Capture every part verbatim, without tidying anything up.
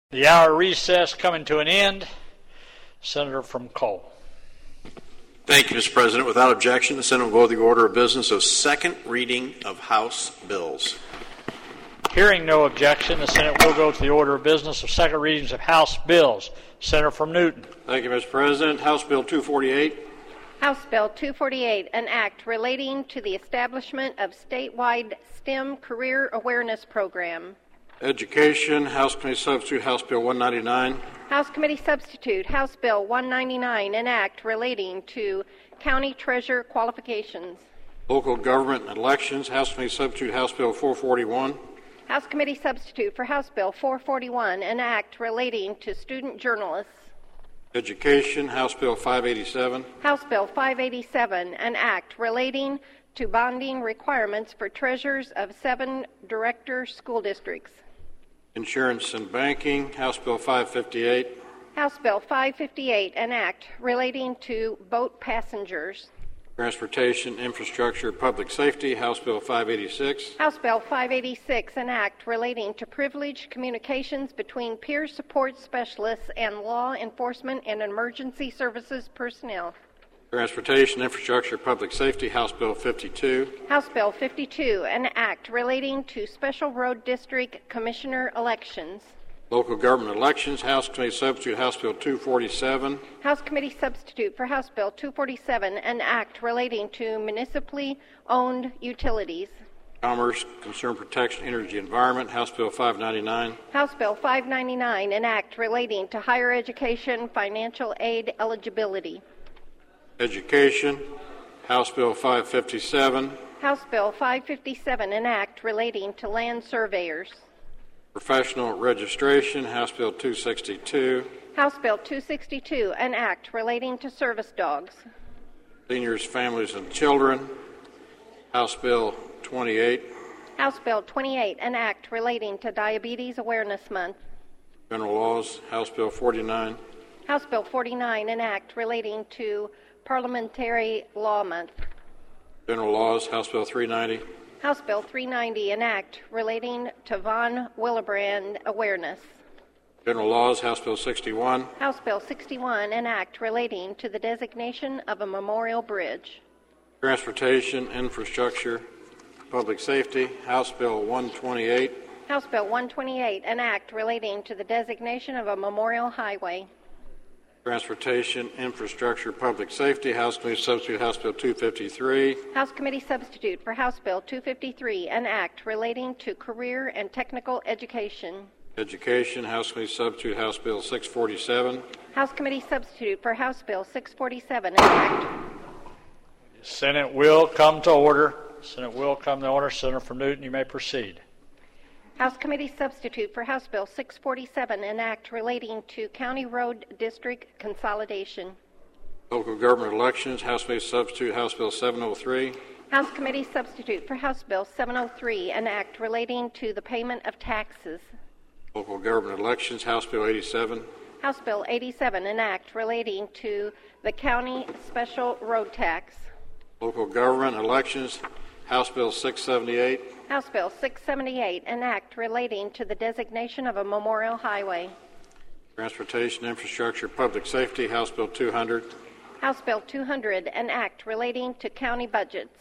The hour recess coming to an end. Senator from Cole. Thank you, Mister President. Without objection, the Senate will go to the order of business of second reading of House bills. Hearing no objection, the Senate will go to the order of business of second readings of House bills. Senator from Newton. Thank you, Mister President. House Bill two forty-eight. House Bill two forty-eight, an act relating to the establishment of statewide STEM Career Awareness Program. Education, House Committee Substitute, House Bill one ninety-nine. House Committee Substitute, House Bill one ninety-nine, an act relating to county treasurer qualifications. Local Government and Elections, House Committee Substitute, House Bill four forty-one. House Committee Substitute for House Bill four forty-one, an act relating to student journalists. Education, House Bill five eighty-seven. House Bill five eighty-seven, an act relating to bonding requirements for treasurers of seven director school districts. Insurance and Banking, House Bill five fifty-eight. House Bill five fifty-eight, an act relating to boat passengers. Transportation, Infrastructure, Public Safety, House Bill five eighty-six. House Bill five eighty-six, an act relating to privileged communications between peer support specialists and law enforcement and emergency services personnel. Transportation, Infrastructure, Public Safety, House Bill fifty-two. House Bill fifty-two, an act relating to Special Road District Commissioner elections. Local Government Elections, House Committee Substitute, House Bill two forty-seven. House Committee Substitute for House Bill two forty-seven, an act relating to municipally owned utilities. Commerce, Consumer Protection, Energy, Environment, House Bill five ninety-nine. House Bill five ninety-nine, an act relating to higher education financial aid eligibility. Education, House Bill five fifty-seven. House Bill five fifty-seven, an act relating to land surveyors. Professional Registration, House Bill two sixty-two. House Bill two sixty-two, an act relating to service dogs. Seniors, Families, and Children, House Bill twenty-eight. House Bill twenty-eight, an act relating to Diabetes Awareness Month. General Laws, House Bill forty-nine. House Bill forty-nine, an act relating to Parliamentary Law Month. General Laws, House Bill three ninety. House Bill three ninety, an act relating to Von Willebrand awareness. General Laws, House Bill sixty-one. House Bill sixty-one, an act relating to the designation of a memorial bridge. Transportation, Infrastructure, Public Safety, House Bill one twenty-eight. House Bill one twenty-eight, an act relating to the designation of a memorial highway. Transportation, Infrastructure, Public Safety, House Committee Substitute, House Bill two fifty-three. House Committee Substitute for House Bill two fifty-three, an act relating to career and technical education. Education, House Committee Substitute, House Bill six forty-seven. House Committee Substitute for House Bill six forty-seven, an act. Senate will come to order. Senate will come to order. Senator from Newton, you may proceed. House Committee Substitute for House Bill six forty-seven, an act relating to County Road District consolidation. Local Government Elections, House Committee Substitute, House Bill seven oh three. House Committee Substitute for House Bill seven oh three, an act relating to the payment of taxes. Local Government Elections, House Bill eighty-seven. House Bill eighty-seven, an act relating to the county special road tax. Local Government Elections, House Bill six seventy-eight. House Bill six seventy-eight, an act relating to the designation of a memorial highway. Transportation, Infrastructure, Public Safety, House Bill two hundred. House Bill two hundred, an act relating to county budgets.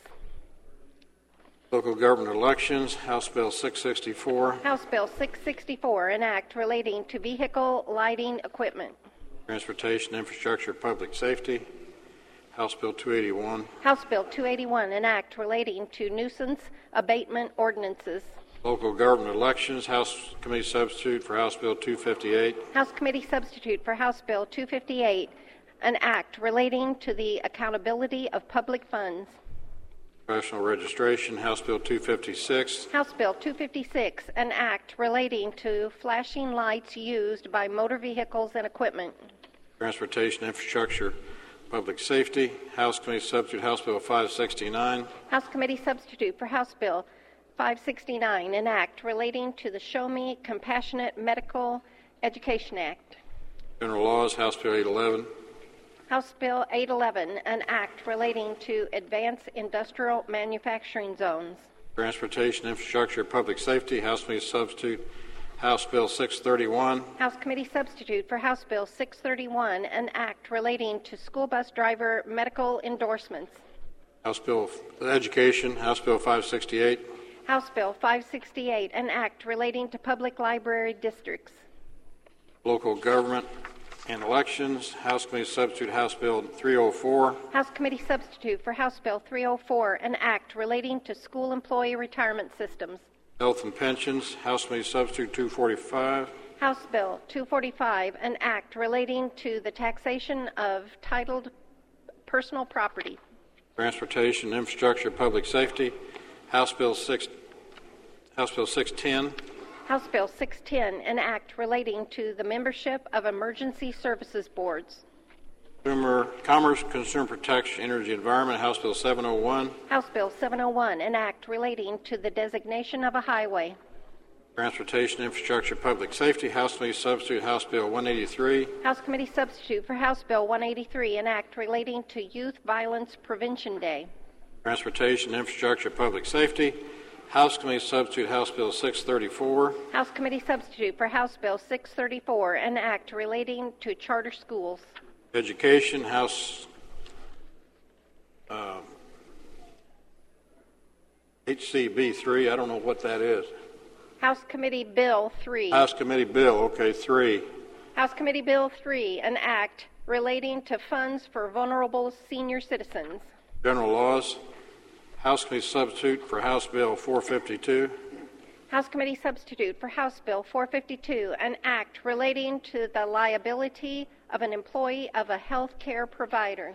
Local Government Elections, House Bill six sixty-four. House Bill six sixty-four, an act relating to vehicle lighting equipment. Transportation, Infrastructure, Public Safety, House Bill two eighty-one. House Bill two eighty-one, an act relating to nuisance abatement ordinances. Local Government Elections, House Committee Substitute for House Bill two fifty-eight. House Committee Substitute for House Bill two fifty-eight, an act relating to the accountability of public funds. Professional Registration, House Bill two fifty-six. House Bill two fifty-six, an act relating to flashing lights used by motor vehicles and equipment. Transportation, Infrastructure, Public Safety, House Committee Substitute, House Bill five sixty-nine. House Committee Substitute for House Bill five sixty-nine, an act relating to the Show Me Compassionate Medical Education Act. General Laws, House Bill eight eleven. House Bill eight eleven, an act relating to advanced industrial manufacturing zones. Transportation, Infrastructure, Public Safety, House Committee Substitute, House Bill six thirty-one. House Committee Substitute for House Bill six thirty-one, an act relating to school bus driver medical endorsements. House Bill Education, House Bill five sixty-eight. House Bill five sixty-eight, an act relating to public library districts. Local Government and Elections, House Committee Substitute, House Bill three oh four. House Committee Substitute for House Bill three oh four, an act relating to school employee retirement systems. Health and Pensions, House Committee Substitute two forty-five. House Bill two forty-five, an act relating to the taxation of titled personal property. Transportation, Infrastructure, Public Safety, House Bill six, House Bill six ten. House Bill six ten, an act relating to the membership of emergency services boards. Consumer, Commerce, Consumer Protection, Energy, Environment, House Bill seven oh one. House Bill seven oh one, an act relating to the designation of a highway. Transportation, Infrastructure, Public Safety, House Committee Substitute, House Bill one eighty-three. House Committee Substitute for House Bill one eighty-three, an act relating to Youth Violence Prevention Day. Transportation, Infrastructure, Public Safety, House Committee Substitute, House Bill six thirty-four. House Committee Substitute for House Bill six thirty-four, an act relating to charter schools. Education, House uh, H C B three. I don't know what that is. House Committee Bill three. House Committee Bill, okay, three. House Committee Bill three, an act relating to funds for vulnerable senior citizens. General Laws, House Committee Substitute for House Bill four fifty-two. House Committee Substitute for House Bill four fifty-two, an act relating to the liability of an employee of a health care provider.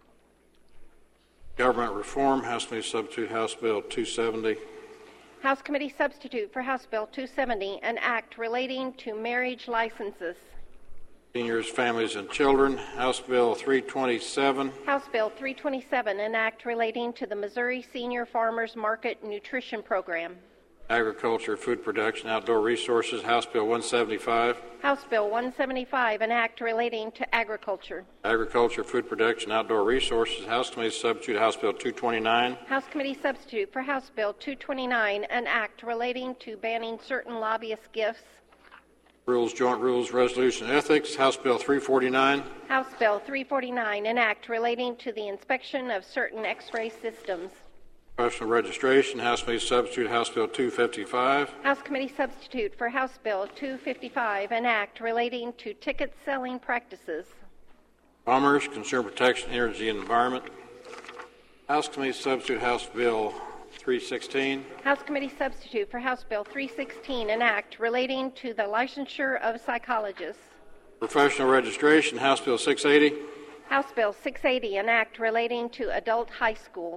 Government Reform, House Committee Substitute, House Bill two seventy. House Committee Substitute for House Bill two seventy, an act relating to marriage licenses. Seniors, Families, and Children, House Bill three twenty-seven. House Bill three twenty-seven, an act relating to the Missouri Senior Farmers Market Nutrition Program. Agriculture, Food Production, Outdoor Resources, House Bill one seventy-five. House Bill one seventy-five, an act relating to agriculture. Agriculture, Food Production, Outdoor Resources, House Committee Substitute, House Bill two twenty-nine. House Committee Substitute for House Bill two twenty-nine, an act relating to banning certain lobbyist gifts. Rules, Joint Rules, Resolution, Ethics, House Bill three forty-nine. House Bill three forty-nine, an act relating to the inspection of certain X-ray systems. Professional Registration, House Committee Substitute, House Bill two fifty-five. House Committee Substitute for House Bill two fifty-five, an act relating to ticket selling practices. Commerce, Consumer Protection, Energy, and Environment. House Committee Substitute, House Bill three sixteen. House Committee Substitute for House Bill three sixteen, an act relating to the licensure of psychologists. Professional Registration, House Bill six eighty. House Bill six eighty, an act relating to adult high schools.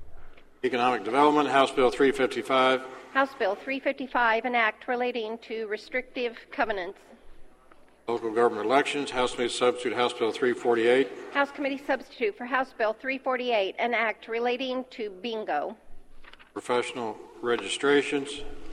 Economic Development, House Bill three fifty-five. House Bill three fifty-five, an act relating to restrictive covenants. Local Government Elections, House Committee Substitute, House Bill three forty-eight. House Committee Substitute for House Bill three forty-eight, an act relating to bingo. Professional Registrations,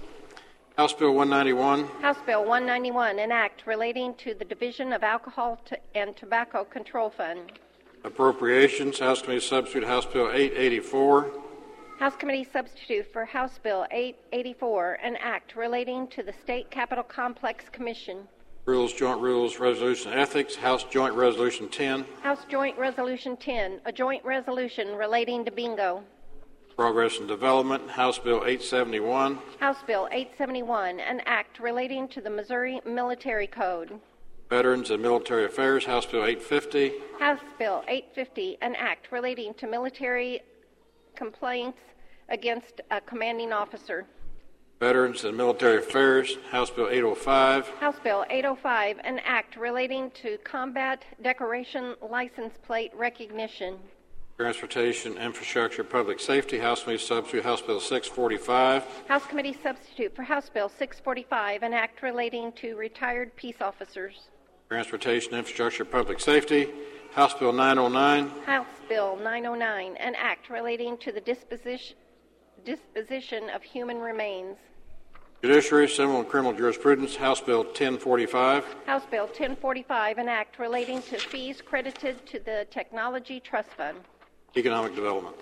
House Bill one ninety-one. House Bill one ninety-one, an act relating to the Division of Alcohol and Tobacco Control Fund. Appropriations, House Committee Substitute, House Bill eight eighty-four. House Committee Substitute for House Bill eight eighty-four, an act relating to the State Capitol Complex Commission. Rules, Joint Rules, Resolution, Ethics, House Joint Resolution ten. House Joint Resolution ten, a joint resolution relating to bingo. Progress and Development, House Bill eight seventy-one. House Bill eight seventy-one, an act relating to the Missouri Military Code. Veterans and Military Affairs, House Bill eight fifty. House Bill eight fifty, an act relating to military complaints against a commanding officer. Veterans and Military Affairs, House Bill eight oh five. House Bill eight oh five, an act relating to combat decoration license plate recognition. Transportation, Infrastructure, Public Safety, House Committee Substitute, House Bill six forty-five. House Committee Substitute for House Bill six forty-five, an act relating to retired peace officers. Transportation, Infrastructure, Public Safety, House Bill nine oh nine. House Bill nine oh nine, an act relating to the disposition, disposition of human remains. Judiciary, Civil and Criminal Jurisprudence, House Bill ten forty-five. House Bill ten forty-five, an act relating to fees credited to the Technology Trust Fund. Economic Development.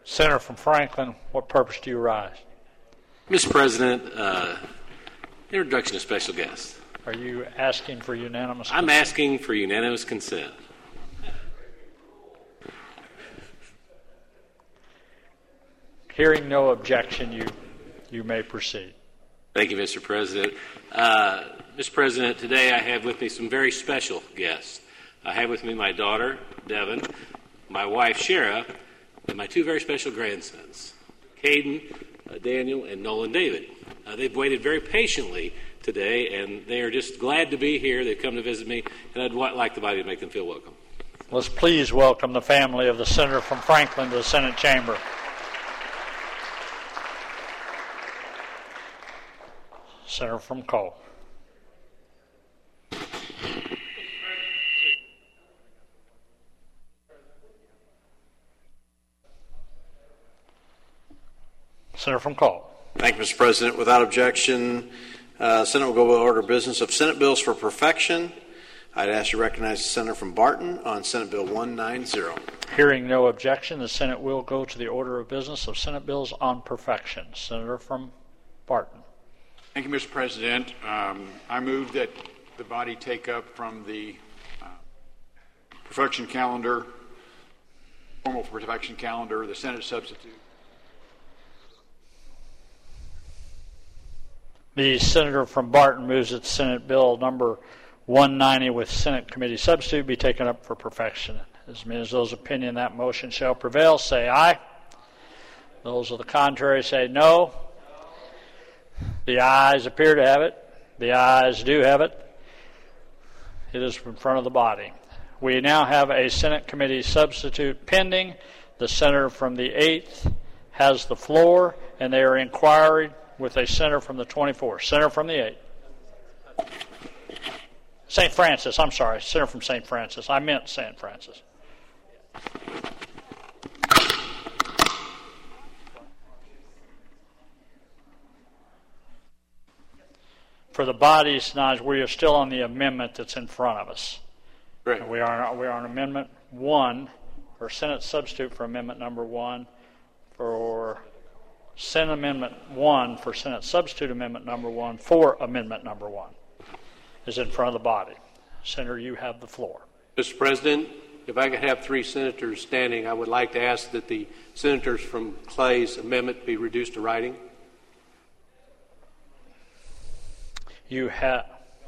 Senator from Franklin, what purpose do you rise? Mister President, uh, introduction of special guests. Are you asking for unanimous consent? I'm asking for unanimous consent. Hearing no objection, you, you may proceed. Thank you, Mister President. Uh, Mister President, today I have with me some very special guests. I have with me my daughter, Devin, my wife, Shara, and my two very special grandsons, Caden, uh, Daniel, and Nolan David. Uh, they've waited very patiently today, and they are just glad to be here. They've come to visit me, and I'd like the body to make them feel welcome. Let's please welcome the family of the Senator from Franklin to the Senate chamber. Senator from Cole. Senator from Cole. Thank you, Mister President. Without objection, uh, Senate will go by order of business of Senate bills for perfection. I'd ask you to recognize the Senator from Barton on Senate Bill one ninety. Hearing no objection, the Senate will go to the order of business of Senate bills on perfection. Senator from Barton. Thank you, Mister President. Um, I move that the body take up from the uh, perfection calendar, formal perfection calendar, the Senate substitute. The Senator from Barton moves that Senate Bill number one ninety with Senate Committee substitute be taken up for perfection. As many as those opinion that motion shall prevail, say aye. Those of the contrary say no. The ayes appear to have it. The ayes do have it. It is in front of the body. We now have a Senate Committee substitute pending. The Senator from the eighth has the floor, and they are inquiring with a Senator from the twenty-fourth. Senator from the eighth. Saint Francis, I'm sorry. Senator from Saint Francis. I meant Saint Francis. For the body's knowledge, we are still on the amendment that's in front of us. Right. We are, we are on Amendment one, for Senate substitute for Amendment number one, for Senate Amendment one, for Senate substitute Amendment number one, for Amendment number one, is in front of the body. Senator, you have the floor. Mister President, if I could have three senators standing, I would like to ask that the senators from Clay's amendment be reduced to writing. You have.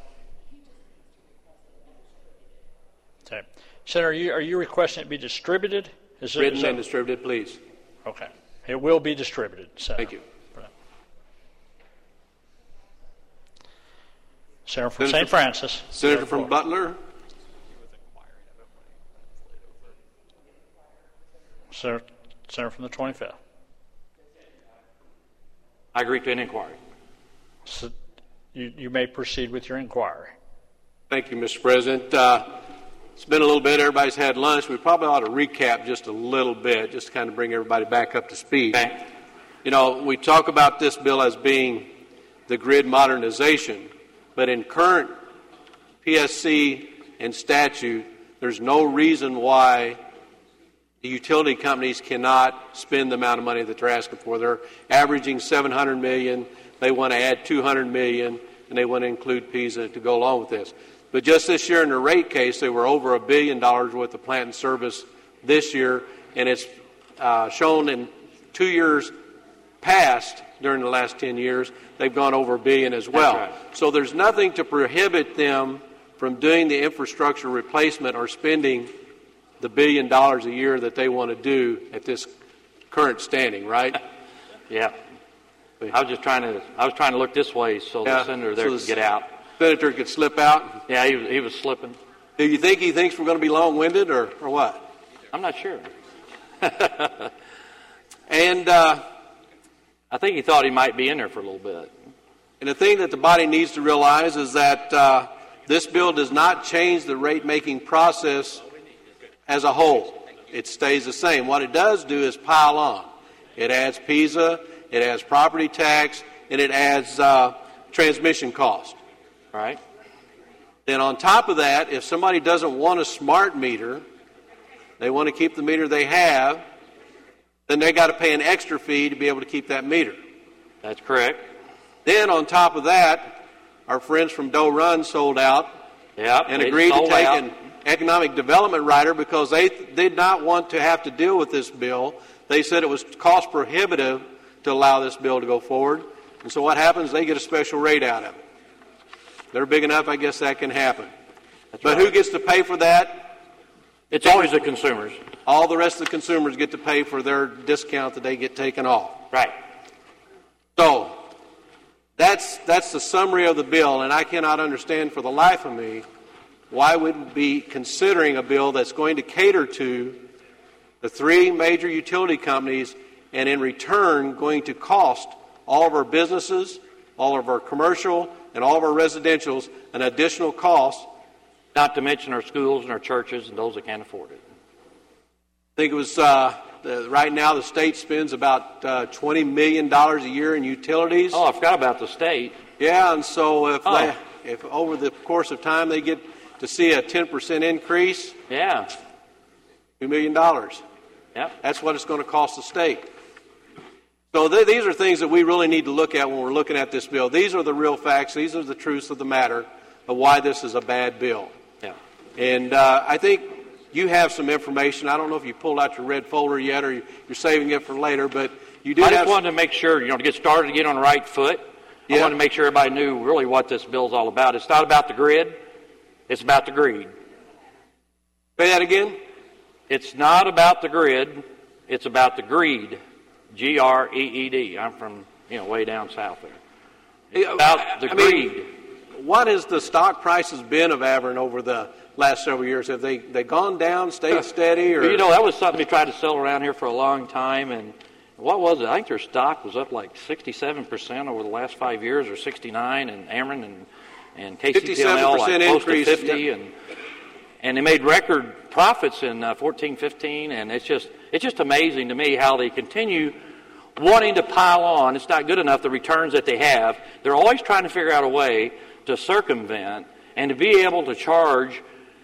Okay. Senator, are you, are you requesting it be distributed? Is it, Written is it, and distributed, please. Okay. It will be distributed, Senator. Thank you. Senator from Senator Saint Francis. Senator from Butler. Senator, Senator from the twenty-fifth. I agree to an inquiry. So you, you may proceed with your inquiry. Thank you, Mister President. Uh, it's been a little bit. Everybody's had lunch. We probably ought to recap just a little bit, just to kind of bring everybody back up to speed. Okay. You know, we talk about this bill as being the grid modernization, but in current P S C and statute, there's no reason why the utility companies cannot spend the amount of money that they're asking for. They're averaging seven hundred million dollars. They want to add two hundred million dollars, and they want to include PISA to go along with this. But just this year in the rate case, they were over a billion dollars worth of plant and service this year, and it's uh, shown in two years past, during the last ten years, they've gone over a billion as well. That's right. So there's nothing to prohibit them from doing the infrastructure replacement or spending the billion dollars a year that they want to do at this current standing, right? Yeah. I was just trying to. I was trying to look this way so Yeah, the senator there so could the get out. Senator could slip out. Yeah, he was. He was slipping. Do you think he thinks we're going to be long-winded or, or what? I'm not sure. And uh, I think he thought he might be in there for a little bit. and the thing that the body needs to realize is that uh, this bill does not change the rate-making process as a whole. It stays the same. What it does do is pile on. It adds PISA, it adds property tax, and it adds uh, transmission cost. Right? Then on top of that, if somebody doesn't want a smart meter, they want to keep the meter they have, then they got to pay an extra fee to be able to keep that meter. That's correct. Then on top of that, our friends from Doe Run sold out Yep, and they agreed to sold take out. an economic development rider because they th- did not want to have to deal with this bill. They said it was cost prohibitive to allow this bill to go forward. And so what happens? They get a special rate out of it. They're big enough, I guess that can happen. That's But right. who gets to pay for that? It's always the consumers. All the rest of the consumers get to pay for their discount that they get taken off. Right. So that's that's the summary of the bill, and I cannot understand for the life of me why we'd be considering a bill that's going to cater to the three major utility companies and in return going to cost all of our businesses, all of our commercial, and all of our residentials an additional cost. Not to mention our schools and our churches and those that can't afford it. I think it was, uh, the, right now the state spends about uh, twenty million dollars a year in utilities. Oh, I forgot about the state. Yeah, and so if, Oh. they, if over the course of time they get to see a ten percent increase, Yeah. two million dollars. Yep. That's what it's going to cost the state. So th- these are things that we really need to look at when we're looking at this bill. These are the real facts. These are the truths of the matter of why this is a bad bill. Yeah. And uh, I think you have some information. I don't know if you pulled out your red folder yet or you're saving it for later, but you do I have... just wanted to make sure, you know, to get started, to get on the right foot. Yeah. I wanted to make sure everybody knew really what this bill's all about. It's not about the grid. It's about the greed. Say that again? It's not about the grid. It's about the greed. G R E E D. I'm from, you know, way down south there. It's about the I mean, greed. what has the stock prices been of Avern over the last several years? Have they they gone down, stayed steady? Or? Well, you know, that was something we tried to sell around here for a long time. And what was it? I think their stock was up like sixty-seven percent over the last five years, or sixty-nine, and Ameren and, and K C P L L like close to increase, fifty. yeah. And and they made record profits in uh, fourteen, fifteen. And it's just it's just amazing to me how they continue wanting to pile on. It's not good enough, the returns that they have. They're always trying to figure out a way to circumvent and to be able to charge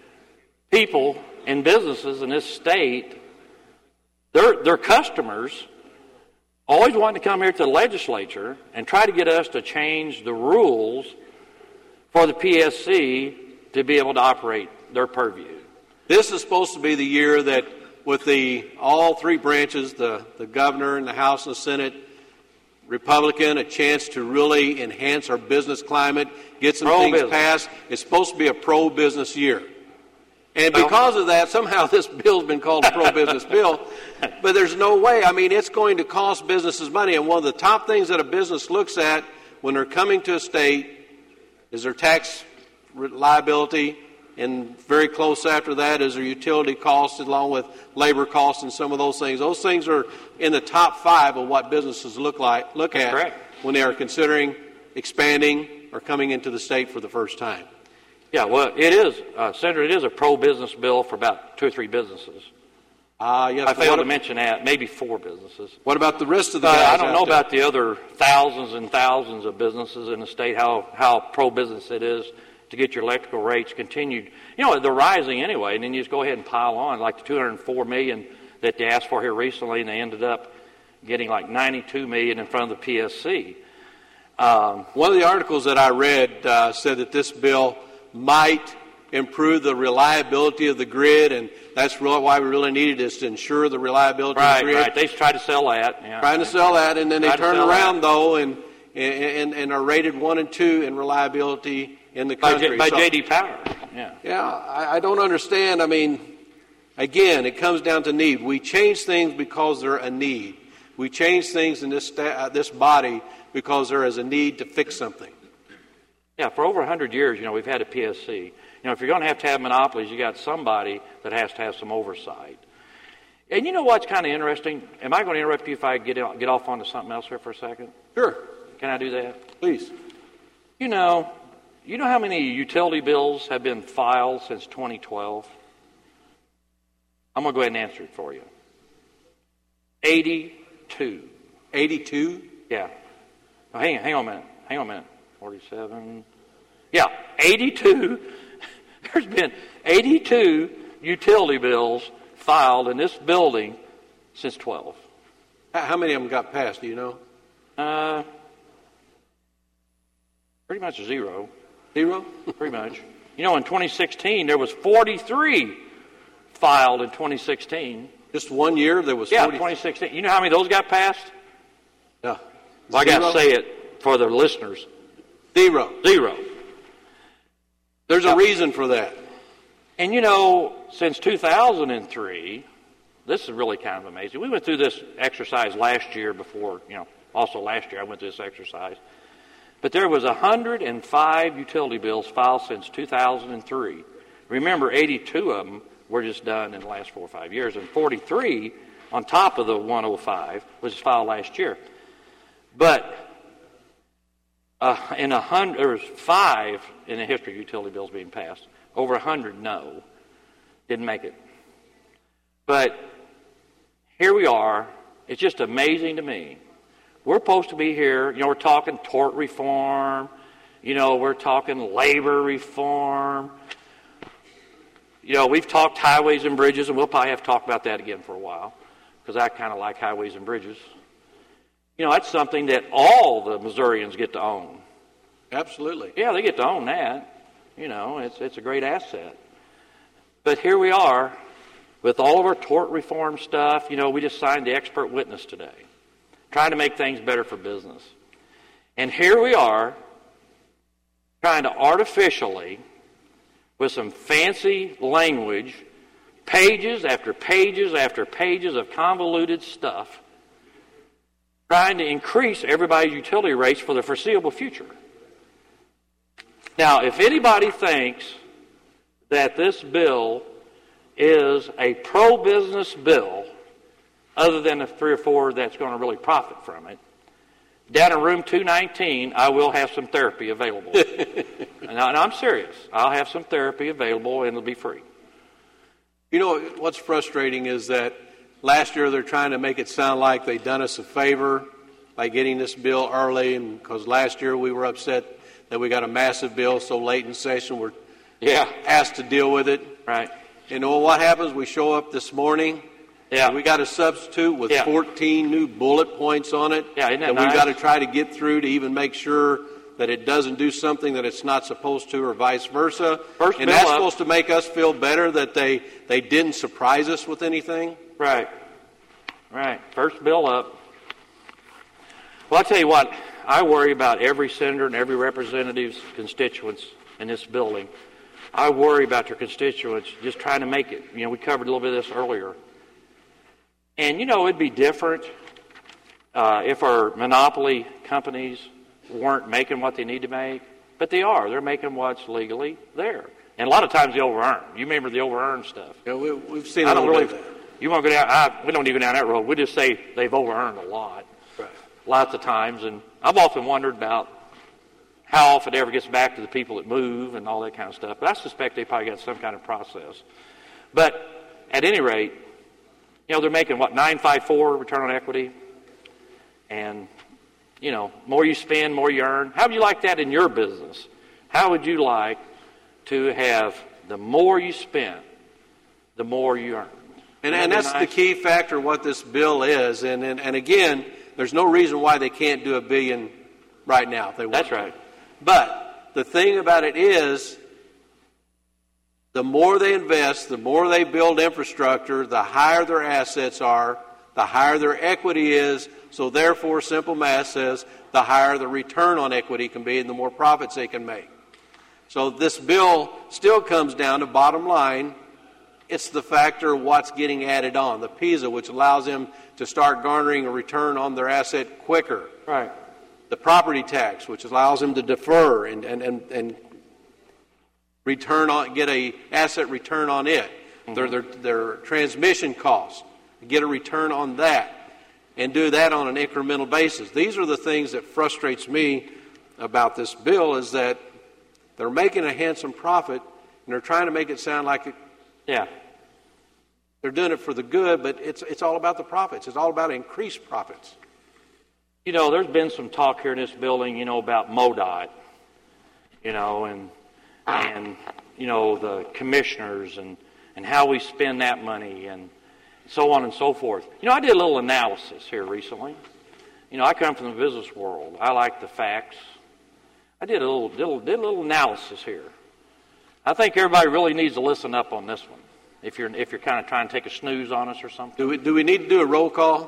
people and businesses in this state, their, their customers, always wanting to come here to the legislature and try to get us to change the rules for the P S C to be able to operate their purview. This is supposed to be the year that with the all three branches, the, the governor and the House and the Senate, Republican, a chance to really enhance our business climate, get some things Pro-business. passed. It's supposed to be a pro-business year. And Well- because of that, somehow this bill's been called a pro-business bill. But there's no way. I mean, it's going to cost businesses money. And one of the top things that a business looks at when they're coming to a state is their tax liability, and very close after that is their utility costs along with labor costs and some of those things. Those things are in the top five of what businesses look like look That's at correct. when they are considering expanding or coming into the state for the first time. Yeah, well, it is, uh, Senator, it is a pro-business bill for about two or three businesses. Uh, yes, I failed what, to mention that, maybe four businesses. what about the rest of the Uh, guys I don't out know there? about the other thousands and thousands of businesses in the state, how, how pro-business it is to get your electrical rates continued. You know, they're rising anyway, and then you just go ahead and pile on, like the two hundred four million dollars that they asked for here recently, and they ended up getting like ninety-two million dollars in front of the P S C. Um, One of the articles that I read uh, said that this bill might improve the reliability of the grid, and that's really why we really need it, is to ensure the reliability of right, the grid. right. They've tried to sell that. Yeah. Trying to sell that, and then they Tried to turn sell around, that. though, and, and, and are rated one and two in reliability in the By, country. J, by So- J D Power. Yeah. Yeah, I, I don't understand. I mean, again, it comes down to need. We change things because they're a need. We change things in this sta- uh, this body because there is a need to fix something. Yeah, for over one hundred years, you know, we've had a P S C. You know, if you're going to have to have monopolies, you got somebody that has to have some oversight. And you know what's kind of interesting? Am I going to interrupt you if I get get off onto something else here for a second? Sure, Can I do that? please. You know, you know how many utility bills have been filed since twenty twelve? I'm going to go ahead and answer it for you. eighty-two. eighty-two? Yeah. Oh, hang on, hang on a minute. Hang on a minute. forty-seven. Yeah, eighty-two. There's been eighty-two utility bills filed in this building since twelve. How many of them got passed, do you know? Uh, pretty much zero. Zero? Pretty much. You know, in twenty sixteen, there was forty-three filed in twenty sixteen. Just one year there was Yeah, forty? twenty sixteen. You know how many of those got passed? Yeah. Well, I got to say it for the listeners. Zero. Zero. There's Yeah. a reason for that. And you know, since two thousand three, this is really kind of amazing. We went through this exercise last year before, you know, also last year I went through this exercise. But there was one hundred five utility bills filed since two thousand three. Remember, eighty-two of them were just done in the last four or five years, and forty-three on top of the one hundred five was filed last year. But uh, in a hundred, there was five in the history of utility bills being passed. Over a hundred, no, didn't make it. But here we are. It's just amazing to me. We're supposed to be here, you know, we're talking tort reform, you know, we're talking labor reform. You know, we've talked highways and bridges, and we'll probably have to talk about that again for a while, because I kind of like highways and bridges. You know, that's something that all the Missourians get to own. Absolutely. Yeah, they get to own that. You know, it's it's a great asset. But here we are with all of our tort reform stuff. You know, we just signed the expert witness today, trying to make things better for business. And here we are trying to artificially, with some fancy language, pages after pages after pages of convoluted stuff, trying to increase everybody's utility rates for the foreseeable future. Now, if anybody thinks that this bill is a pro-business bill, other than the three or four that's going to really profit from it, down in room two nineteen, I will have some therapy available. and, I, and I'm serious. I'll have some therapy available, and it'll be free. You know, what's frustrating is that last year they're trying to make it sound like they've done us a favor by getting this bill early, and because last year we were upset that we got a massive bill so late in session, we're yeah. asked to deal with it. Right. You know what happens? We show up this morning, yeah. and we got a substitute with yeah. fourteen new bullet points on it yeah, isn't that, that nice? we've got to try to get through to even make sure that it doesn't do something that it's not supposed to, or vice versa. First and bill that's up. supposed to make us feel better that they, they didn't surprise us with anything. Right. Right. First bill up. Well, I'll tell you what, I worry about every senator and every representative's constituents in this building. I worry about their constituents just trying to make it. You know, we covered a little bit of this earlier. And, you know, it'd be different uh, if our monopoly companies weren't making what they need to make. But they are. They're making what's legally there. And a lot of times they over-earn. You remember the over-earn stuff. Yeah, we, we've seen I a don't little really, bit of that. You want to go down, I, we don't need to go down that road. We just say they've over-earned a lot. Right. Lots of times. And I've often wondered about how often it ever gets back to the people that move and all that kind of stuff. But I suspect they probably got some kind of process. But at any rate, you know, they're making, what, nine five four return on equity? And, you know, more you spend, more you earn. How would you like that in your business? How would you like to have the more you spend, the more you earn? And, and that's nice? The key factor of what this bill is. And, and, and again, there's no reason why they can't do a billion right now if they want. That's right. But the thing about it is, the more they invest, the more they build infrastructure, the higher their assets are, the higher their equity is. So therefore, simple math says, the higher the return on equity can be and the more profits they can make. So this bill still comes down to bottom line. It's the factor of what's getting added on, the PISA, which allows them to start garnering a return on their asset quicker. Right. The property tax, which allows them to defer and, and, and, and return on, get a asset return on it. Mm-hmm. Their, their, their transmission costs, get a return on that, and do that on an incremental basis. These are the things that frustrates me about this bill, is that they're making a handsome profit, and they're trying to make it sound like it, yeah, they're doing it for the good, but it's it's all about the profits. It's all about increased profits. You know, there's been some talk here in this building, you know, about MoDOT, you know, and, and you know, the commissioners and, and how we spend that money. And, so on and so forth. You know, I did a little analysis here recently. You know, I come from the business world. I like the facts. I did a little, did a little, did a little analysis here. I think everybody really needs to listen up on this one. If you're if you're kind of trying to take a snooze on us or something. Do we do we need to do a roll call?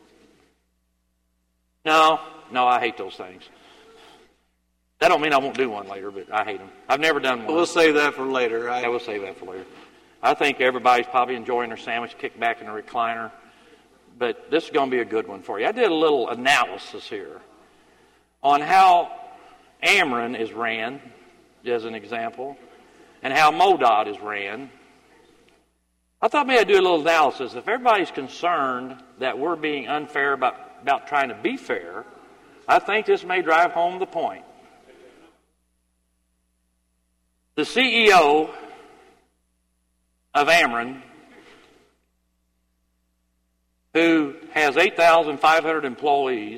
No, no, I hate those things. That don't mean I won't do one later, but I hate them. I've never done one. We'll save that for later, right? I will save that for later. I think everybody's probably enjoying their sandwich, kicked back in the recliner. But this is going to be a good one for you. I did a little analysis here on how Ameren is ran, as an example, and how MoDOT is ran. I thought maybe I'd do a little analysis. If everybody's concerned that we're being unfair about, about trying to be fair, I think this may drive home the point. The C E O of Ameren, who has eight thousand five hundred employees,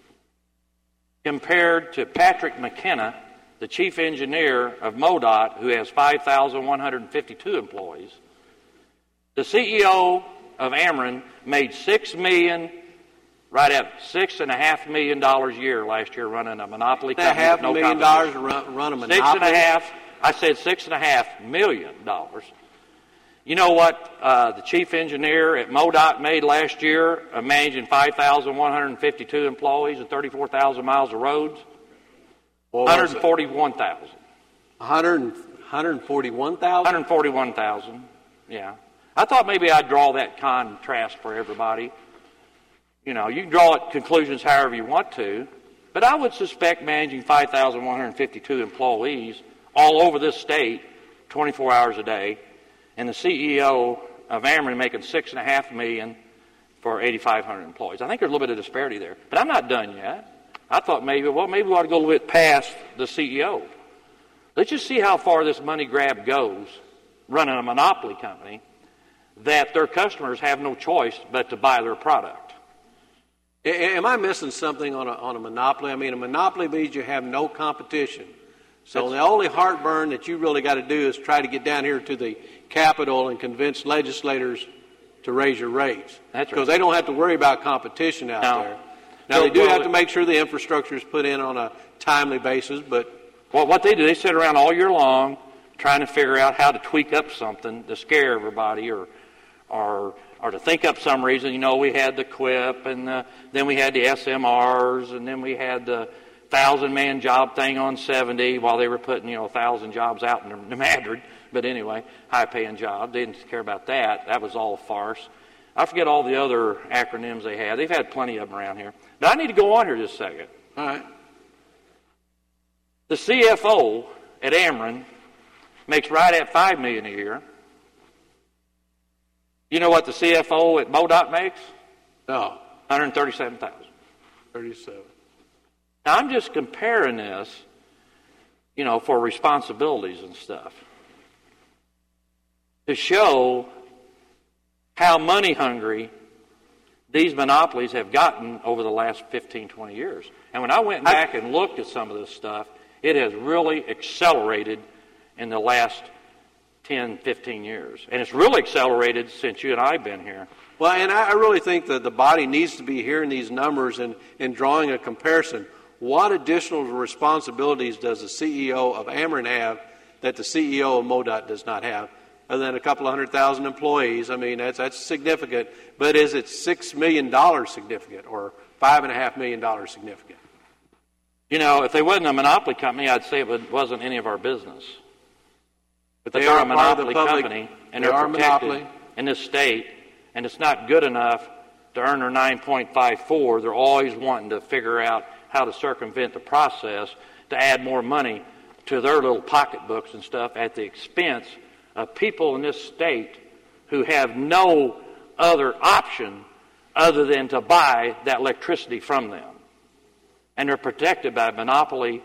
compared to Patrick McKenna, the chief engineer of MoDOT, who has five thousand one hundred fifty-two employees. The C E O of Ameren made six million dollars, right at six and a half million dollars a year last year running a monopoly company. Half with no million dollars to run, run a monopoly? Six and a half, I said six and a half million dollars. You know what uh, the chief engineer at MoDOT made last year, uh, managing five thousand one hundred fifty-two employees and thirty-four thousand miles of roads? one hundred forty-one thousand. one hundred, one hundred forty-one thousand? one hundred forty-one thousand, yeah. I thought maybe I'd draw that contrast for everybody. You know, you can draw it conclusions however you want to, but I would suspect managing five thousand one hundred fifty-two employees all over this state, twenty-four hours a day, and the C E O of Ameren making six and a half million for eighty-five hundred employees. I think there's a little bit of disparity there, but I'm not done yet. I thought maybe, well, maybe we ought to go a little bit past the C E O. Let's just see how far this money grab goes, running a monopoly company, that their customers have no choice but to buy their product. Am I missing something on a, on a monopoly? I mean, a monopoly means you have no competition. So That's, the only heartburn that you really got to do is try to get down here to the Capitol and convince legislators to raise your rates. That's right. Because they don't have to worry about competition out no. there. Now, So, they do well, have to make sure the infrastructure is put in on a timely basis, but... Well, what they do, they sit around all year long trying to figure out how to tweak up something to scare everybody or or or to think up some reason. You know, we had the Quip, and the, then we had the S M Rs, and then we had the thousand-man job thing on seventy while they were putting, you know, a thousand jobs out in New Madrid. But anyway, high-paying job. They didn't care about that. That was all a farce. I forget all the other acronyms they had. They've had plenty of them around here. But I need to go on here just a second. All right. The C F O at Ameren makes right at five million dollars a year. You know what the C F O at MoDOT makes? No. one hundred thirty-seven thousand dollars. thirty-seven. Now, I'm just comparing this, you know, for responsibilities and stuff, to show how money hungry these monopolies have gotten over the last fifteen, twenty years. And when I went back and looked at some of this stuff, it has really accelerated in the last ten, fifteen years. And it's really accelerated since you and I have been here. Well, and I really think that the body needs to be hearing these numbers and, and drawing a comparison. What additional responsibilities does the C E O of Ameren have that the C E O of MoDOT does not have? Other than a couple of hundred thousand employees, I mean, that's that's significant. But is it six million dollars significant or five and a half million dollars significant? You know, if they wasn't a monopoly company, I'd say it wasn't any of our business. But But they they're are a part of the monopoly public- company, and they they're are a protected monopoly. in this state, and it's not good enough to earn their nine point five four. They're always wanting to figure out how to circumvent the process to add more money to their little pocketbooks and stuff at the expense of people in this state who have no other option other than to buy that electricity from them. And they're protected by monopoly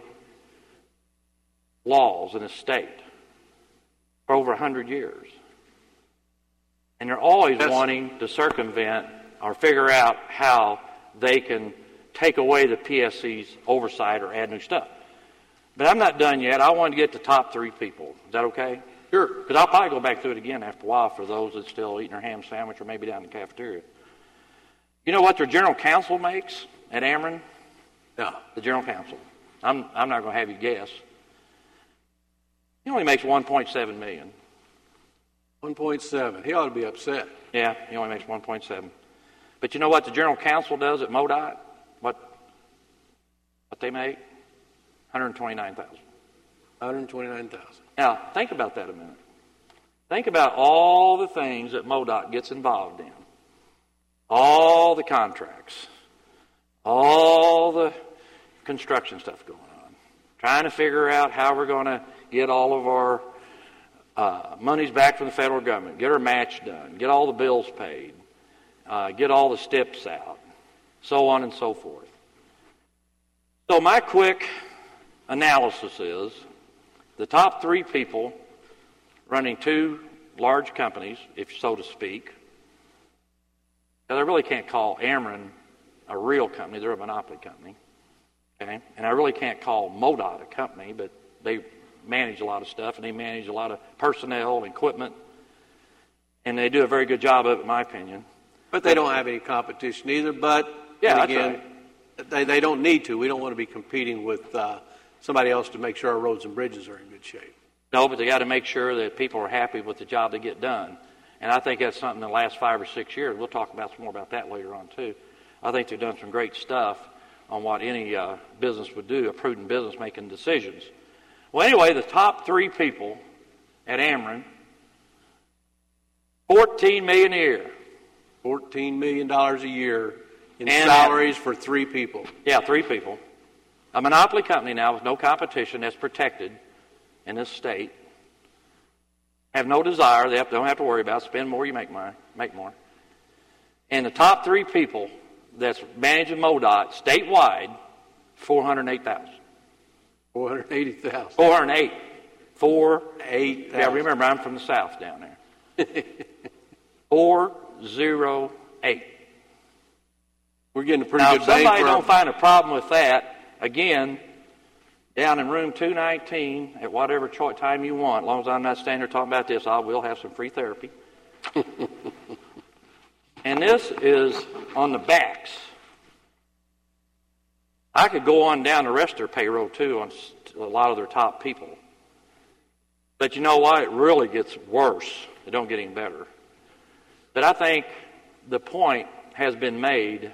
laws in the state for over one hundred years. And they're always That's, wanting to circumvent or figure out how they can take away the P S C's oversight or add new stuff. But I'm not done yet. I want to get to top three people. Is that okay? Sure. Because I'll probably go back through it again after a while for those that's still eating their ham sandwich or maybe down in the cafeteria. You know what their general counsel makes at Ameren? No. The general counsel. I'm I'm not going to have you guess. He only makes one point seven million dollars. one point seven. He ought to be upset. Yeah, he only makes one point seven. But you know what the general counsel does at MoDOT? What what they make? one hundred twenty-nine thousand dollars. one hundred twenty-nine thousand dollars. Now, think about that a minute. Think about all the things that MoDOT gets involved in. All the contracts. All the construction stuff going on. Trying to figure out how we're going to get all of our uh, monies back from the federal government. Get our match done. Get all the bills paid. Uh, get all the steps out. So on and so forth. So my quick analysis is the top three people running two large companies, if so to speak. Now, they really can't call Ameren a real company. They're a monopoly company. Okay? And I really can't call MoDOT a company, but they manage a lot of stuff, and they manage a lot of personnel and equipment, and they do a very good job of it, in my opinion. But they don't have any competition either. But yeah, and that's again, right. they, they don't need to. We don't want to be competing with uh, somebody else to make sure our roads and bridges are in good shape. No, but they got to make sure that people are happy with the job they get done. And I think that's something in the last five or six years. We'll talk about some more about that later on, too. I think they've done some great stuff on what any uh, business would do, a prudent business making decisions. Well, anyway, the top three people at Ameren, fourteen million dollars a year. fourteen million dollars a year in And salaries for three people. Yeah, three people. A monopoly company now with no competition that's protected in this state. Have no desire. They have, don't have to worry about it. Spend more, you make more. Make more. And the top three people that's managing MoDOT statewide, four hundred eight thousand. four hundred eighty thousand. four hundred eight. Four eight. Yeah, remember I'm from the South down there. Four zero eight. We're getting a pretty Now, good if bang somebody for don't our- find a problem with that, again, down in room two nineteen at whatever cho- time you want, as long as I'm not standing there talking about this, I will have some free therapy. And this is on the backs. I could go on down the rest of their payroll, too, on a lot of their top people. But you know what? It really gets worse. It don't get any better. But I think the point has been made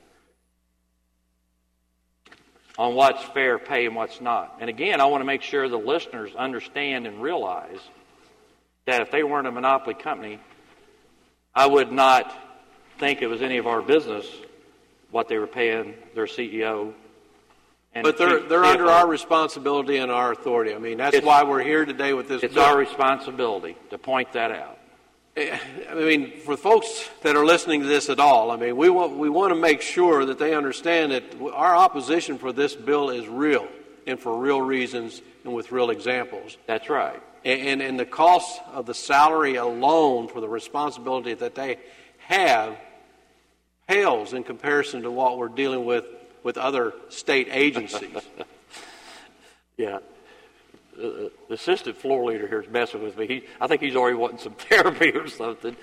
on what's fair pay and what's not. And again, I want to make sure the listeners understand and realize that if they weren't a monopoly company, I would not think it was any of our business what they were paying their C E O. And But they're chief they're C F O. under our responsibility and our authority. I mean, that's It's- why we're here today with this It's bill. our responsibility to point that out. I mean, for folks that are listening to this at all, I mean, we want we want to make sure that they understand that our opposition for this bill is real and for real reasons and with real examples. That's right. And and, and the cost of the salary alone for the responsibility that they have pales in comparison to what we're dealing with with other state agencies. Yeah. Uh, the assistant floor leader here is messing with me. He, I think he's already wanting some therapy or something.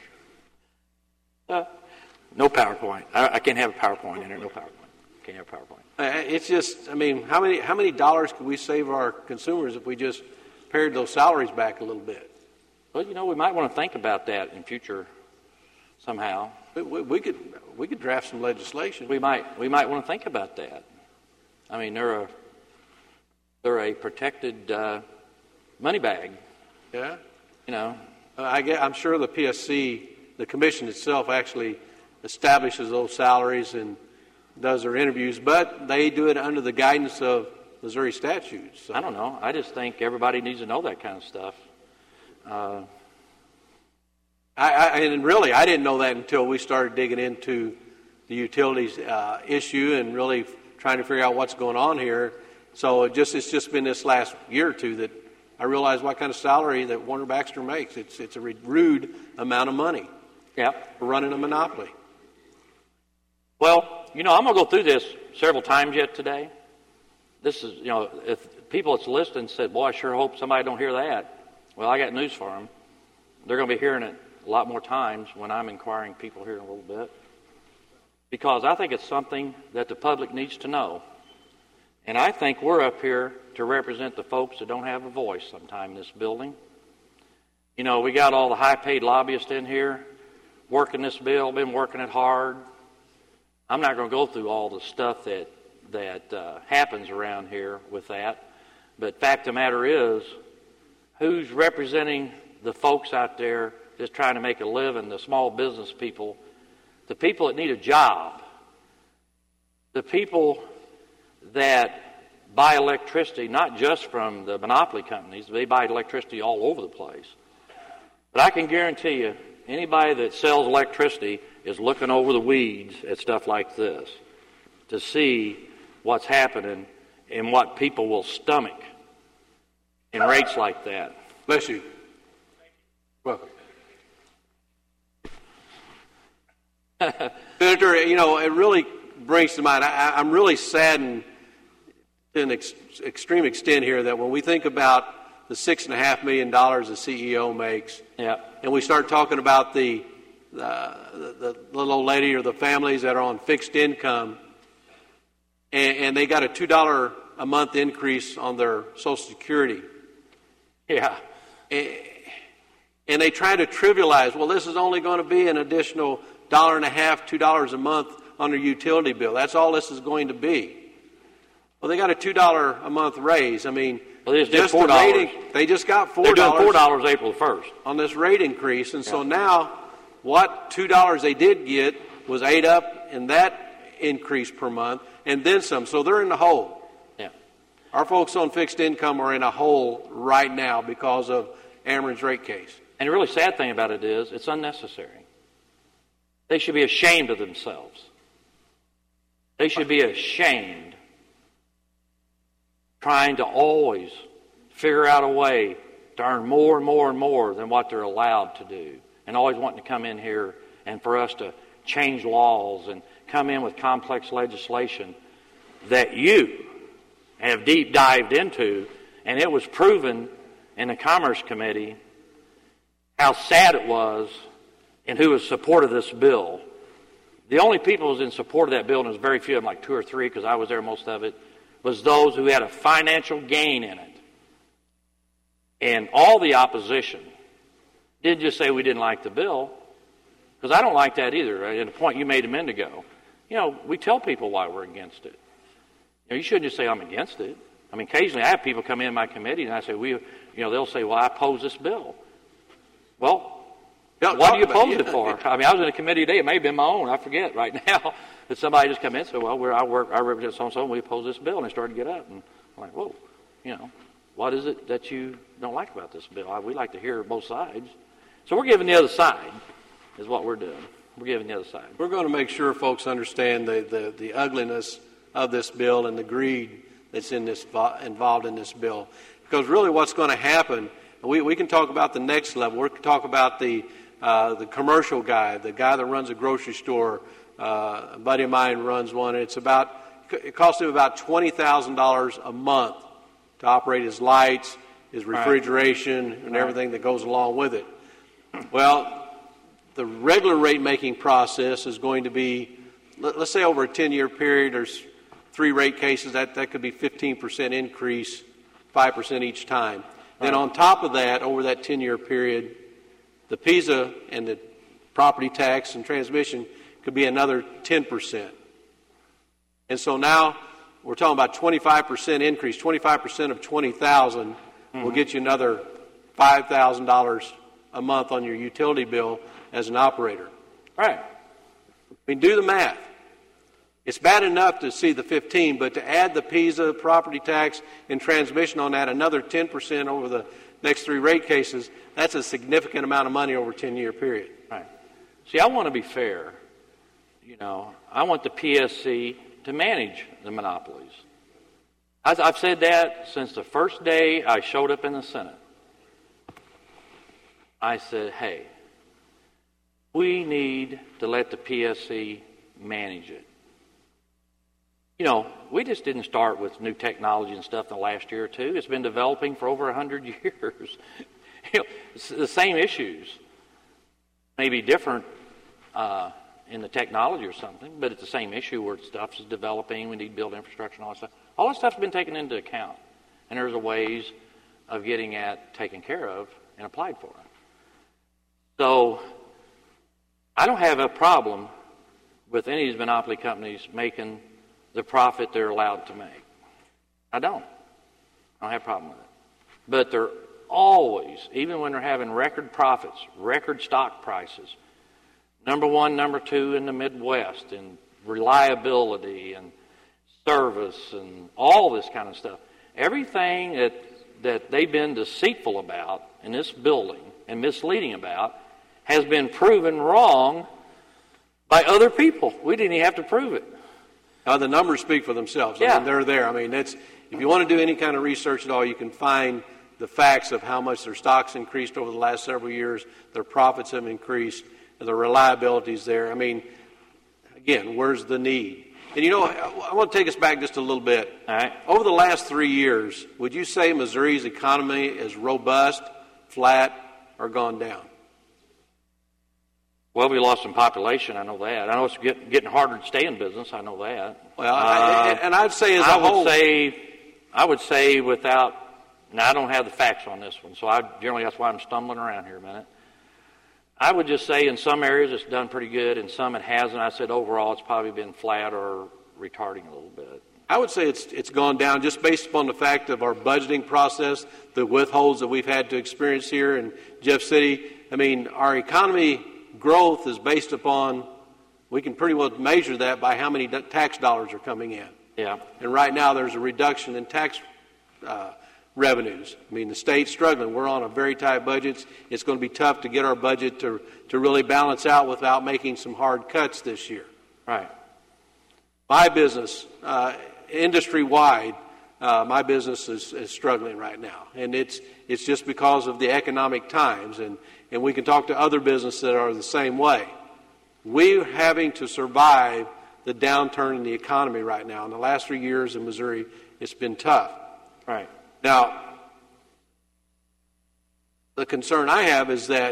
Uh, no PowerPoint. I, I can't have a PowerPoint in there. No PowerPoint. Can't have a PowerPoint. Uh, It's just, I mean, how many how many dollars could we save our consumers if we just pared those salaries back a little bit? Well, you know, we might want to think about that in future somehow. We, we, we could we could draft some legislation. We might we might want to think about that. I mean, they're a they're a protected uh, money bag. Yeah. You know. Uh, I get, I'm sure the P S C, the commission itself, actually establishes those salaries and does their interviews, but they do it under the guidance of Missouri statutes. So. I don't know. I just think everybody needs to know that kind of stuff. Uh, I, I, and really, I didn't know that until we started digging into the utilities uh, issue and really trying to figure out what's going on here. So it just it's just been this last year or two that I realized what kind of salary that Warner Baxter makes. It's it's a rude amount of money. yeah. For running a monopoly. Well, you know, I'm going to go through this several times yet today. This is, you know, if people that's listening said, boy, I sure hope somebody don't hear that. Well, I got news for them. They're going to be hearing it a lot more times when I'm inquiring people here in a little bit, because I think it's something that the public needs to know. And I think we're up here to represent the folks that don't have a voice sometime in this building. You know, we got all the high-paid lobbyists in here working this bill, been working it hard. I'm not going to go through all the stuff that, that uh, happens around here with that. But fact of the matter is, who's representing the folks out there just trying to make a living, the small business people, the people that need a job, the people that buy electricity, not just from the monopoly companies, they buy electricity all over the place. But I can guarantee you, anybody that sells electricity is looking over the weeds at stuff like this to see what's happening and what people will stomach in rates like that. Bless you. Welcome. Senator, you know, it really brings to mind, I, I'm really saddened to an ex- extreme extent here that when we think about the six and a half million dollars the C E O makes, yeah. and we start talking about the, uh, the the little old lady or the families that are on fixed income, and, and they got a two dollar a month increase on their Social Security. Yeah. And, and they try to trivialize, well, this is only going to be an additional dollar and a half, two dollars a month on their utility bill. That's all this is going to be. Well, they got a two dollar a month raise. I mean, well, they just, just did four dollars. The rate, they just got four dollars. They're doing four dollars April first on this rate increase, and yeah. so now what two dollars they did get was ate up in that increase per month, and then some. So they're in the hole. Yeah. Our folks on fixed income are in a hole right now because of Ameren's rate case. And the really sad thing about it is it's unnecessary. They should be ashamed of themselves. They should be ashamed trying to always figure out a way to earn more and more and more than what they're allowed to do, and always wanting to come in here and for us to change laws and come in with complex legislation that you have deep dived into, and it was proven in the Commerce Committee how sad it was and who was supported this bill. The only people who was in support of that bill, and there was very few of them, like two or three, because I was there most of it, was those who had a financial gain in it. And all the opposition didn't just say we didn't like the bill, because I don't like that either. Right? And the point you made a minute ago, you know, we tell people why we're against it. You know, you shouldn't just say I'm against it. I mean, occasionally I have people come in my committee and I say, we, you know, they'll say, well, I oppose this bill. Well, Don't what do you oppose it, it for? I mean, I was in a committee today. It may have been my own. I forget right now. That somebody just come in and said, well, we're, I work, I represent so-and-so, and we oppose this bill. And they started to get up. And I'm like, whoa, you know, what is it that you don't like about this bill? I, we like to hear both sides. So we're giving the other side is what we're doing. We're giving the other side. We're going to make sure folks understand the, the, the ugliness of this bill and the greed that's in this involved in this bill. Because really what's going to happen, we, we can talk about the next level. We can talk about the uh, the commercial guy, the guy that runs a grocery store. Uh, a buddy of mine runs one. It's about it costs him about twenty thousand dollars a month to operate his lights, his refrigeration, right. and right. everything that goes along with it. Well, the regular rate making process is going to be, let, let's say over a ten-year period, there's three rate cases. That that could be fifteen percent increase, five percent each time. Then on top of that, over that ten-year period, the PISA and the property tax and transmission could be another ten percent. And so now we're talking about twenty-five percent increase. twenty-five percent of twenty thousand dollars mm-hmm. will get you another five thousand dollars a month on your utility bill as an operator. Right. I mean, do the math. It's bad enough to see the fifteen, but to add the PISA, property tax, and transmission on that, another ten percent over the next three rate cases, that's a significant amount of money over a ten-year period. Right. See, I want to be fair. You know, I want the P S C to manage the monopolies. I've said that since the first day I showed up in the Senate. I said, hey, we need to let the P S C manage it. You know, we just didn't start with new technology and stuff in the last year or two. It's been developing for over one hundred years. You know, it's the same issues, maybe different uh, in the technology or something, but it's the same issue where stuff is developing. We need to build infrastructure and all that stuff. All that stuff's been taken into account, and there's a ways of getting at, taken care of, and applied for. So I don't have a problem with any of these monopoly companies making the profit they're allowed to make. I don't. I don't have a problem with it. But they're always, even when they're having record profits, record stock prices, number one, number two in the Midwest, in reliability and service and all this kind of stuff. Everything that, that they've been deceitful about in this building and misleading about has been proven wrong by other people. We didn't even have to prove it. Now, the numbers speak for themselves. Yeah. I mean, they're there. I mean, that's, if you want to do any kind of research at all, you can find the facts of how much their stocks increased over the last several years, their profits have increased, the reliability is there. I mean, again, where's the need? And you know, I want to take us back just a little bit. All right. Over the last three years, would you say Missouri's economy is robust, flat, or gone down? Well, we lost some population, I know that. I know it's get, getting harder to stay in business, I know that. Well, uh, I, and I'd say as a I whole... would say, I would say without, now I don't have the facts on this one, so I generally that's why I'm stumbling around here a minute. I would just say in some areas it's done pretty good, in some it hasn't. I said overall it's probably been flat or retarding a little bit. I would say it's it's gone down just based upon the fact of our budgeting process, the withholds that we've had to experience here in Jeff City. I mean, our economy growth is based upon, we can pretty well measure that by how many tax dollars are coming in. Yeah. And right now there's a reduction in tax uh, revenues. I mean, the state's struggling. We're on a very tight budget. It's going to be tough to get our budget to, to really balance out without making some hard cuts this year. Right. My business, uh, industry-wide, uh, my business is, is struggling right now. And it's it's just because of the economic times. And, and we can talk to other businesses that are the same way. We're having to survive the downturn in the economy right now. In the last three years in Missouri, it's been tough. Right. Now, the concern I have is that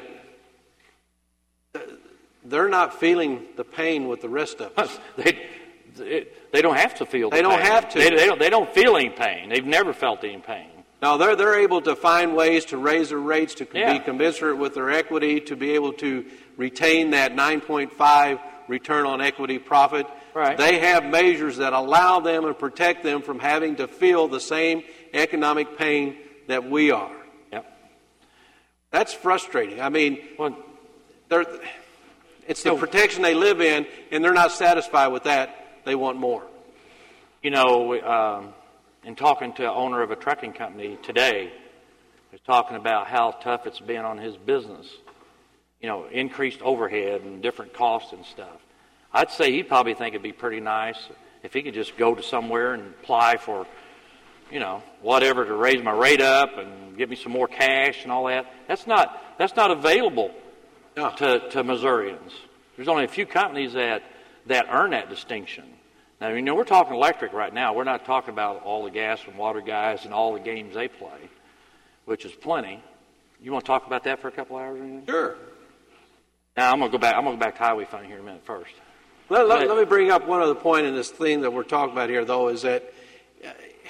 they're not feeling the pain with the rest of us. they, they, they don't have to feel the They don't pain. have to. They, they, don't, they don't feel any pain. They've never felt any pain. Now, they're, they're able to find ways to raise their rates to Yeah. be commensurate with their equity, to be able to retain that nine point five return on equity profit. Right. They have measures that allow them and protect them from having to feel the same economic pain that we are. Yep. That's frustrating. I mean, Well, they're, it's the So- protection they live in, and they're not satisfied with that. They want more. you know, um, in talking to an owner of a trucking company today, was talking about how tough it's been on his business. You know, increased overhead and different costs and stuff. I'd say he'd probably think it'd be pretty nice if he could just go to somewhere and apply for, you know, whatever to raise my rate up and give me some more cash and all that. That's not that's not available No. to, to Missourians. There's only a few companies that, that earn that distinction. Now, you know, we're talking electric right now. We're not talking about all the gas and water guys and all the games they play, which is plenty. You want to talk about that for a couple hours or anything? Sure. Now, I'm going to go back. I'm going to go back to highway fund here in a minute first. Let, let, But- let me bring up one other point in this thing that we're talking about here, though, is that uh,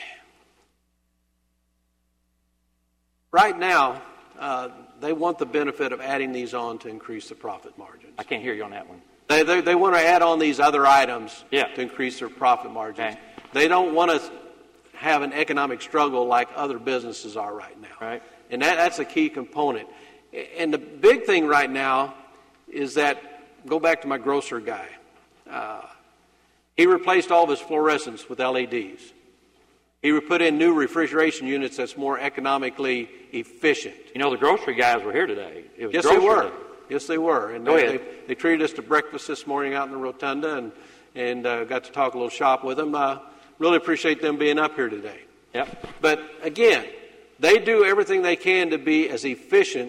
right now uh, they want the benefit of adding these on to increase the profit margins. I can't hear you on that one. They, they, they want to add on these other items Yeah. to increase their profit margins. Okay. They don't want to have an economic struggle like other businesses are right now. Right. And that, that's a key component. And the big thing right now is that, go back to my grocer guy. Uh, he replaced all of his fluorescents with L E Ds. He put in new refrigeration units that's more economically efficient. You know, the grocery guys were here today. It was Yes, they grocery were. day. Yes, they were. And Go they, ahead. they, they treated us to breakfast this morning out in the rotunda, and and uh, got to talk a little shop with them. Uh, really appreciate them being up here today. Yep. But again, they do everything they can to be as efficient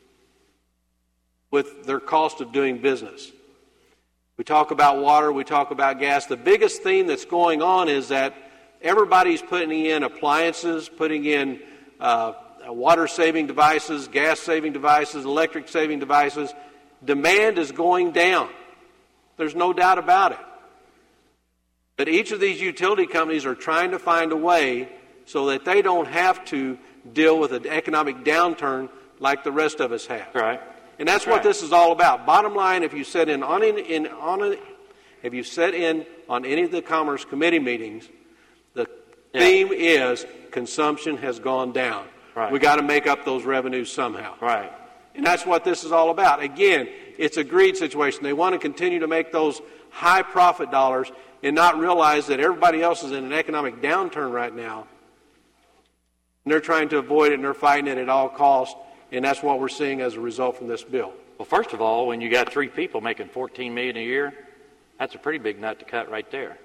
with their cost of doing business. We talk about water, we talk about gas. The biggest thing that's going on is that everybody's putting in appliances, putting in uh, water-saving devices, gas-saving devices, electric-saving devices. Demand is going down. There's no doubt about it. But each of these utility companies are trying to find a way so that they don't have to deal with an economic downturn like the rest of us have. Right. And that's, that's what right. This is all about. Bottom line, if you set in on in, in on a, if you set in on any of the Commerce Committee meetings, the yeah. theme is consumption has gone down. Right. We got to make up those revenues somehow. Right. And that's what this is all about. Again, it's a greed situation. They want to continue to make those high profit dollars and not realize that everybody else is in an economic downturn right now. And they're trying to avoid it, and they're fighting it at all costs. And that's what we're seeing as a result from this bill. Well, first of all, when you got three people making fourteen million dollars a year, that's a pretty big nut to cut right there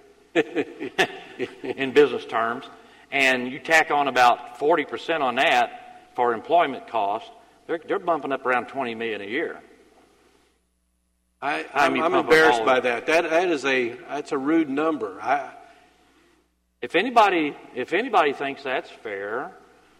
in business terms. And you tack on about forty percent on that for employment costs, they're, they're bumping up around twenty million dollars a year. I, I'm, I'm embarrassed by that. That that is a that's a rude number. I, if anybody if anybody thinks that's fair,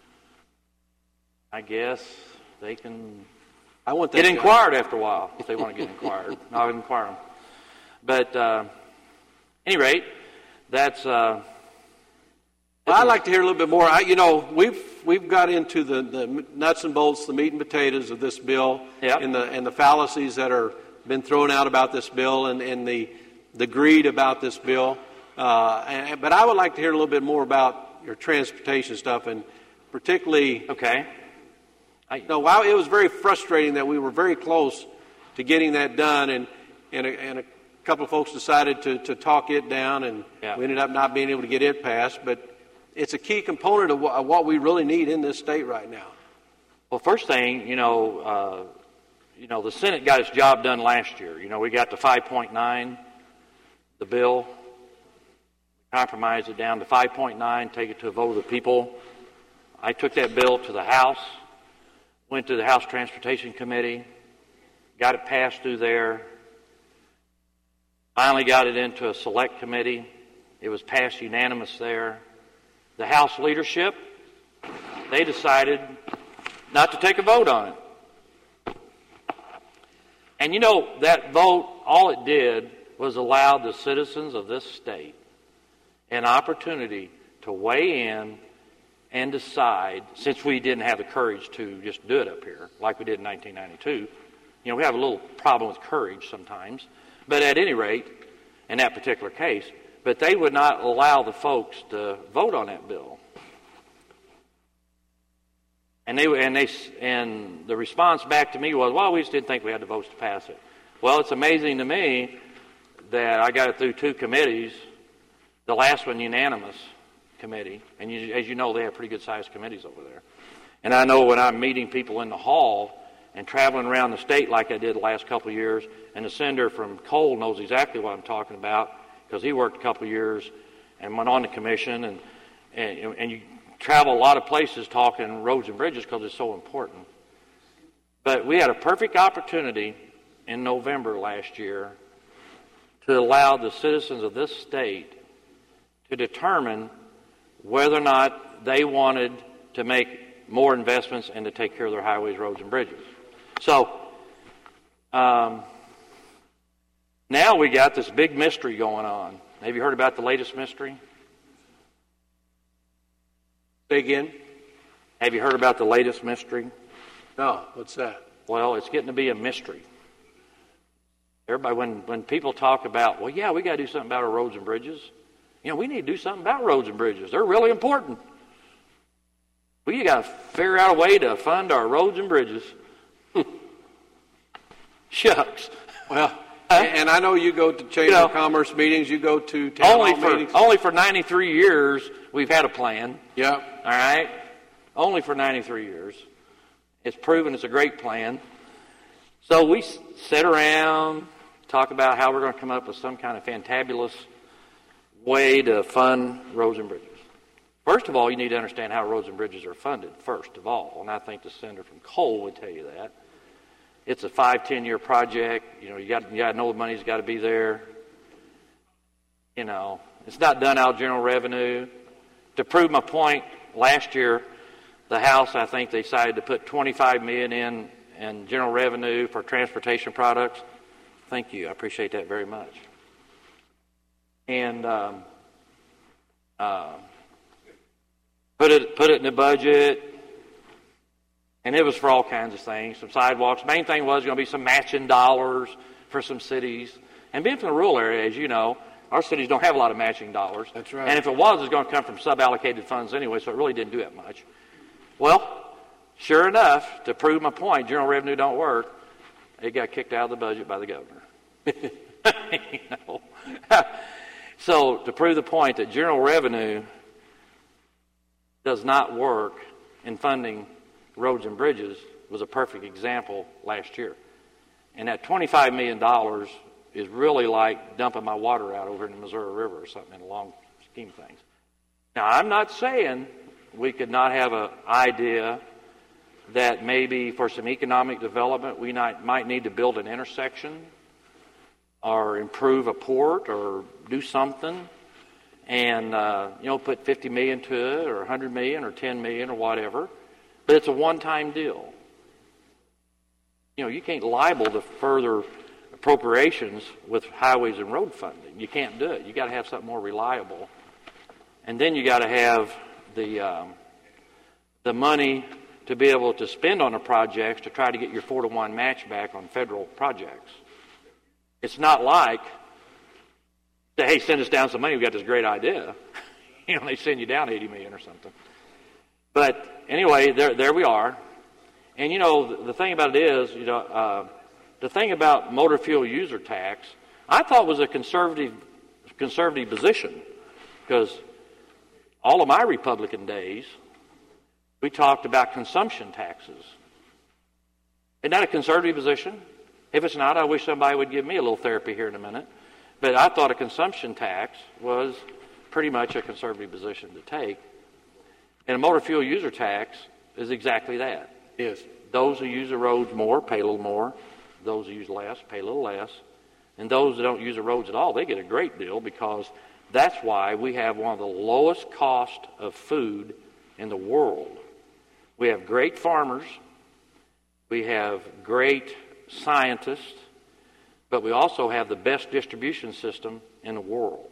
I guess they can I want get inquired after a while if they want to get inquired. I'll inquire them. But uh, at any rate, that's. Uh, well, I'd like to hear a little bit more. I, you know, we've we've got into the, the nuts and bolts, the meat and potatoes of this bill, yep. and the and the fallacies that are been thrown out about this bill, and, and the the greed about this bill. Uh, and, but I would like to hear a little bit more about your transportation stuff, and particularly. Okay. I, no, wow, it was very frustrating that we were very close to getting that done, and and a, and a couple of folks decided to, to talk it down, and yeah. we ended up not being able to get it passed. But it's a key component of what, of what we really need in this state right now. Well, first thing, you know, uh, you know, the Senate got its job done last year. You know, we got to five point nine, the bill, compromised it down to five point nine, take it to a vote of the people. I took that bill to the House. Went to the House Transportation Committee, got it passed through there, finally got it into a select committee. It was passed unanimous there. The House leadership, they decided not to take a vote on it. And you know, that vote, all it did was allow the citizens of this state an opportunity to weigh in and decide, since we didn't have the courage to just do it up here like we did in nineteen ninety-two. You know, we have a little problem with courage sometimes. But at any rate, in that particular case, but they would not allow the folks to vote on that bill. And they and they and the response back to me was, well, we just didn't think we had the votes to pass it. Well, it's amazing to me that I got it through two committees, the last one unanimous committee, and you, as you know, they have pretty good-sized committees over there. And I know when I'm meeting people in the hall and traveling around the state like I did the last couple of years, and the senator from Cole knows exactly what I'm talking about because he worked a couple of years and went on the commission, and, and, and you travel a lot of places talking roads and bridges because it's so important. But we had a perfect opportunity in November last year to allow the citizens of this state to determine whether or not they wanted to make more investments and to take care of their highways, roads, and bridges. So um, now we got this big mystery going on. Have you heard about the latest mystery? Say again? Have you heard about the latest mystery? No. What's that? Well, it's getting to be a mystery. Everybody, when, when people talk about, well, yeah, we got to do something about our roads and bridges. You know, we need to do something about roads and bridges. They're really important. We got to figure out a way to fund our roads and bridges. Shucks. Well, huh? And I know you go to Chamber you know, of Commerce meetings. You go to town only hall for, meetings. Only for ninety-three years we've had a plan. Yeah. All right? Only for ninety-three years. It's proven it's a great plan. So we sit around, talk about how we're going to come up with some kind of fantabulous way to fund roads and bridges. First of all, you need to understand how roads and bridges are funded, first of all. And I think the senator from Cole would tell you that. It's a five, ten-year project. You know, you got you got to know the money's got to be there. You know, it's not done out of general revenue. To prove my point, last year The House, I think they decided to put twenty-five million dollars in, in general revenue for transportation products. Thank you. I appreciate that very much. And um, uh, put it put it in the budget, and it was for all kinds of things. Some sidewalks. Main thing was going to be some matching dollars for some cities. And being from the rural area, as you know, our cities don't have a lot of matching dollars. That's right. And if it was, it's going to come from sub-allocated funds anyway, so it really didn't do that much. Well, sure enough, to prove my point, general revenue don't work, it got kicked out of the budget by the governor. You know? So to prove the point that general revenue does not work in funding roads and bridges was a perfect example last year. And that twenty-five million dollars is really like dumping my water out over in the Missouri River or something in a long scheme of things. Now, I'm not saying we could not have an idea that maybe for some economic development we not, might need to build an intersection or improve a port or do something and, uh, you know, put fifty million dollars to it or one hundred million dollars or ten million dollars or whatever. But it's a one-time deal. You know, you can't liable to further appropriations with highways and road funding. You can't do it. You got to have something more reliable. And then you got to have the um, the money to be able to spend on the projects to try to get your four to one match back on federal projects. It's not like, say, hey, send us down some money, we've got this great idea. You know, they send you down eighty million dollars or something. But anyway, there there we are. And, you know, the, the thing about it is, you know, uh, the thing about motor fuel user tax, I thought was a conservative conservative position because all of my Republican days, we talked about consumption taxes. Isn't that a conservative position? If it's not, I wish somebody would give me a little therapy here in a minute. But I thought a consumption tax was pretty much a conservative position to take. And a motor fuel user tax is exactly that. Yes. Those who use the roads more pay a little more. Those who use less pay a little less. And those that don't use the roads at all, they get a great deal because that's why we have one of the lowest cost of food in the world. We have great farmers. We have great scientists. But we also have the best distribution system in the world.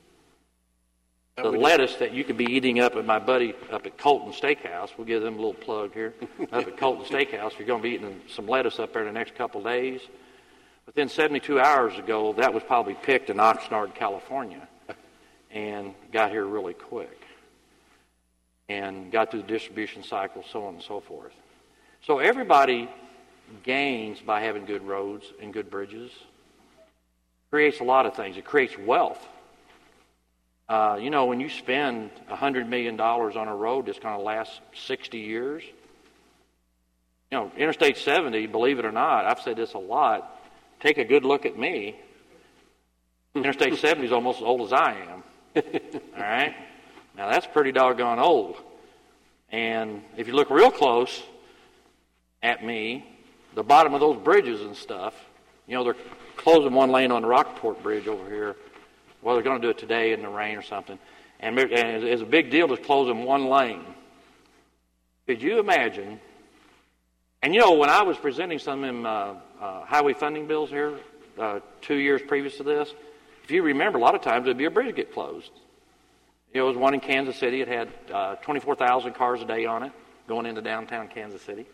The lettuce that you could be eating up at my buddy up at Colton Steakhouse, we'll give them a little plug here, up at Colton Steakhouse, you're going to be eating some lettuce up there in the next couple of days. Within seventy-two hours ago, that was probably picked in Oxnard, California, and got here really quick, and got through the distribution cycle, so on and so forth. So everybody gains by having good roads and good bridges. Creates a lot of things. It creates wealth. Uh, you know, when you spend one hundred million dollars on a road that's going to last sixty years, you know, Interstate seventy, believe it or not, I've said this a lot, take a good look at me. Interstate seventy is almost as old as I am. All right? Now, that's pretty doggone old. And if you look real close at me, the bottom of those bridges and stuff, you know, they're closing one lane on the Rockport Bridge over here. Well, they're going to do it today in the rain or something. And it's a big deal to close them one lane. Could you imagine? And, you know, when I was presenting some of them uh, uh, highway funding bills here uh, two years previous to this, if you remember, a lot of times there'd be a bridge get closed. You know, there was one in Kansas City. It had uh, twenty-four thousand cars a day on it going into downtown Kansas City.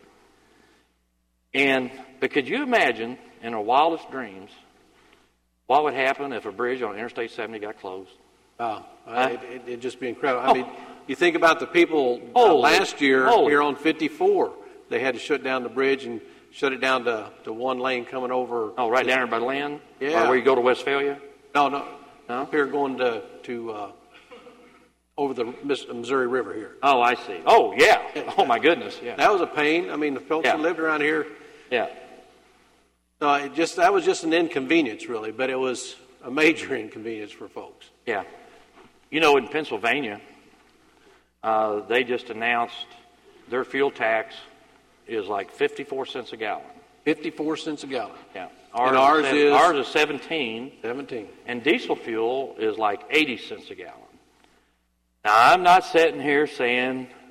And, but could you imagine, in our wildest dreams, what would happen if a bridge on Interstate seventy got closed? Wow. Huh? It, it, it'd just be incredible. I Oh. mean, you think about the people uh, Holy, last year holy. here on fifty-four. They had to shut down the bridge and shut it down to, to one lane coming over. Oh, right down there by Lynn? Yeah. Or where you go to Westphalia? No, no. No? Up here going to, to uh, over the Miss- Missouri River here. Oh, I see. Oh, yeah. Oh, my goodness. Yeah. That was a pain. I mean, the folks Yeah. that lived around here, Yeah. no, it just that was just an inconvenience, really, but it was a major inconvenience for folks. Yeah. You know, in Pennsylvania, uh, they just announced their fuel tax is like fifty-four cents a gallon. fifty-four cents a gallon. Yeah. And ours seven- is- ours is seventeen, seventeen. and diesel fuel is like eighty cents a gallon. Now, I'm not sitting here saying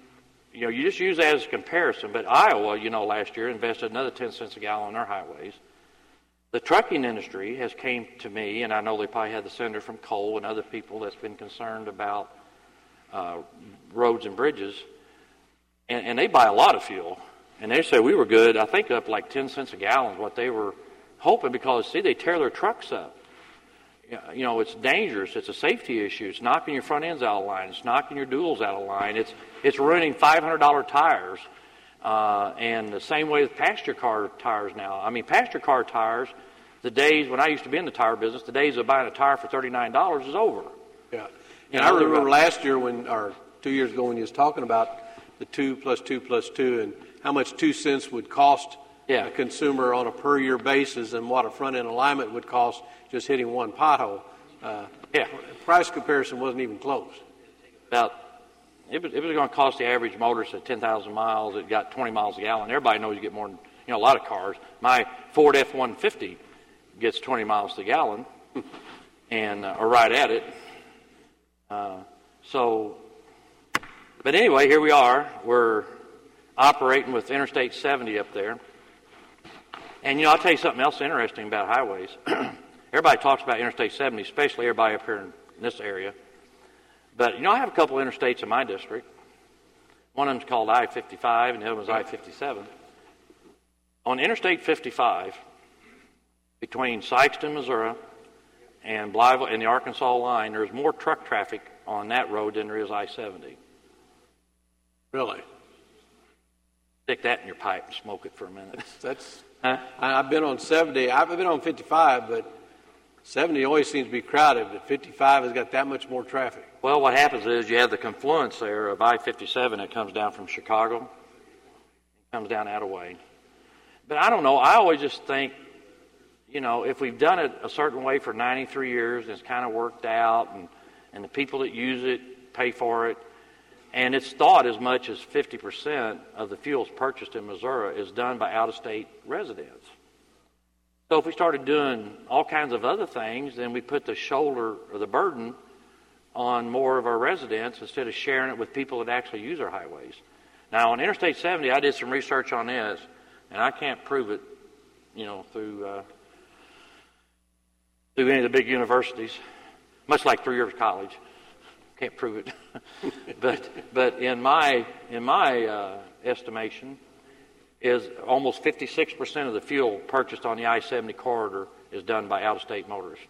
you know, you just use that as a comparison. But Iowa, you know, last year invested another ten cents a gallon on their highways. The trucking industry has came to me, and I know they probably had the senator from coal and other people that's been concerned about uh, roads and bridges, and, and they buy a lot of fuel. And they said we were good, I think up like ten cents a gallon is what they were hoping, because, see, they tear their trucks up. You know, it's dangerous. It's a safety issue. It's knocking your front ends out of line. It's knocking your duals out of line. It's it's ruining five hundred dollars tires. Uh, and the same way with passenger car tires now. I mean, passenger car tires, the days when I used to be in the tire business, the days of buying a tire for thirty-nine dollars is over. Yeah. You And know, I remember about, last year when, or two years ago when you was talking about the two plus two plus two and how much two cents would cost yeah. a consumer on a per year basis and what a front end alignment would cost just hitting one pothole. Uh, yeah. Price comparison wasn't even close. About it was, it was going to cost the average motorist at ten thousand miles. It got twenty miles a gallon. Everybody knows you get more than, you know, a lot of cars. My Ford F one fifty gets twenty miles to the gallon, and uh, or right at it. Uh, so, but anyway, here we are. We're operating with Interstate seventy up there. And, you know, I'll tell you something else interesting about highways. Everybody talks about Interstate seventy, especially everybody up here in this area. But, you know, I have a couple of interstates in my district. One of them's called I fifty-five, and the other one's I fifty-seven. On Interstate fifty-five, between Sikeston, Missouri, and Blytheville and the Arkansas line, there's more truck traffic on that road than there is I seventy. Really? Stick that in your pipe and smoke it for a minute. That's, that's Huh? I, I've been on seventy. I've been on fifty-five, but seventy always seems to be crowded, but fifty-five has got that much more traffic. Well, what happens is you have the confluence there of I fifty-seven that comes down from Chicago. It comes down that way. But I don't know. I always just think, you know, if we've done it a certain way for ninety-three years and it's kind of worked out, and, and the people that use it pay for it, and it's thought as much as fifty percent of the fuels purchased in Missouri is done by out-of-state residents. So if we started doing all kinds of other things, then we put the shoulder or the burden on more of our residents instead of sharing it with people that actually use our highways. Now, on Interstate seventy, I did some research on this, and I can't prove it, you know, through uh, through any of the big universities, much like three years of college. Can't prove it, but but in my in my uh, estimation, is almost fifty-six percent of the fuel purchased on the I seventy corridor is done by out-of-state motorists.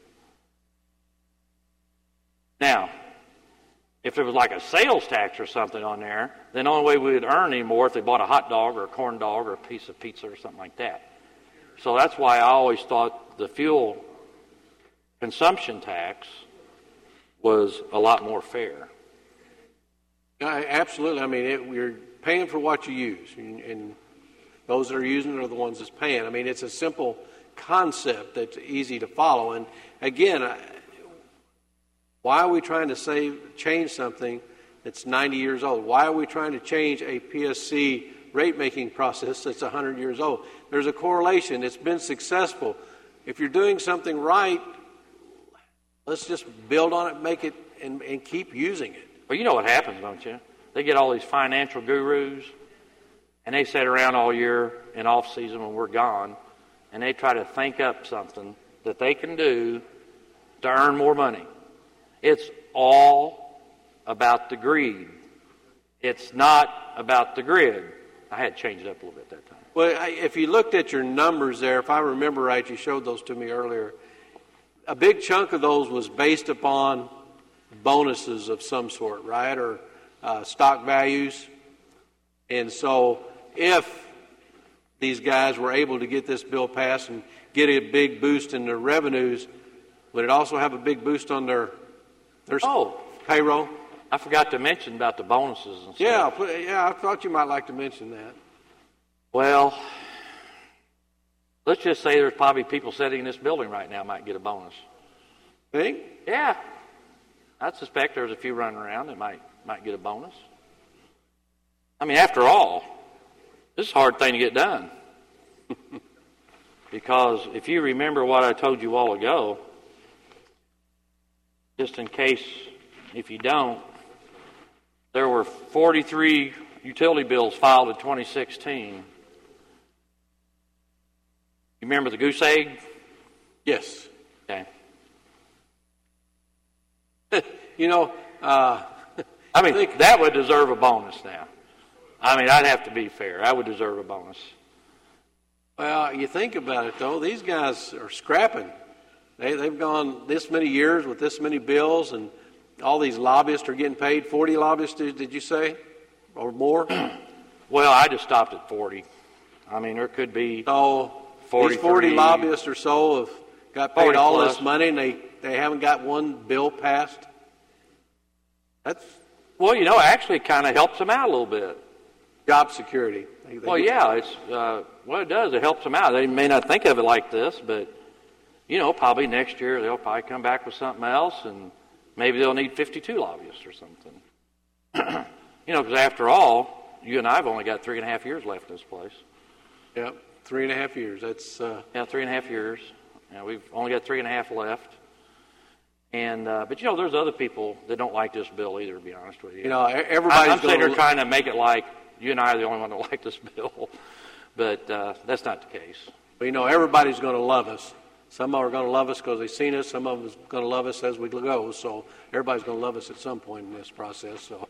Now, if there was like a sales tax or something on there, then the only way we would earn any more if they bought a hot dog or a corn dog or a piece of pizza or something like that. So that's why I always thought the fuel consumption tax was a lot more fair. Yeah, absolutely. I mean, it, you're paying for what you use, and, and those that are using it are the ones that's paying. I mean, it's a simple concept that's easy to follow. And again, I, why are we trying to save, change something that's ninety years old? Why are we trying to change a P S C rate-making process that's one hundred years old? There's a correlation. It's been successful. If you're doing something right, let's just build on it, make it, and, and keep using it. Well, you know what happens, don't you? They get all these financial gurus, and they sit around all year in off-season when we're gone, and they try to think up something that they can do to earn more money. It's all about the greed. It's not about the grid. I had to change it up a little bit that time. Well, I, if you looked at your numbers there, if I remember right, you showed those to me earlier, a big chunk of those was based upon bonuses of some sort, right, or uh, stock values. And so if these guys were able to get this bill passed and get a big boost in their revenues, would it also have a big boost on their, their oh, payroll? I forgot to mention about the bonuses and stuff. Yeah, yeah, I thought you might like to mention that. Well, let's just say there's probably people sitting in this building right now might get a bonus. Think? Yeah. I'd suspect there's a few running around that might might get a bonus. I mean, after all, this is a hard thing to get done. Because if you remember what I told you all ago, just in case if you don't, there were forty-three utility bills filed in twenty sixteen. You remember the goose egg? Yes. Okay. You know, uh, I mean, think, that would deserve a bonus now. I mean, I'd have to be fair. I would deserve a bonus. Well, you think about it, though. These guys are scrapping. They, they've gone this many years with this many bills, and all these lobbyists are getting paid. forty lobbyists, did, did you say? Or more? Well, I just stopped at forty. I mean, there could be so these forty lobbyists or so have got paid all plus. This money, and they, they haven't got one bill passed. That's well, you know, actually kind of helps them out a little bit. Job security. They, they well, yeah, it's uh, what it does. It helps them out. They may not think of it like this, but you know, probably next year they'll probably come back with something else, and maybe they'll need fifty-two lobbyists or something. You know, because after all, you and I have only got three and a half years left in this place. Yep, three and a half years. That's uh... yeah, three and a half years. Yeah, we've only got three and a half left. And uh, but you know, there's other people that don't like this bill either. To be honest with you, you know, everybody's. I'm saying they're l- trying to make it like you and I are the only one that like this bill, but uh, that's not the case. But you know, everybody's going to love us. Some are going to love us because they've seen us. Some of them are going to love us as we go. So everybody's going to love us at some point in this process. So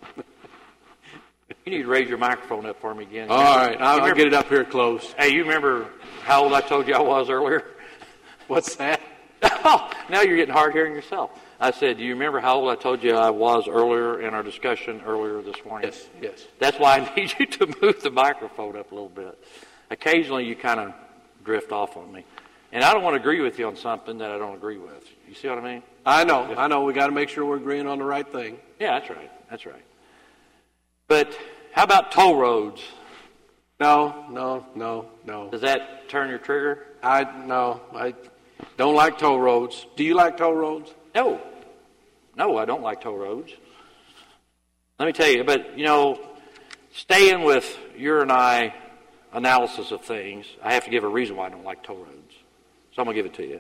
you need to raise your microphone up for me again. All remember, right, I'll, I'll get it up here close. Hey, you remember how old I told you I was earlier? What's that? Oh, now you're getting hard hearing yourself. I said, do you remember how old I told you I was earlier in our discussion earlier this morning? Yes, yes. That's why I need you to move the microphone up a little bit. Occasionally you kind of drift off on me. And I don't want to agree with you on something that I don't agree with. You see what I mean? I know, I know. We got to make sure we're agreeing on the right thing. Yeah, that's right. That's right. But how about toll roads? No, no, no, no. Does that turn your trigger? I no, I don't like toll roads. Do you like toll roads? No. No, I don't like toll roads. Let me tell you, but, you know, staying with your and I analysis of things, I have to give a reason why I don't like toll roads. So I'm going to give it to you.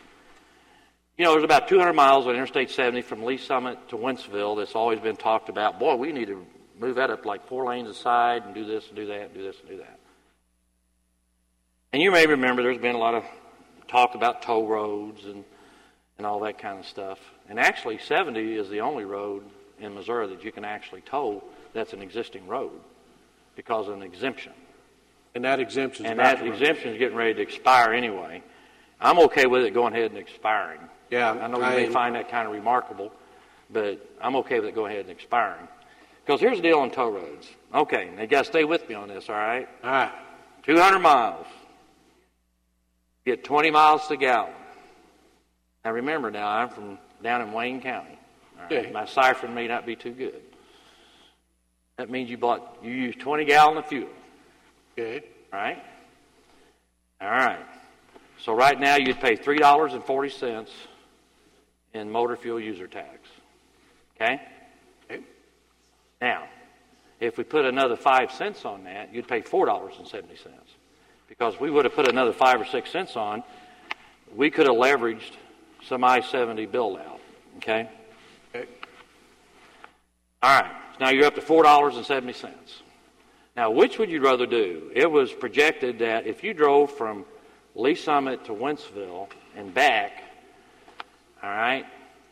You know, there's about two hundred miles on Interstate seventy from Lee Summit to Wentzville that's always been talked about. Boy, we need to move that up like four lanes aside and do this and do that and do this and do that. And you may remember there's been a lot of talk about toll roads and, and all that kind of stuff. And actually, seventy is the only road in Missouri that you can actually toll that's an existing road because of an exemption. And that exemption is And that exemption is getting ready to expire anyway. I'm okay with it going ahead and expiring. Yeah, I know you I may am. find that kind of remarkable, but I'm okay with it going ahead and expiring. Because here's the deal on toll roads. Okay, now you got to stay with me on this, all right? All right. two hundred miles. Get twenty miles to the gallon. Now remember, now I'm from down in Wayne County. All right? Okay. My ciphering may not be too good. That means you bought you use twenty gallon of fuel. Okay. All right. All right. So right now you'd pay three dollars and forty cents in motor fuel user tax. Okay. Okay. Now, if we put another five cents on that, you'd pay four dollars and seventy cents. Because we would have put another five or six cents on, we could have leveraged some I seventy build out. Okay? Okay. All right. So now you're up to four dollars and seventy cents. Now, which would you rather do? It was projected that if you drove from Lee Summit to Wentzville and back, all right,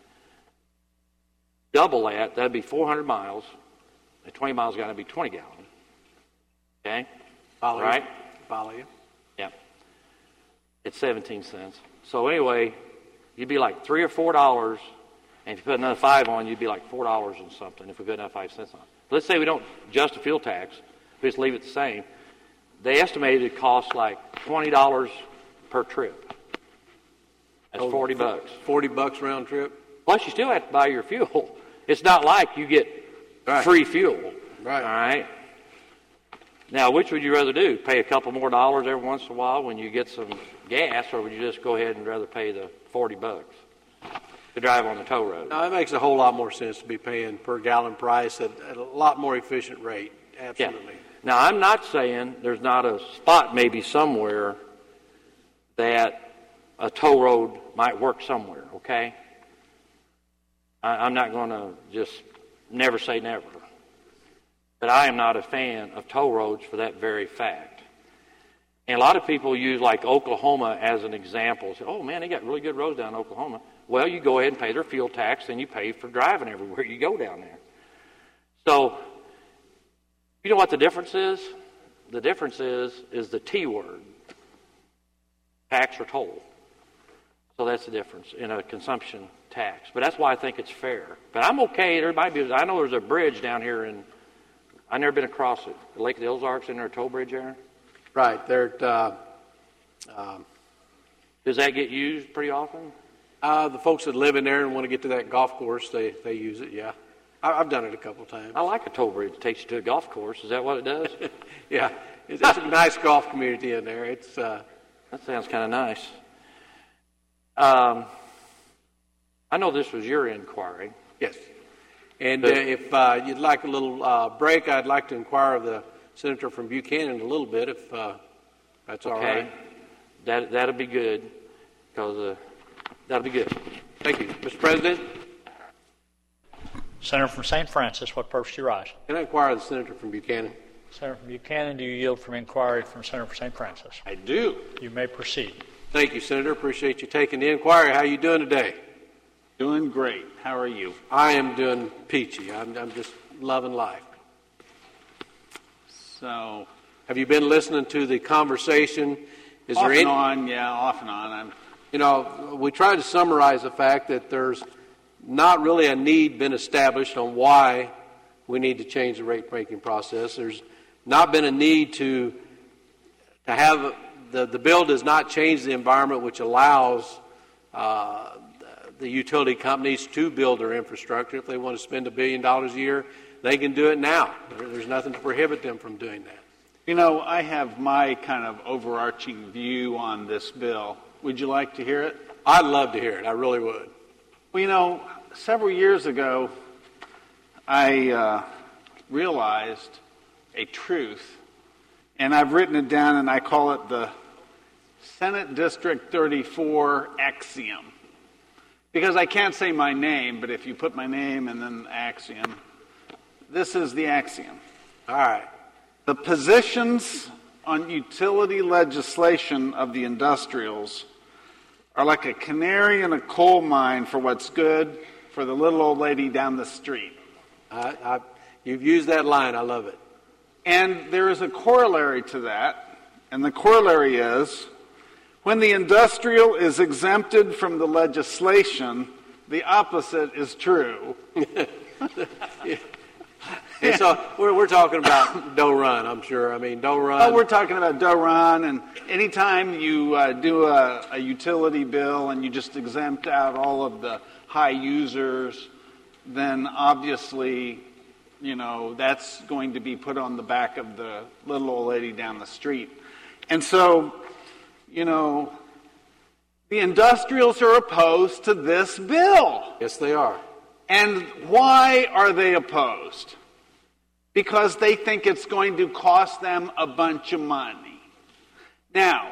double that, that'd be four hundred miles. At twenty miles, got to be twenty gallon. Okay? Follow right? You. Follow you. Yeah. It's seventeen cents. So anyway, you'd be like three or four dollars, and if you put another five on, you'd be like four dollars and something if we put another five cents on. Let's say we don't adjust the fuel tax, we just leave it the same. They estimated it costs like twenty dollars per trip. That's Oh, forty bucks. Forty bucks round trip. Plus, you still have to buy your fuel. It's not like you get Right. free fuel. Right. All right. Now, which would you rather do? Pay a couple more dollars every once in a while when you get some gas, or would you just go ahead and rather pay the forty bucks to drive on the toll road? Now, it makes a whole lot more sense to be paying per gallon price at, at a lot more efficient rate. Absolutely. Yeah. Now, I'm not saying there's not a spot maybe somewhere that a toll road might work somewhere, okay? I, I'm not going to just never say never. But I am not a fan of toll roads for that very fact. And a lot of people use like Oklahoma as an example. Say, oh man, they got really good roads down in Oklahoma. Well, you go ahead and pay their fuel tax, and you pay for driving everywhere you go down there. So, you know what the difference is? The difference is is the T word, tax or toll. So that's the difference in a consumption tax. But that's why I think it's fair. But I'm okay. There might be. I know there's a bridge down here, and I've never been across it. The Lake of the Ozarks, in there, a toll bridge there. Right. There. Uh, um, Does that get used pretty often? uh, the folks that live in there and want to get to that golf course, they, they use it, yeah. I, I've done it a couple times. I like a toll bridge. It takes you to a golf course. Is that what it does? Yeah. It's, it's a nice golf community in there. It's uh, That sounds kind of nice. Um, I know this was your inquiry. yes. And uh, if uh, you'd like a little uh, break, I'd like to inquire of the senator from Buchanan a little bit, if uh, that's all Okay. right. That, that'll be good, because uh, that'll be good. Thank you. Mister President, Senator from Saint Francis, what purpose do you rise? can I inquire of the senator from Buchanan? Senator from Buchanan, do you yield from inquiry from Senator from Saint Francis? I do. You may proceed. Thank you, Senator. Appreciate you taking the inquiry. How are you doing today? Doing great. How are you? I am doing peachy. I'm, I'm just loving life. So, Have you been listening to the conversation? Is off there and any, on, yeah, off and on. I'm, you know, we tried to summarize the fact that there's not really a need been established on why we need to change the rate-making process. There's not been a need to to have the the bill does not change the environment which allows uh, the utility companies to build their infrastructure. If they want to spend a billion dollars a year, they can do it now. There's nothing to prohibit them from doing that. you know, I have my kind of overarching view on this bill. Would you like to hear it? I'd love to hear it. I really would. Well, you know, several years ago, I uh, realized a truth, and I've written it down, and I call it the Senate District thirty-four axiom. Because I can't say my name, but if you put my name and then axiom, this is the axiom. All right. The positions on utility legislation of the industrials are like a canary in a coal mine for what's good for the little old lady down the street. I, I, you've used that line. I love it. And there is a corollary to that, and the corollary is when the industrial is exempted from the legislation, the opposite is true. And so we're, we're talking about Doe Run, I'm sure. I mean, Doe Run. Oh, we're talking about Doe Run, and anytime you uh, do a, a utility bill and you just exempt out all of the high users, then obviously, you know, that's going to be put on the back of the little old lady down the street. And so, you know, the industrials are opposed to this bill. Yes, they are. And why are they opposed? Because they think it's going to cost them a bunch of money. Now,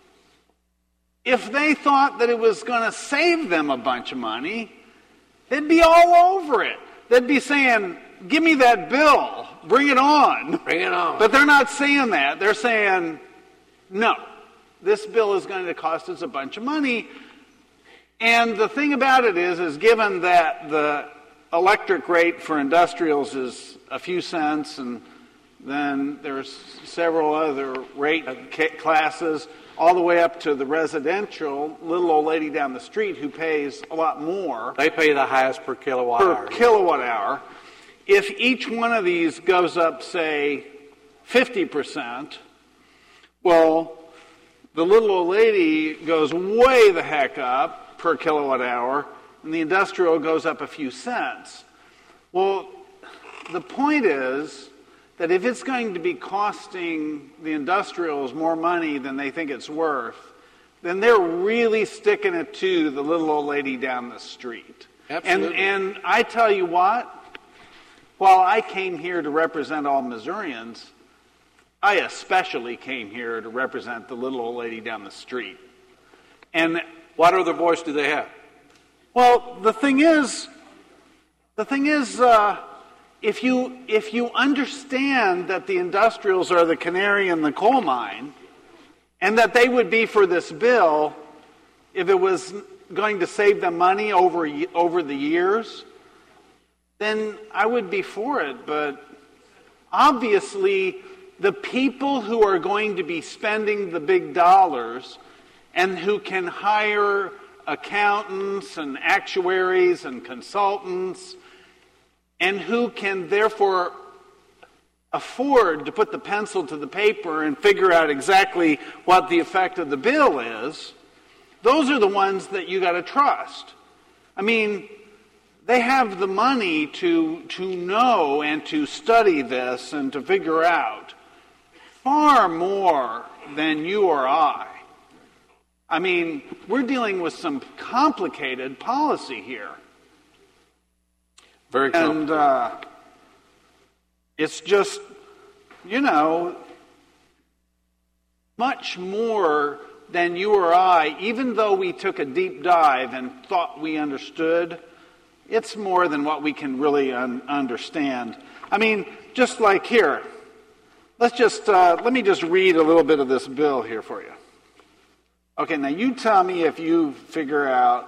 if they thought that it was going to save them a bunch of money, they'd be all over it. They'd be saying, give me that bill, bring it on. Bring it on. But they're not saying that. They're saying, no, this bill is going to cost us a bunch of money. And the thing about it is, is given that the electric rate for industrials is a few cents, and then there's several other rate classes, all the way up to the residential little old lady down the street who pays a lot more. They pay the highest per kilowatt per hour. kilowatt hour. If each one of these goes up, say, fifty percent, well, the little old lady goes way the heck up per kilowatt hour, and the industrial goes up a few cents. Well, the point is that if it's going to be costing the industrials more money than they think it's worth, then they're really sticking it to the little old lady down the street. Absolutely. And, and I tell you what, while I came here to represent all Missourians, I especially came here to represent the little old lady down the street. And what other voice do they have? well, the thing is, the thing is, uh, if you if you understand that the industrials are the canary in the coal mine, and that they would be for this bill if it was going to save them money over over the years, then I would be for it. But obviously, the people who are going to be spending the big dollars and who can hire accountants and actuaries and consultants and who can therefore afford to put the pencil to the paper and figure out exactly what the effect of the bill is, those are the ones that you got to trust. I mean, they have the money to to know and to study this and to figure out far more than you or I. I mean, we're dealing with some complicated policy here. Very complicated. And uh, it's just, you know, much more than you or I, even though we took a deep dive and thought we understood, it's more than what we can really un- understand. I mean, just like here, let's just, uh, let me just read a little bit of this bill here for you. Okay, now you tell me if you figure out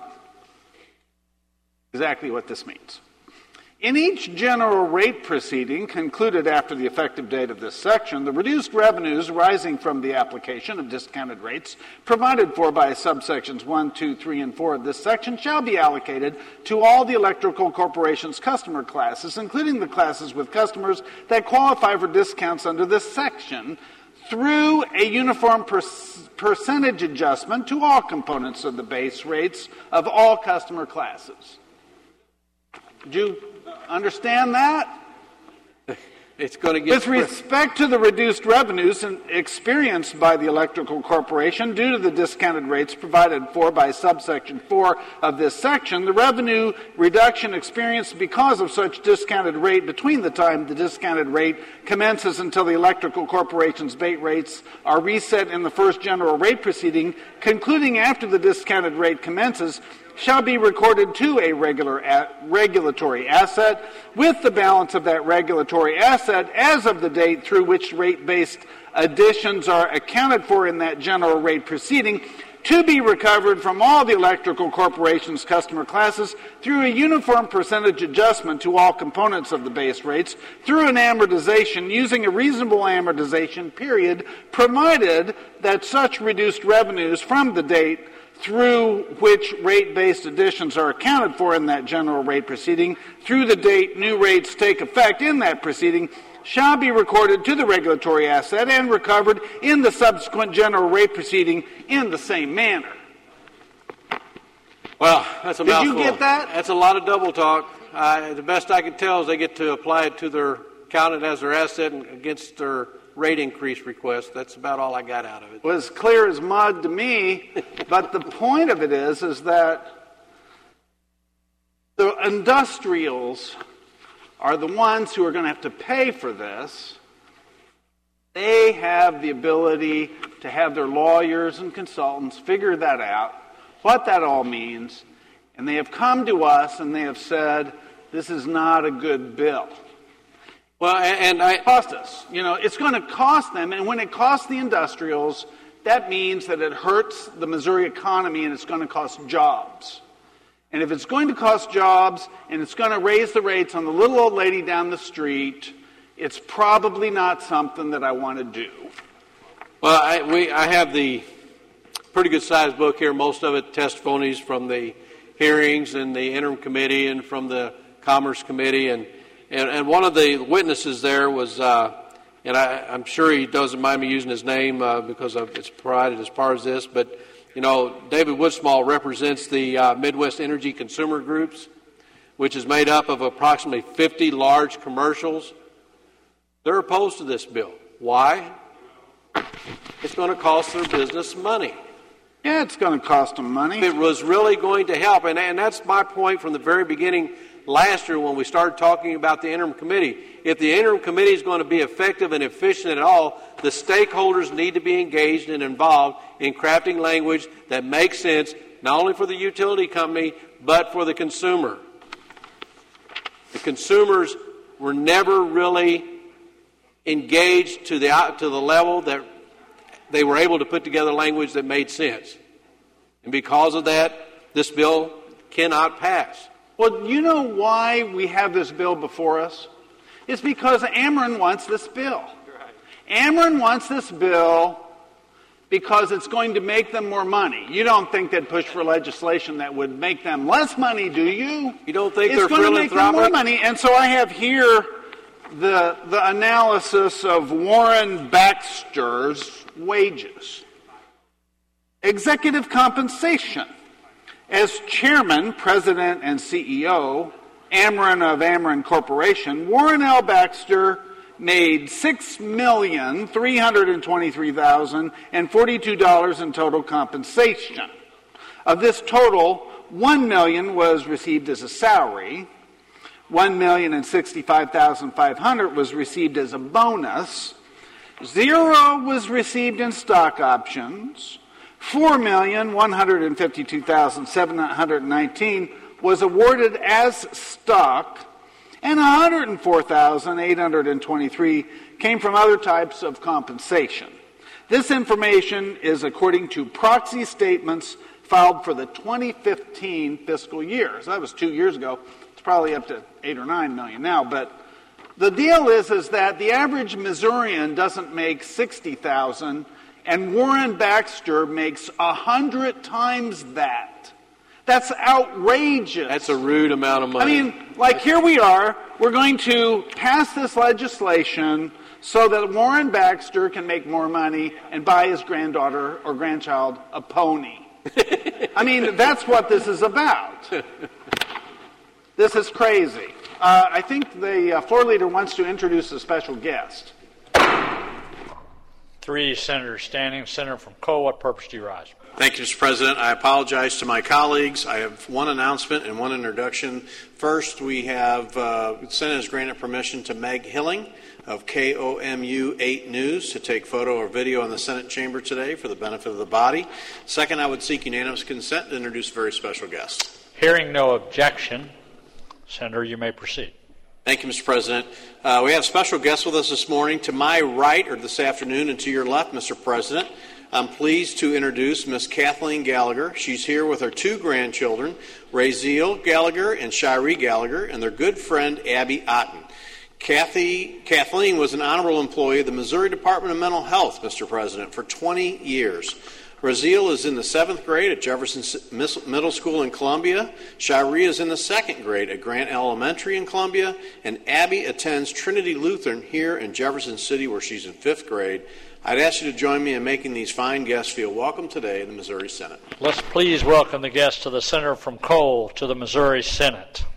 exactly what this means. In each general rate proceeding concluded after the effective date of this section, the reduced revenues arising from the application of discounted rates provided for by subsections one, two, three, and four of this section shall be allocated to all the electrical corporation's customer classes, including the classes with customers that qualify for discounts under this section, through a uniform per- percentage adjustment to all components of the base rates of all customer classes. Did you understand that? It's going to get... With respect to the reduced revenues experienced by the Electrical Corporation due to the discounted rates provided for by subsection four of this section, the revenue reduction experienced because of such discounted rate between the time the discounted rate commences until the Electrical Corporation's base rates are reset in the first general rate proceeding, concluding after the discounted rate commences, shall be recorded to a regular a- regulatory asset, with the balance of that regulatory asset as of the date through which rate-based additions are accounted for in that general rate proceeding, to be recovered from all the Electrical Corporation's customer classes through a uniform percentage adjustment to all components of the base rates through an amortization using a reasonable amortization period, provided that such reduced revenues from the date through which rate-based additions are accounted for in that general rate proceeding, through the date new rates take effect in that proceeding, shall be recorded to the regulatory asset and recovered in the subsequent general rate proceeding in the same manner. Well, that's a Did mouthful. you get that? That's a lot of double talk. Uh, the best I can tell is they get to apply it to their, count it as their asset and against their rate increase request. That's about all I got out of it. Was clear as mud to me, but the point of it is, is that the industrials are the ones who are going to have to pay for this. They have the ability to have their lawyers and consultants figure that out, what that all means, and they have come to us and they have said, this is not a good bill. Well, and, and I... cost us. You know, it's going to cost them, and when it costs the industrials, that means that it hurts the Missouri economy and it's going to cost jobs. And if it's going to cost jobs and it's going to raise the rates on the little old lady down the street, it's probably not something that I want to do. Well, I, we, I have the pretty good-sized book here, most of it testimonies from the hearings and the interim committee and from the Commerce Committee, and And, and one of the witnesses there was, uh, and I, I'm sure he doesn't mind me using his name uh, because of, it's provided as part of this, but, you know, David Woodsmall represents the uh, Midwest Energy Consumer Groups, which is made up of approximately fifty large commercials. They're opposed to this bill. Why? It's going to cost their business money. Yeah, it's going to cost them money. If it was really going to help, and, and that's my point from the very beginning last year when we started talking about the interim committee. If the interim committee is going to be effective and efficient at all, the stakeholders need to be engaged and involved in crafting language that makes sense not only for the utility company but for the consumer. The consumers were never really engaged to the, to the level that they were able to put together language that made sense. And because of that, this bill cannot pass. Well, you know why we have this bill before us? It's because Ameren wants this bill. Ameren wants this bill because it's going to make them more money. You don't think they'd push for legislation that would make them less money, do you? You don't think it's they're going to make them more philanthropic? money. And so I have here the, the analysis of Warren Baxter's wages. Executive compensation. As chairman, president, and C E O, Ameren of Ameren Corporation, Warren L. Baxter made six million three hundred twenty-three thousand forty-two dollars in total compensation. Of this total, one million dollars was received as a salary, one million sixty-five thousand five hundred dollars was received as a bonus, zero was received in stock options, four million one hundred fifty-two thousand seven hundred nineteen dollars was awarded as stock, and one hundred four thousand eight hundred twenty-three dollars came from other types of compensation. This information is according to proxy statements filed for the twenty fifteen fiscal year. So that was two years ago. It's probably up to eight or nine million now. But the deal is, is that the average Missourian doesn't make sixty thousand dollars, and Warren Baxter makes a hundred times that. That's outrageous. That's a rude amount of money. I mean, like here we are, we're going to pass this legislation so that Warren Baxter can make more money and buy his granddaughter or grandchild a pony. I mean, that's what this is about. This is crazy. Uh, I think the uh, floor leader wants to introduce a special guest. Three senators standing. Senator from Cole, what purpose do you rise? Thank you, Mister President. I apologize to my colleagues. I have one announcement and one introduction. First, we have uh, the Senate has granted permission to Meg Hilling of K O M U eight News to take photo or video in the Senate chamber today for the benefit of the body. Second, I would seek unanimous consent to introduce a very special guest. Hearing no objection, Senator, you may proceed. Thank you, Mister President. Uh, we have special guests with us this morning. To my right, or this afternoon, and to your left, Mister President, I'm pleased to introduce Miss Kathleen Gallagher. She's here with her two grandchildren, Raziel Gallagher and Shiree Gallagher, and their good friend, Abby Otten. Kathy, Kathleen was an honorable employee of the Missouri Department of Mental Health, Mister President, for twenty years. Raziel is in the seventh grade at Jefferson Middle School in Columbia. Shiree is in the second grade at Grant Elementary in Columbia. And Abby attends Trinity Lutheran here in Jefferson City, where she's in fifth grade. I'd ask you to join me in making these fine guests feel welcome today in the Missouri Senate. Let's please welcome the guests to the Senator from Cole to the Missouri Senate.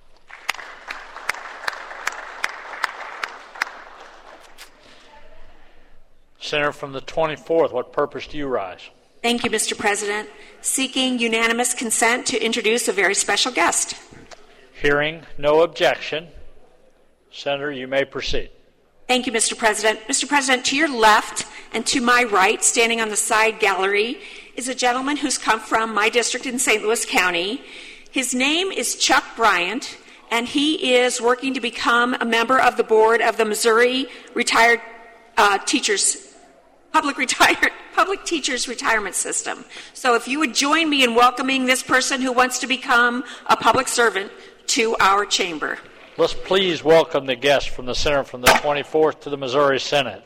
Senator from the twenty-fourth, what purpose do you rise? Thank you, Mister President. Seeking unanimous consent to introduce a very special guest. Hearing no objection, Senator, you may proceed. Thank you, Mister President. Mister President, to your left and to my right, standing on the side gallery, is a gentleman who's come from my district in Saint Louis County. His name is Chuck Bryant, and he is working to become a member of the board of the Missouri Retired uh, Teachers Public Retired Public Teachers Retirement System. So if you would join me in welcoming this person who wants to become a public servant to our chamber. Let's please welcome the guests from the Senator from the twenty-fourth to the Missouri Senate.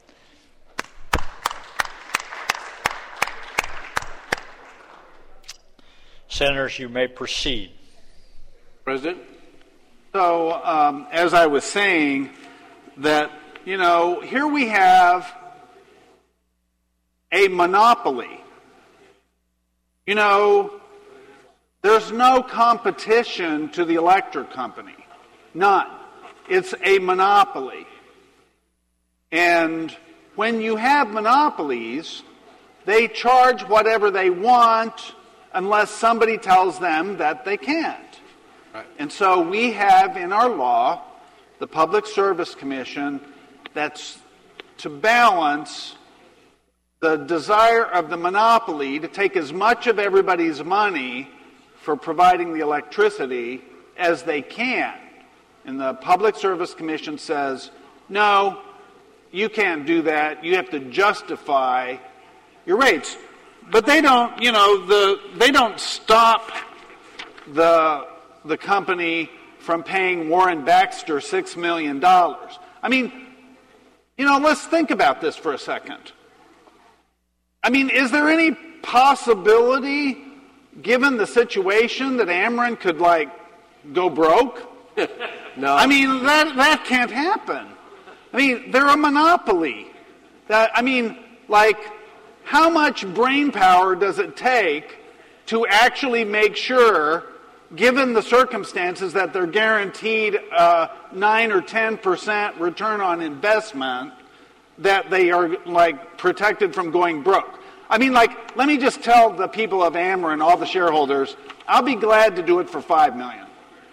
Senators, you may proceed. President? So, um, as I was saying, that, you know, here we have a monopoly. You know, there's no competition to the electric company. None. It's a monopoly. And when you have monopolies, they charge whatever they want unless somebody tells them that they can't. Right. And so we have in our law the Public Service Commission that's to balance the desire of the monopoly to take as much of everybody's money for providing the electricity as they can. and the Public Service Commission says, no, you can't do that. You have to justify your rates. But they don't, you know, the they don't stop the the company from paying Warren Baxter six million dollars. I mean, you know, let's think about this for a second. I mean, is there any possibility, given the situation, that Ameren could, like, go broke? No. I mean, that that can't happen. I mean, they're a monopoly. That I mean, like, how much brain power does it take to actually make sure, given the circumstances, that they're guaranteed a nine or ten percent return on investment, that they are, like, protected from going broke? I mean, like, let me just tell the people of Ameren, all the shareholders, I'll be glad to do it for five million dollars.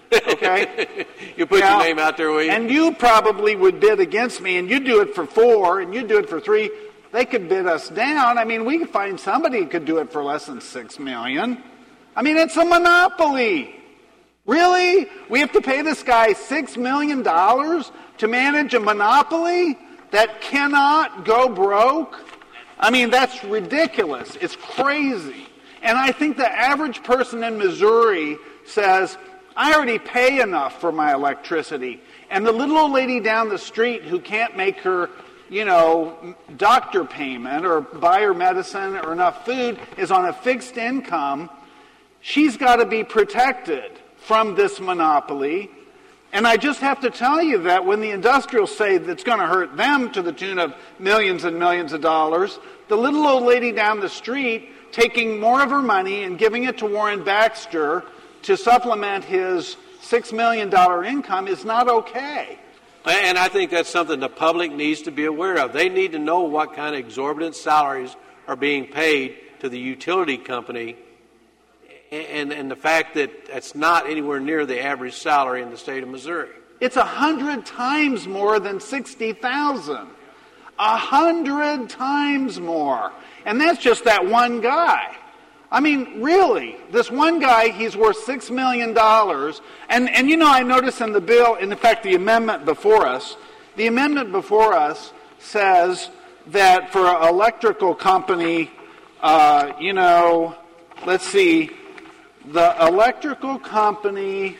Okay? You put now, your name out there, will you? And you probably would bid against me, and you'd do it for four, and you'd do it for three. They could bid us down. I mean, we could find somebody who could do it for less than six million dollars. I mean, it's a monopoly. Really? We have to pay this guy six million dollars to manage a monopoly that cannot go broke? I mean, that's ridiculous. It's crazy. And I think the average person in Missouri says, I already pay enough for my electricity. And the little old lady down the street who can't make her, you know, doctor payment or buy her medicine or enough food is on a fixed income. She's got to be protected from this monopoly. And I just have to tell you that when the industrials say that's going to hurt them to the tune of millions and millions of dollars, the little old lady down the street taking more of her money and giving it to Warren Baxter to supplement his six million dollars income is not okay. And I think that's something the public needs to be aware of. They need to know what kind of exorbitant salaries are being paid to the utility company, and, and the fact that it's not anywhere near the average salary in the state of Missouri. It's a hundred times more than sixty thousand. A hundred times more. And that's just that one guy. I mean, really, this one guy, he's worth six million dollars. And, and you know, I notice in the bill, in fact, the amendment before us, the amendment before us says that for an electrical company, uh, you know, let's see, the electrical company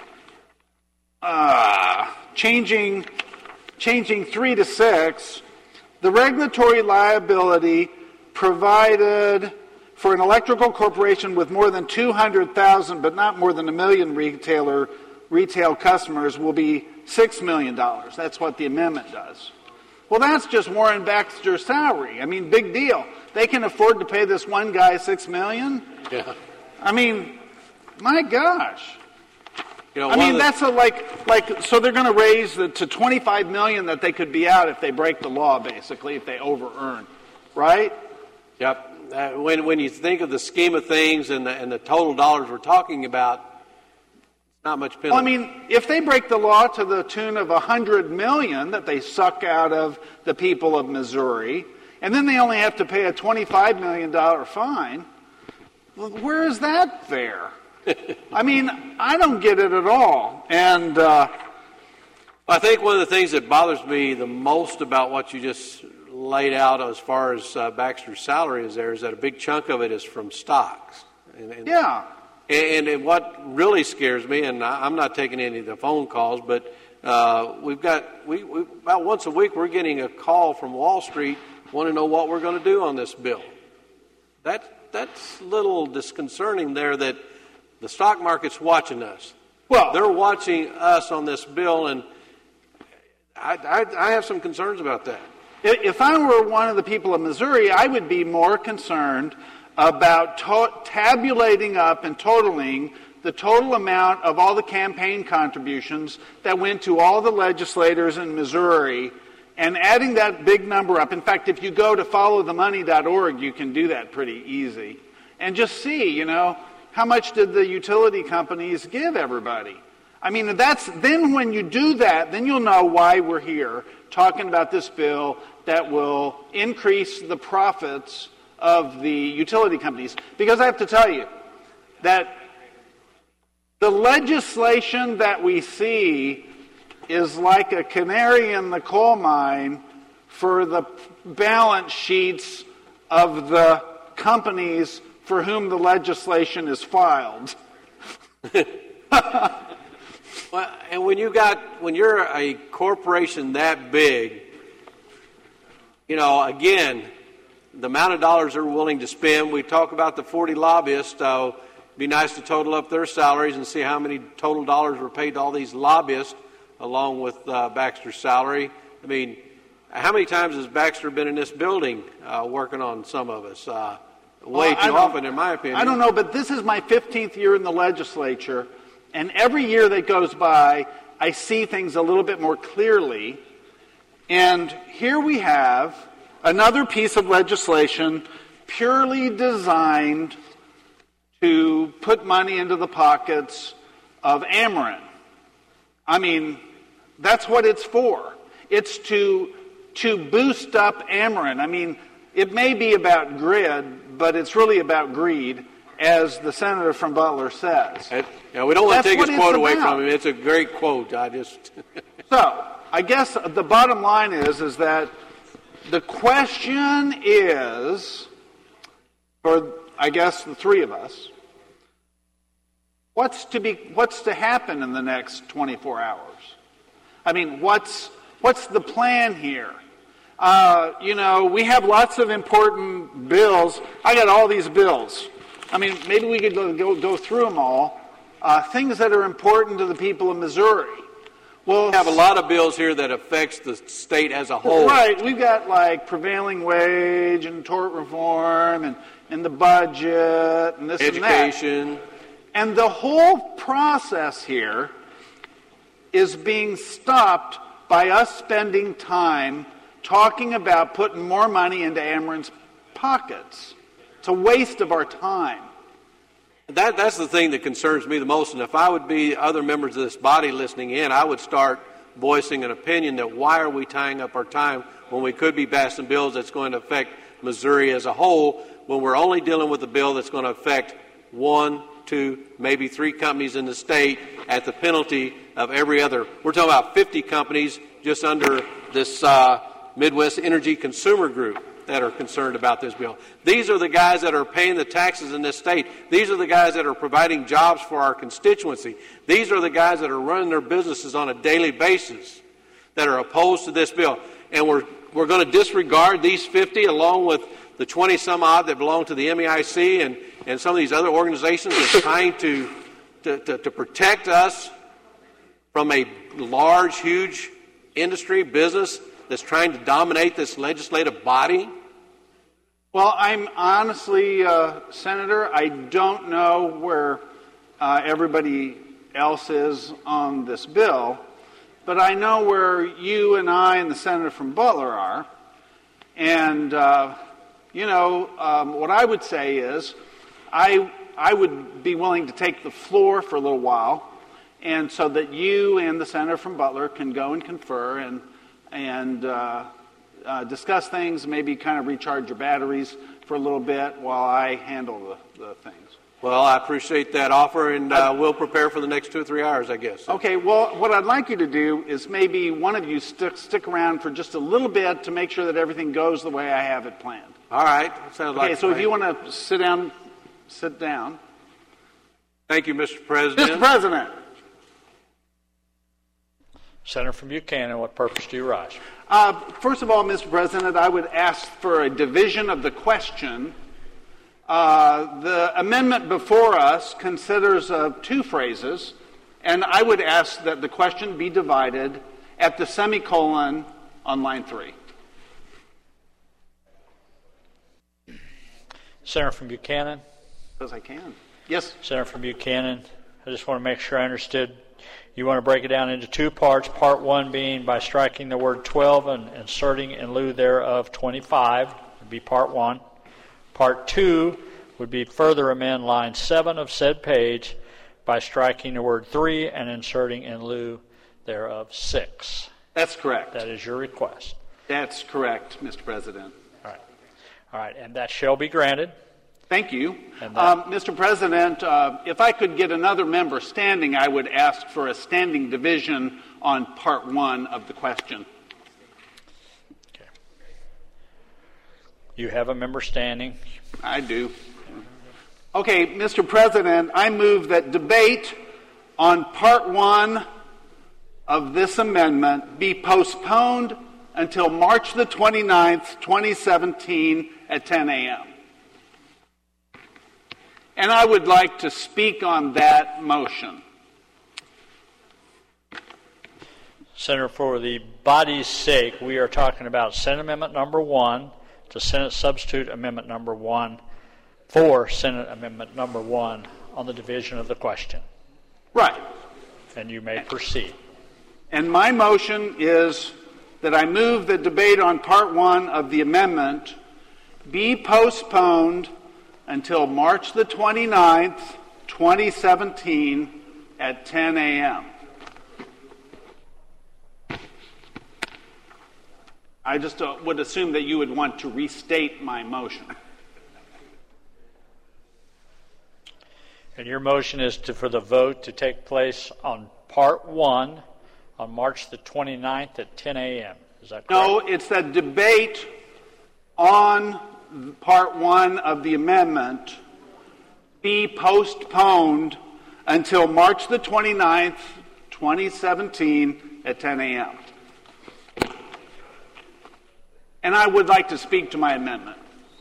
uh, changing, changing three to six, the regulatory liability provided for an electrical corporation with more than two hundred thousand, but not more than a million retailer retail customers will be six million dollars. That's what the amendment does. Well, that's just Warren Baxter's salary. I mean, big deal. They can afford to pay this one guy six million dollars? Yeah. I mean, my gosh. You know, I mean, the, that's a like, like, so they're going to raise the, to twenty-five million dollars that they could be out if they break the law, basically, if they over-earn, right? Yep. Uh, when when you think of the scheme of things and the, and the total dollars we're talking about, not much penalty. Well, I mean, if they break the law to the tune of one hundred million dollars that they suck out of the people of Missouri, and then they only have to pay a twenty-five million dollars fine, well, where is that fair? I mean, I don't get it at all. And uh, I think one of the things that bothers me the most about what you just laid out as far as uh, Baxter's salary is there is that a big chunk of it is from stocks. And, and, yeah. And, and what really scares me, and I'm not taking any of the phone calls, but uh, we've got, we, we about once a week we're getting a call from Wall Street wanting to know what we're going to do on this bill. That, that's a little disconcerting there that the stock market's watching us. Well, they're watching us on this bill, and I, I, I have some concerns about that. If I were one of the people of Missouri, I would be more concerned about to- tabulating up and totaling the total amount of all the campaign contributions that went to all the legislators in Missouri and adding that big number up. In fact, if you go to follow the money dot org, you can do that pretty easy. And just see, you know, how much did the utility companies give everybody? I mean, that's then when you do that, then you'll know why we're here talking about this bill that will increase the profits of the utility companies. Because I have to tell you that the legislation that we see is like a canary in the coal mine for the balance sheets of the companies for whom the legislation is filed. Well, and when you got when you're a corporation that big, you know, again, the amount of dollars they're willing to spend. We talk about the forty lobbyists. Uh, it'd be nice to total up their salaries and see how many total dollars were paid to all these lobbyists, along with uh, Baxter's salary. I mean, how many times has Baxter been in this building uh, working on some of us? Uh, way well, too often, in my opinion. I don't know, but this is my fifteenth year in the legislature, and every year that goes by, I see things a little bit more clearly. And here we have another piece of legislation purely designed to put money into the pockets of Ameren. I mean, that's what it's for. It's to to boost up Ameren. I mean, it may be about grid, but it's really about greed, as the senator from Butler says. It, you know, we don't want That's to take his quote away about. from him. It's a great quote. I just So, I guess the bottom line is, is that the question is, for, I guess, the three of us, what's to be, what's to happen in the next twenty-four hours? I mean, what's, what's the plan here? Uh, you know, we have lots of important bills. I got all these bills. I mean, maybe we could go, go, go through them all. Uh, things that are important to the people of Missouri. Well, we have a lot of bills here that affects the state as a whole. Right. We've got like prevailing wage and tort reform and, and the budget and this Education. and that. And the whole process here is being stopped by us spending time talking about putting more money into Ameren's pockets. It's a waste of our time. That, that's the thing that concerns me the most. And if I would be other members of this body listening in, I would start voicing an opinion that why are we tying up our time when we could be passing bills that's going to affect Missouri as a whole, when we're only dealing with a bill that's going to affect one, two, maybe three companies in the state at the penalty of every other. We're talking about fifty companies just under this uh, Midwest Energy Consumer Group that are concerned about this bill. These are the guys that are paying the taxes in this state. These are the guys that are providing jobs for our constituency. These are the guys that are running their businesses on a daily basis that are opposed to this bill. And we're we're going to disregard these fifty along with the twenty some odd that belong to the M E I C and, and some of these other organizations that's trying to, to, to, to protect us from a large, huge industry, business that's trying to dominate this legislative body? Well, I'm honestly, uh, Senator, I don't know where uh, everybody else is on this bill, but I know where you and I and the senator from Butler are. And, uh, you know, um, what I would say is I, I would be willing to take the floor for a little while, and so that you and the senator from Butler can go and confer and and uh, uh, discuss things, maybe kind of recharge your batteries for a little bit while I handle the, the things. Well, I appreciate that offer, and uh, we'll prepare for the next two or three hours, I guess. Okay, well, what I'd like you to do is maybe one of you stick, stick around for just a little bit to make sure that everything goes the way I have it planned. All right. That sounds like okay, so if you want to sit down, sit down. Thank you, Mister President. Mister President. Senator from Buchanan, what purpose do you rise? Uh, first of all, Mister President, I would ask for a division of the question. Uh, the amendment before us considers uh, two phrases, and I would ask that the question be divided at the semicolon on line three. Senator from Buchanan? As I can. Yes. Senator from Buchanan, I just want to make sure I understood. You want to break it down into two parts, part one being by striking the word twelve and inserting in lieu thereof twenty-five, would be part one. Part two would be further amend line seven of said page by striking the word three and inserting in lieu thereof six. That's correct. That is your request. That's correct, Mister President. All right. All right, and that shall be granted. Thank you. And Um, Mister President, uh, if I could get another member standing, I would ask for a standing division on part one of the question. Okay. You have a member standing. I do. Okay, Mister President, I move that debate on part one of this amendment be postponed until March the twenty-ninth, twenty seventeen at ten a.m. And I would like to speak on that motion. Senator, for the body's sake, we are talking about Senate Amendment number one to Senate Substitute Amendment number one for Senate Amendment number one on the division of the question. Right. And you may proceed. And my motion is that I move the debate on part one of the amendment be postponed until March the twenty-ninth, twenty seventeen at ten a.m. I just uh, would assume that you would want to restate my motion. And your motion is to, for the vote to take place on part one on March the twenty-ninth at ten a.m. Is that correct? No, it's that debate on part one of the amendment be postponed until March the twenty-ninth, twenty seventeen at ten a.m. And I would like to speak to my amendment.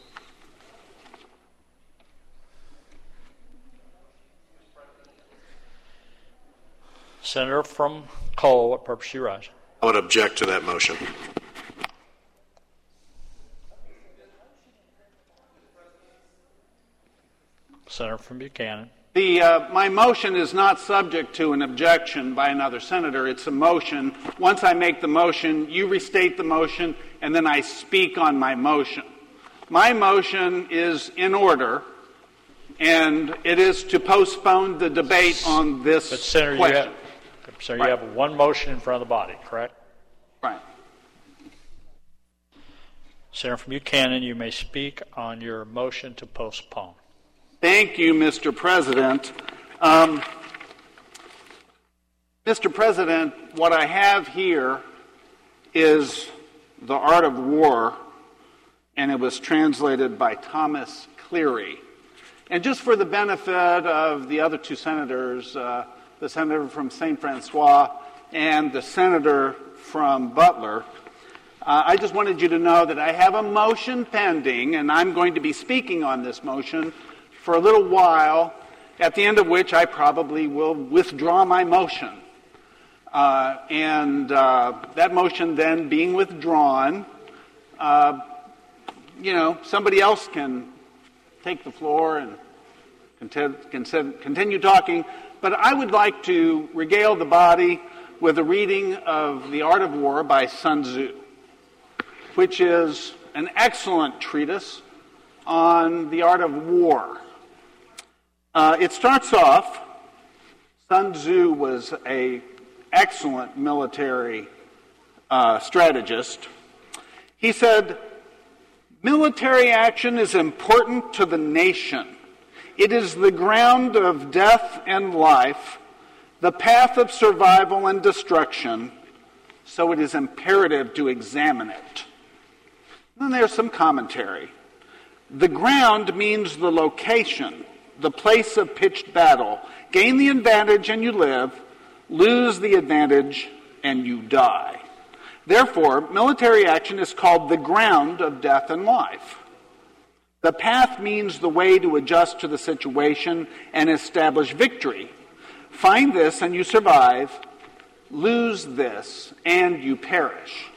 Senator from Cole, what purpose you rise? I would object to that motion. Senator from Buchanan. The, uh, my motion is not subject to an objection by another senator. It's a motion. Once I make the motion, you restate the motion, and then I speak on my motion. My motion is in order, and it is to postpone the debate on this but Senator, question. You have, so right. you have one motion in front of the body, correct? Right. Senator from Buchanan, you may speak on your motion to postpone. Thank you, Mister President. Um, Mister President, what I have here is The Art of War, and it was translated by Thomas Cleary. And just for the benefit of the other two senators, uh, the senator from Saint Francois and the senator from Butler, uh, I just wanted you to know that I have a motion pending, and I'm going to be speaking on this motion for a little while, at the end of which I probably will withdraw my motion. Uh, and uh, that motion then being withdrawn, uh, you know, somebody else can take the floor and content, continue talking. But I would like to regale the body with a reading of The Art of War by Sun Tzu, which is an excellent treatise on the art of war. Uh, it starts off, Sun Tzu was an excellent military uh, strategist. He said, military action is important to the nation. It is the ground of death and life, the path of survival and destruction, so it is imperative to examine it. Then there's some commentary. The ground means the location, the place of pitched battle. Gain the advantage and you live, lose the advantage and you die. Therefore, military action is called the ground of death and life. The path means the way to adjust to the situation and establish victory. Find this and you survive, lose this and you perish.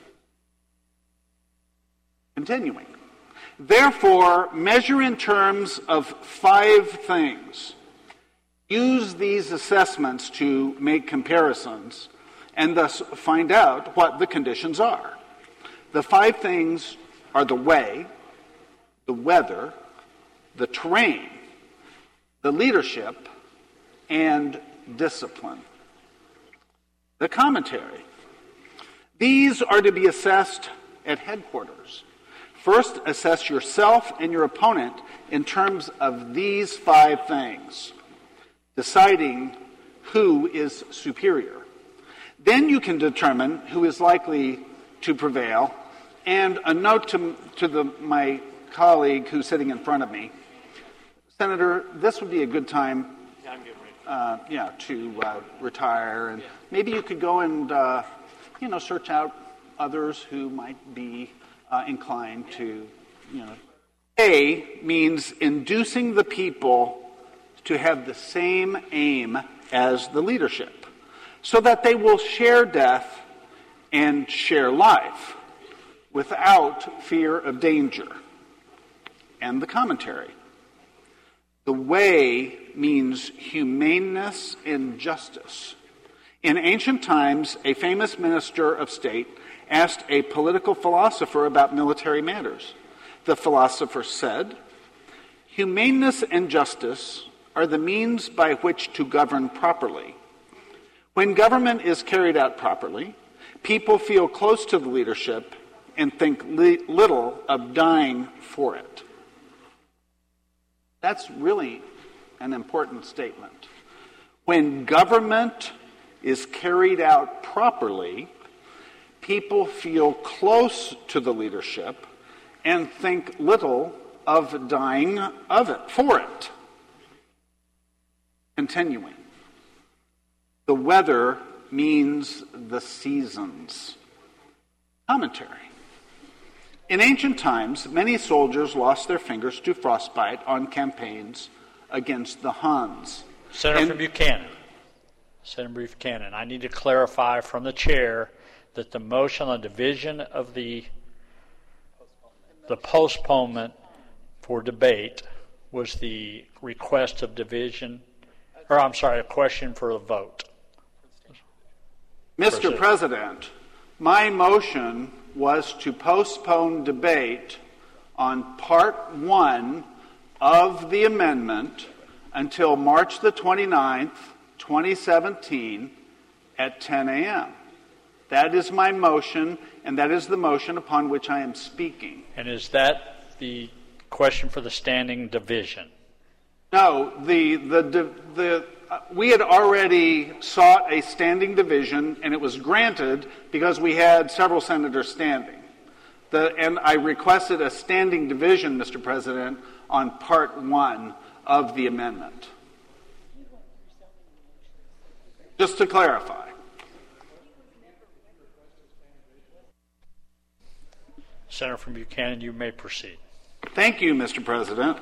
Continuing. Therefore, measure in terms of five things. Use these assessments to make comparisons and thus find out what the conditions are. The five things are the way, the weather, the terrain, the leadership, and discipline. The commentary. These are to be assessed at headquarters. First, assess yourself and your opponent in terms of these five things, deciding who is superior. Then you can determine who is likely to prevail. And a note to, to the, my colleague who's sitting in front of me, Senator, this would be a good time uh, yeah, to uh, retire. And maybe you could go and, uh, you know, search out others who might be uh, inclined to, you know. A means inducing the people to have the same aim as the leadership, so that they will share death and share life without fear of danger. And the commentary. The way means humaneness and justice. In ancient times, a famous minister of state asked a political philosopher about military matters. The philosopher said, "Humaneness and justice are the means by which to govern properly. When government is carried out properly, people feel close to the leadership and think li- little of dying for it." That's really an important statement. When government is carried out properly, people feel close to the leadership and think little of dying of it, for it. Continuing. The weather means the seasons. Commentary. In ancient times, many soldiers lost their fingers to frostbite on campaigns against the Huns. Senator and, from Buchanan. Senator Buchanan, I need to clarify from the chair that the motion on the division of the the postponement for debate was the request of division, or I'm sorry, a question for a vote. Mister President, my motion was to postpone debate on part one of the amendment until March the twenty-ninth, twenty seventeen at ten a.m. That is my motion, and that is the motion upon which I am speaking. And is that the question for the standing division? No, the the the, the uh, we had already sought a standing division, and it was granted because we had several senators standing. The, and I requested a standing division, Mister President, on part one of the amendment. Just to clarify. Senator from Buchanan, you may proceed. Thank you, Mister President.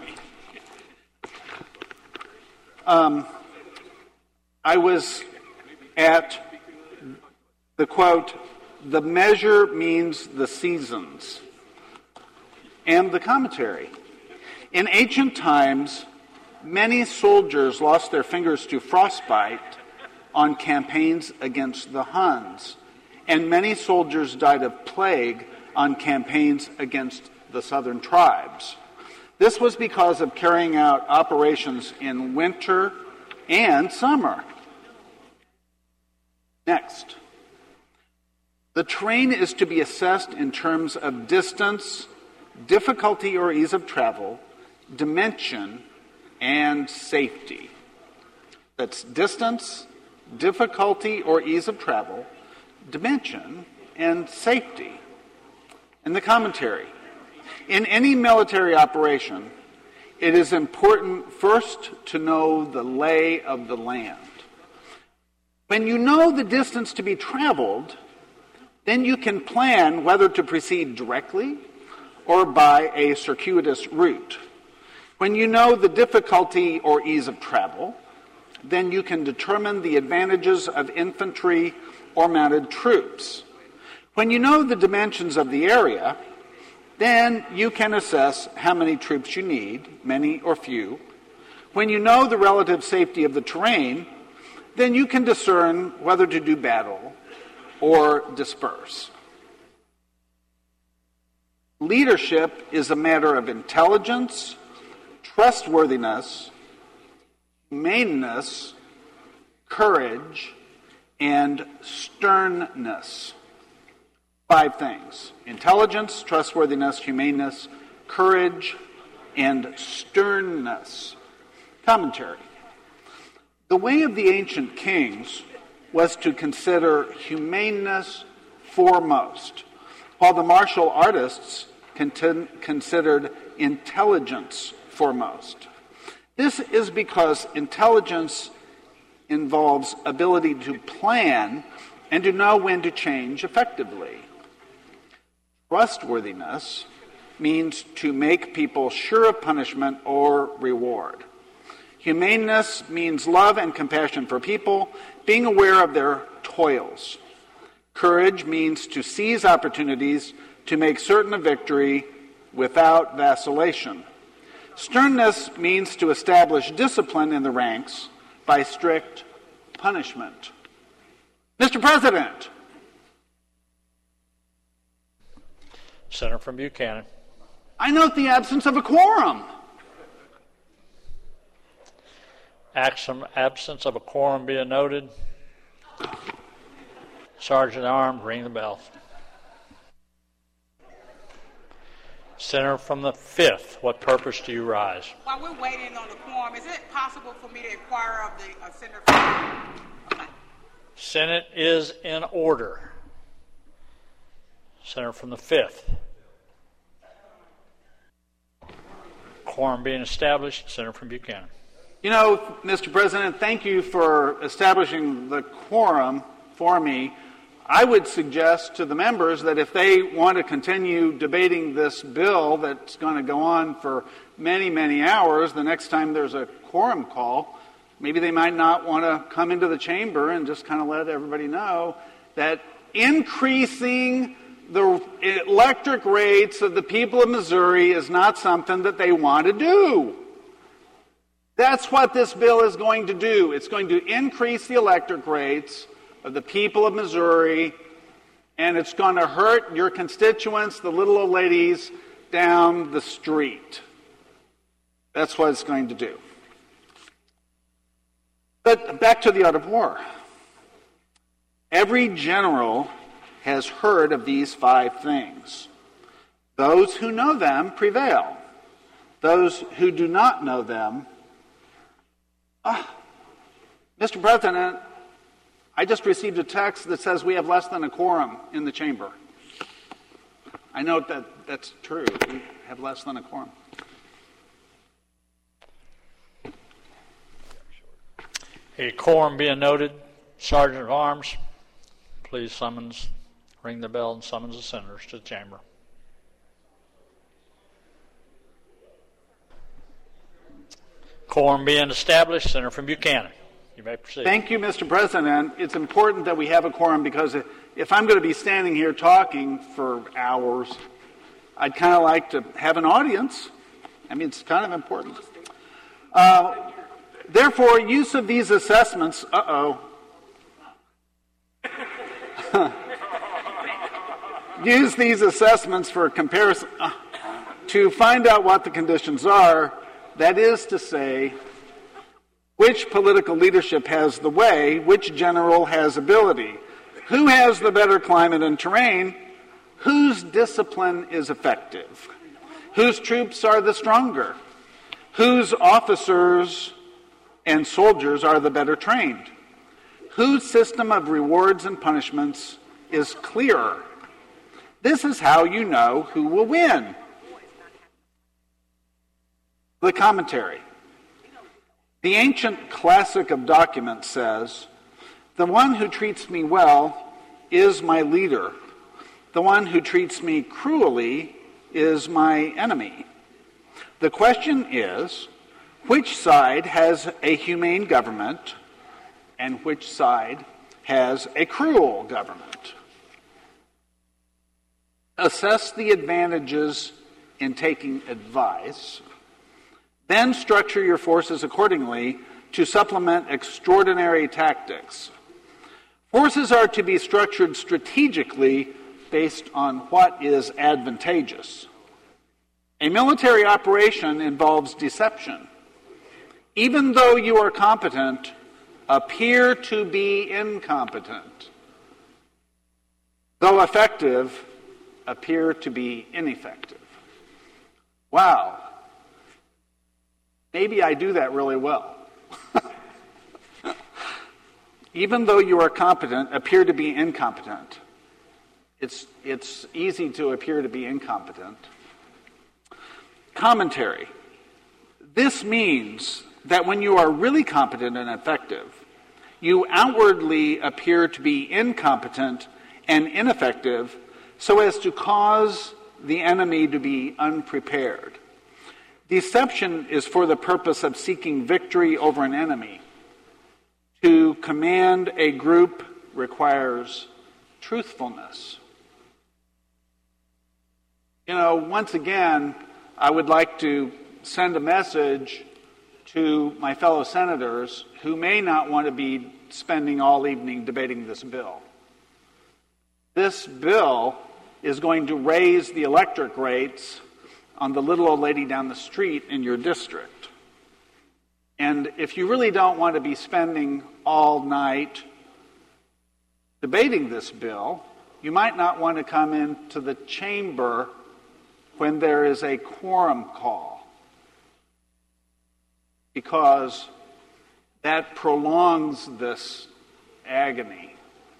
Um, I was at the quote, "The measure means the seasons," and the commentary. In ancient times, many soldiers lost their fingers to frostbite on campaigns against the Huns, and many soldiers died of plague on campaigns against the southern tribes. This was because of carrying out operations in winter and summer. Next. The terrain is to be assessed in terms of distance, difficulty or ease of travel, dimension, and safety. That's distance, difficulty or ease of travel, dimension, and safety. In the commentary, in any military operation, it is important first to know the lay of the land. When you know the distance to be traveled, then you can plan whether to proceed directly or by a circuitous route. When you know the difficulty or ease of travel, then you can determine the advantages of infantry or mounted troops. When you know the dimensions of the area, then you can assess how many troops you need, many or few. When you know the relative safety of the terrain, then you can discern whether to do battle or disperse. Leadership is a matter of intelligence, trustworthiness, humaneness, courage, and sternness. five things: intelligence, trustworthiness, humaneness, courage, and sternness. Commentary. The way of the ancient kings was to consider humaneness foremost, while the martial artists contin- considered intelligence foremost. This is because intelligence involves ability to plan and to know when to change effectively. Trustworthiness means to make people sure of punishment or reward. Humaneness means love and compassion for people, being aware of their toils. Courage means to seize opportunities to make certain of victory without vacillation. Sternness means to establish discipline in the ranks by strict punishment. Mister President. Senator from Buchanan. I note the absence of a quorum. Action, absence of a quorum being noted. Sergeant at Arms, ring the bell. Senator from the fifth, what purpose do you rise? While we're waiting on the quorum, is it possible for me to inquire of the uh, Senator from... Okay. Senate is in order. Senator from the fifth. Quorum being established. Senator from Buchanan. You know, Mister President, thank you for establishing the quorum for me. I would suggest to the members that if they want to continue debating this bill that's going to go on for many, many hours, the next time there's a quorum call, maybe they might not want to come into the chamber and just kind of let everybody know that increasing the electric rates of the people of Missouri is not something that they want to do. That's what this bill is going to do. It's going to increase the electric rates of the people of Missouri, and it's going to hurt your constituents, the little old ladies down the street. That's what it's going to do. But back to the art of war. Every general has heard of these five things. Those who know them prevail. Those who do not know them. Ah, Mister President, I just received a text that says we have less than a quorum in the chamber. I note that that's true. We have less than a quorum. A quorum being noted. Sergeant at Arms, please summons, ring the bell and summons the senators to the chamber. Quorum being established. Senator from Buchanan. You may proceed. Thank you, Mister President. It's important that we have a quorum because if I'm going to be standing here talking for hours, I'd kind of like to have an audience. I mean, it's kind of important. Uh, therefore, use of these assessments, uh-oh. Use these assessments for comparison uh, to find out what the conditions are. That is to say, which political leadership has the way, which general has ability, who has the better climate and terrain, whose discipline is effective, whose troops are the stronger, whose officers and soldiers are the better trained, whose system of rewards and punishments is clearer. This is how you know who will win. The commentary. The ancient classic of documents says, "The one who treats me well is my leader. The one who treats me cruelly is my enemy." The question is, which side has a humane government and which side has a cruel government? Assess the advantages in taking advice. Then structure your forces accordingly to supplement extraordinary tactics. Forces are to be structured strategically based on what is advantageous. A military operation involves deception. Even though you are competent, appear to be incompetent. though effective, appear to be ineffective. Wow. Maybe I do that really well. Even though you are competent, appear to be incompetent. It's, it's easy to appear to be incompetent. Commentary. This means that when you are really competent and effective, you outwardly appear to be incompetent and ineffective so as to cause the enemy to be unprepared. Deception is for the purpose of seeking victory over an enemy. To command a group requires truthfulness. You know, once again, I would like to send a message to my fellow senators who may not want to be spending all evening debating this bill. This bill is going to raise the electric rates on the little old lady down the street in your district. And if you really don't want to be spending all night debating this bill, you might not want to come into the chamber when there is a quorum call, because that prolongs this agony.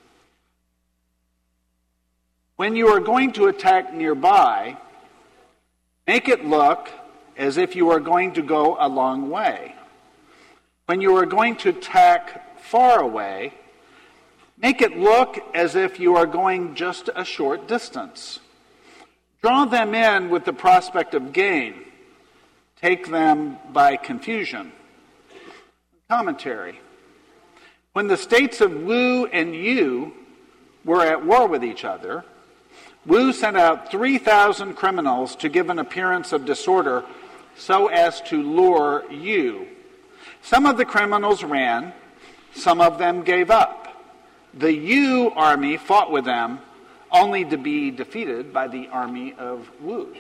When you are going to attack nearby, make it look as if you are going to go a long way. When you are going to attack far away, make it look as if you are going just a short distance. Draw them in with the prospect of gain. Take them by confusion. Commentary. When the states of Wu and Yu were at war with each other, Wu sent out three thousand criminals to give an appearance of disorder so as to lure Yu. Some of the criminals ran, some of them gave up. The Yu army fought with them, only to be defeated by the army of Wu.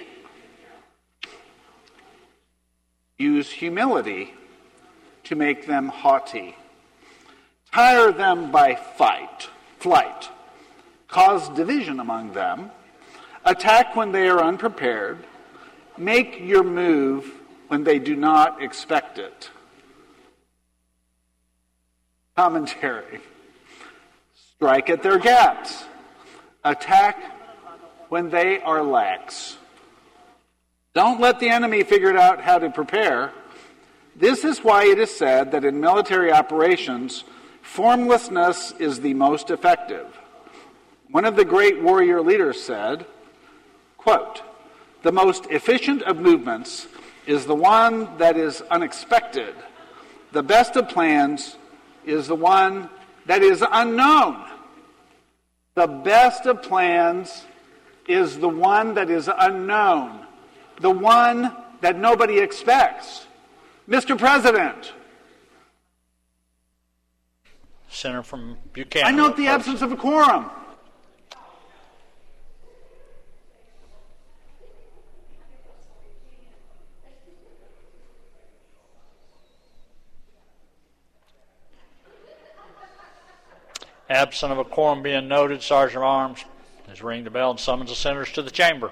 Use humility to make them haughty. Tire them by fight, flight. Cause division among them. Attack when they are unprepared. Make your move when they do not expect it. Commentary. Strike at their gaps. Attack when they are lax. Don't let the enemy figure out how to prepare. This is why it is said that in military operations, formlessness is the most effective. One of the great warrior leaders said, quote, "The most efficient of movements is the one that is unexpected. The best of plans is the one that is unknown." The best of plans is the one that is unknown, the one that nobody expects. Mister President. Senator from Buchanan. I note the absence of a quorum. Absent of a quorum being noted, Sergeant of Arms has ringed the bell and summons the senators to the chamber.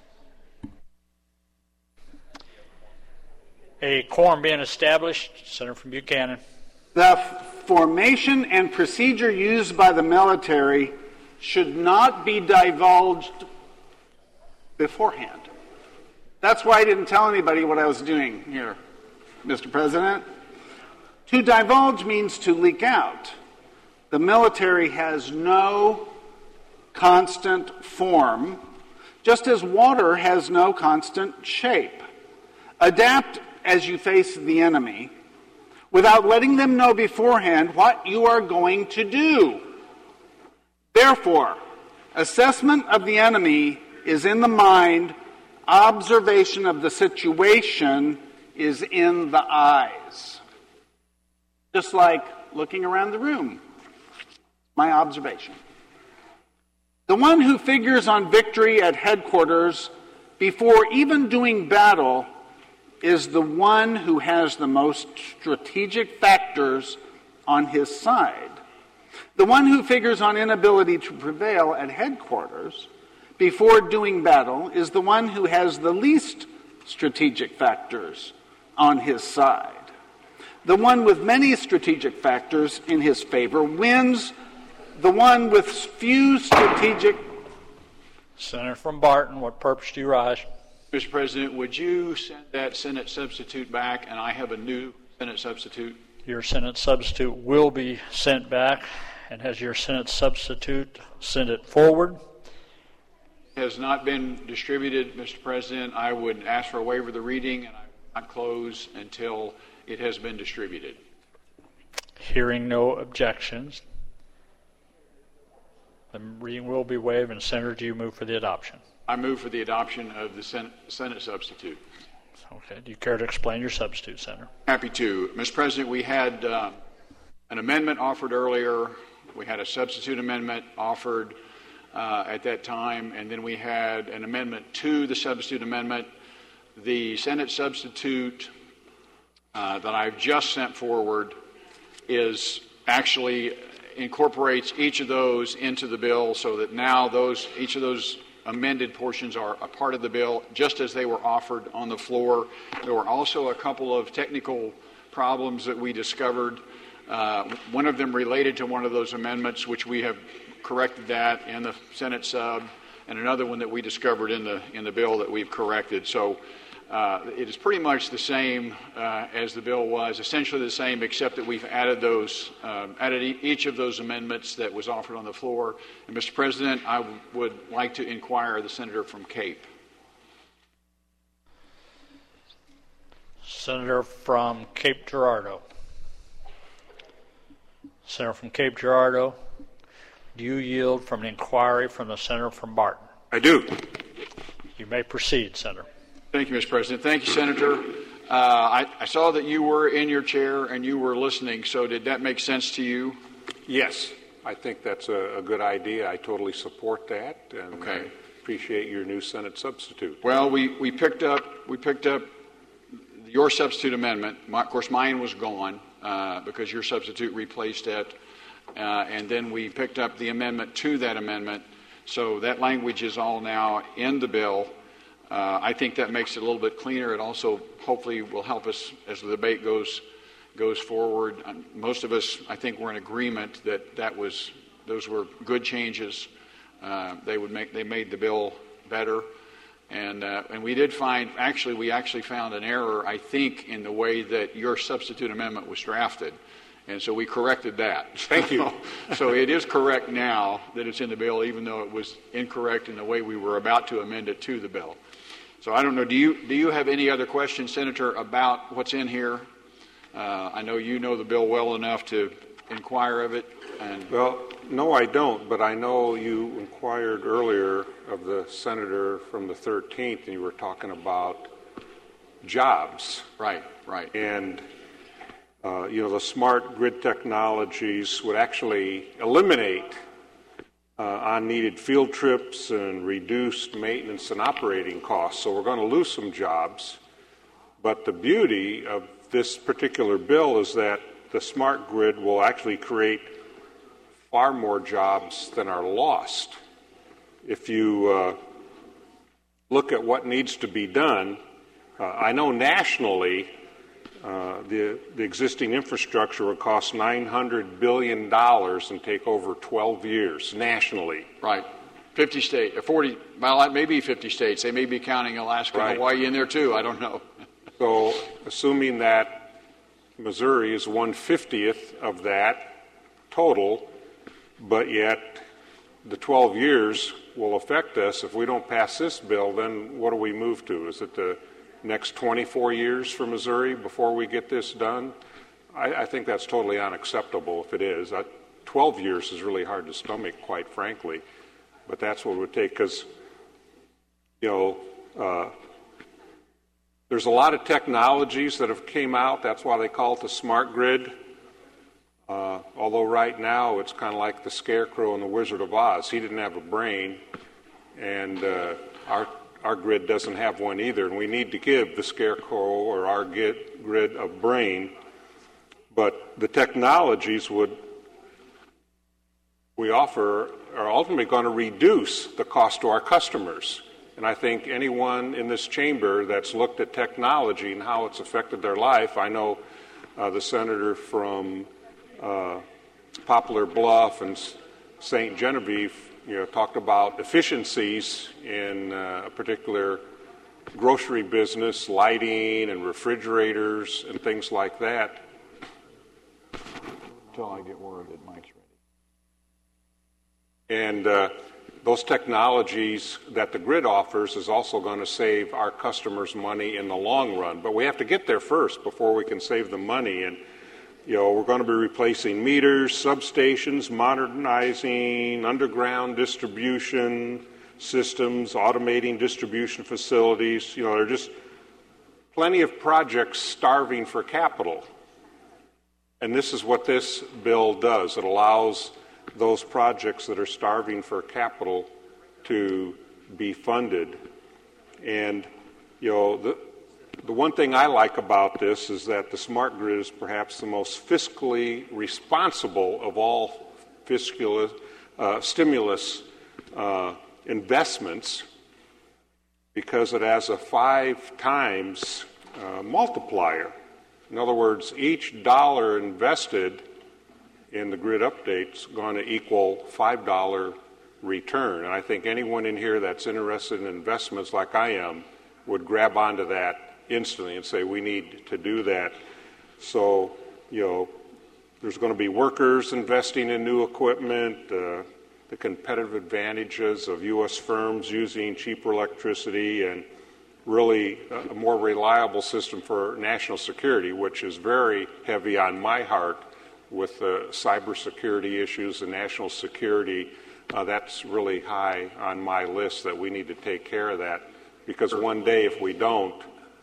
A quorum being established, Senator from Buchanan. The formation and procedure used by the military should not be divulged beforehand. That's why I didn't tell anybody what I was doing here, Mister President. To divulge means to leak out. The military has no constant form, just as water has no constant shape. Adapt as you face the enemy without letting them know beforehand what you are going to do. Therefore, assessment of the enemy is in the mind, observation of the situation is in the eyes. Just like looking around the room. My observation. The one who figures on victory at headquarters before even doing battle is the one who has the most strategic factors on his side. The one who figures on inability to prevail at headquarters before doing battle is the one who has the least strategic factors on his side. The one with many strategic factors in his favor wins. The one with few strategic... Senator from Barton, what purpose do you rise? Mister President, would you send that Senate substitute back, and I have a new Senate substitute? Your Senate substitute will be sent back, and has your Senate substitute sent it forward? Has not been distributed, Mister President. I would ask for a waiver of the reading, and I will not close until it has been distributed. Hearing no objections, the reading will be waived. And Senator, do you move for the adoption? I move for the adoption of the Senate, Senate substitute. Okay. Do you care to explain your substitute, Senator? Happy to. Mister President, we had uh, an amendment offered earlier. We had a substitute amendment offered uh, at that time, and then we had an amendment to the substitute amendment. The Senate substitute uh, that I've just sent forward is actually incorporates each of those into the bill, so that now those each of those amended portions are a part of the bill, just as they were offered on the floor. There were also a couple of technical problems that we discovered. Uh, one of them related to one of those amendments, which we have corrected that in the Senate sub, and another one that we discovered in the in the bill that we've corrected. So uh, it is pretty much the same uh, as the bill was, essentially the same, except that we've added those uh, added e- each of those amendments that was offered on the floor. And Mister President, I w- would like to inquire the senator from Cape. Senator from Cape Girardeau. Senator from Cape Girardeau, do you yield from an inquiry from the senator from Barton? I do. You may proceed, Senator. Thank you, Mister President. Thank you, Senator. Uh, I, I saw that you were in your chair and you were listening, so did that make sense to you? Yes, I think that's a, a good idea. I totally support that, and okay. I appreciate your new Senate substitute. Well, we, we picked up we picked up your substitute amendment. My, of course, mine was gone uh, because your substitute replaced it, uh, and then we picked up the amendment to that amendment. So that language is all now in the bill. Uh, I think that makes it a little bit cleaner. It also hopefully will help us as the debate goes goes forward. Um, most of us, I think, were in agreement that that was those were good changes. Uh, they would make they made the bill better, and uh, and we did find actually we actually found an error, I think, in the way that your substitute amendment was drafted. And so we corrected that. Thank you. So it is correct now that it's in the bill, even though it was incorrect in the way we were about to amend it to the bill. So I don't know, do you do you have any other questions, Senator, about what's in here? Uh, I know you know the bill well enough to inquire of it. And well, no, I don't, but I know you inquired earlier of the senator from the thirteenth, and you were talking about jobs. Right, right. And, uh, you know, the smart grid technologies would actually eliminate Uh, unneeded field trips and reduced maintenance and operating costs. So we're going to lose some jobs. But the beauty of this particular bill is that the smart grid will actually create far more jobs than are lost. If you uh, look at what needs to be done, uh, I know nationally uh, the, the existing infrastructure will cost nine hundred billion dollars and take over twelve years nationally. Right. fifty states, forty, well, maybe fifty states. They may be counting Alaska right. and Hawaii in there too. I don't know. So assuming that Missouri is one fiftieth of that total, but yet the twelve years will affect us. If we don't pass this bill, then what do we move to? Is it the next twenty-four years for Missouri before we get this done? I, I think that's totally unacceptable if it is. I, twelve years is really hard to stomach, quite frankly, but that's what it would take because, you know, uh, there's a lot of technologies that have came out. That's why they call it the smart grid. Uh, although right now it's kind of like the Scarecrow in the Wizard of Oz. He didn't have a brain, and uh, our Our grid doesn't have one either, and we need to give the Scarecrow or our grid a brain. But the technologies would we offer are ultimately going to reduce the cost to our customers. And I think anyone in this chamber that's looked at technology and how it's affected their life, I know uh, the senator from uh, Poplar Bluff and Saint Genevieve, you know, talked about efficiencies in uh, a particular grocery business, lighting and refrigerators and things like that. Until I get word that Mike's ready. And uh, those technologies that the grid offers is also going to save our customers money in the long run. But we have to get there first before we can save them money. And, you know, we're going to be replacing meters, substations, modernizing underground distribution systems, automating distribution facilities. You know, there are just plenty of projects starving for capital. And this is what this bill does. It allows those projects that are starving for capital to be funded. And, you know, the, the one thing I like about this is that the smart grid is perhaps the most fiscally responsible of all fiscal uh, stimulus uh, investments, because it has a five times uh, multiplier. In other words, each dollar invested in the grid update is going to equal five dollars return. And I think anyone in here that's interested in investments like I am would grab onto that instantly and say, we need to do that. So, you know, there's going to be workers investing in new equipment, uh, the competitive advantages of U S firms using cheaper electricity, and really a more reliable system for national security, which is very heavy on my heart with the uh, cybersecurity issues and national security. Uh, that's really high on my list, that we need to take care of that, because one day if we don't,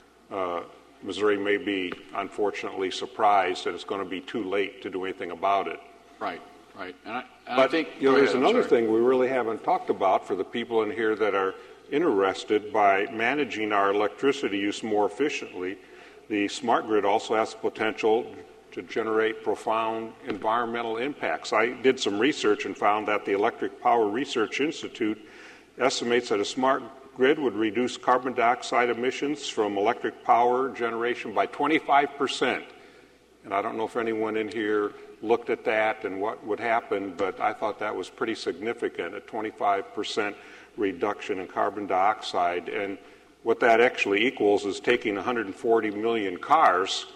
uh, Missouri may be unfortunately surprised that it's going to be too late to do anything about it. Right, right. And I, and but, I think you know, there's ahead, another thing we really haven't talked about for the people in here that are interested by managing our electricity use more efficiently. The smart grid also has the potential to generate profound environmental impacts. I did some research and found that the Electric Power Research Institute estimates that a smart grid would reduce carbon dioxide emissions from electric power generation by twenty-five percent. And I don't know if anyone in here looked at that and what would happen, but I thought that was pretty significant, a twenty-five percent reduction in carbon dioxide. And what that actually equals is taking one hundred forty million cars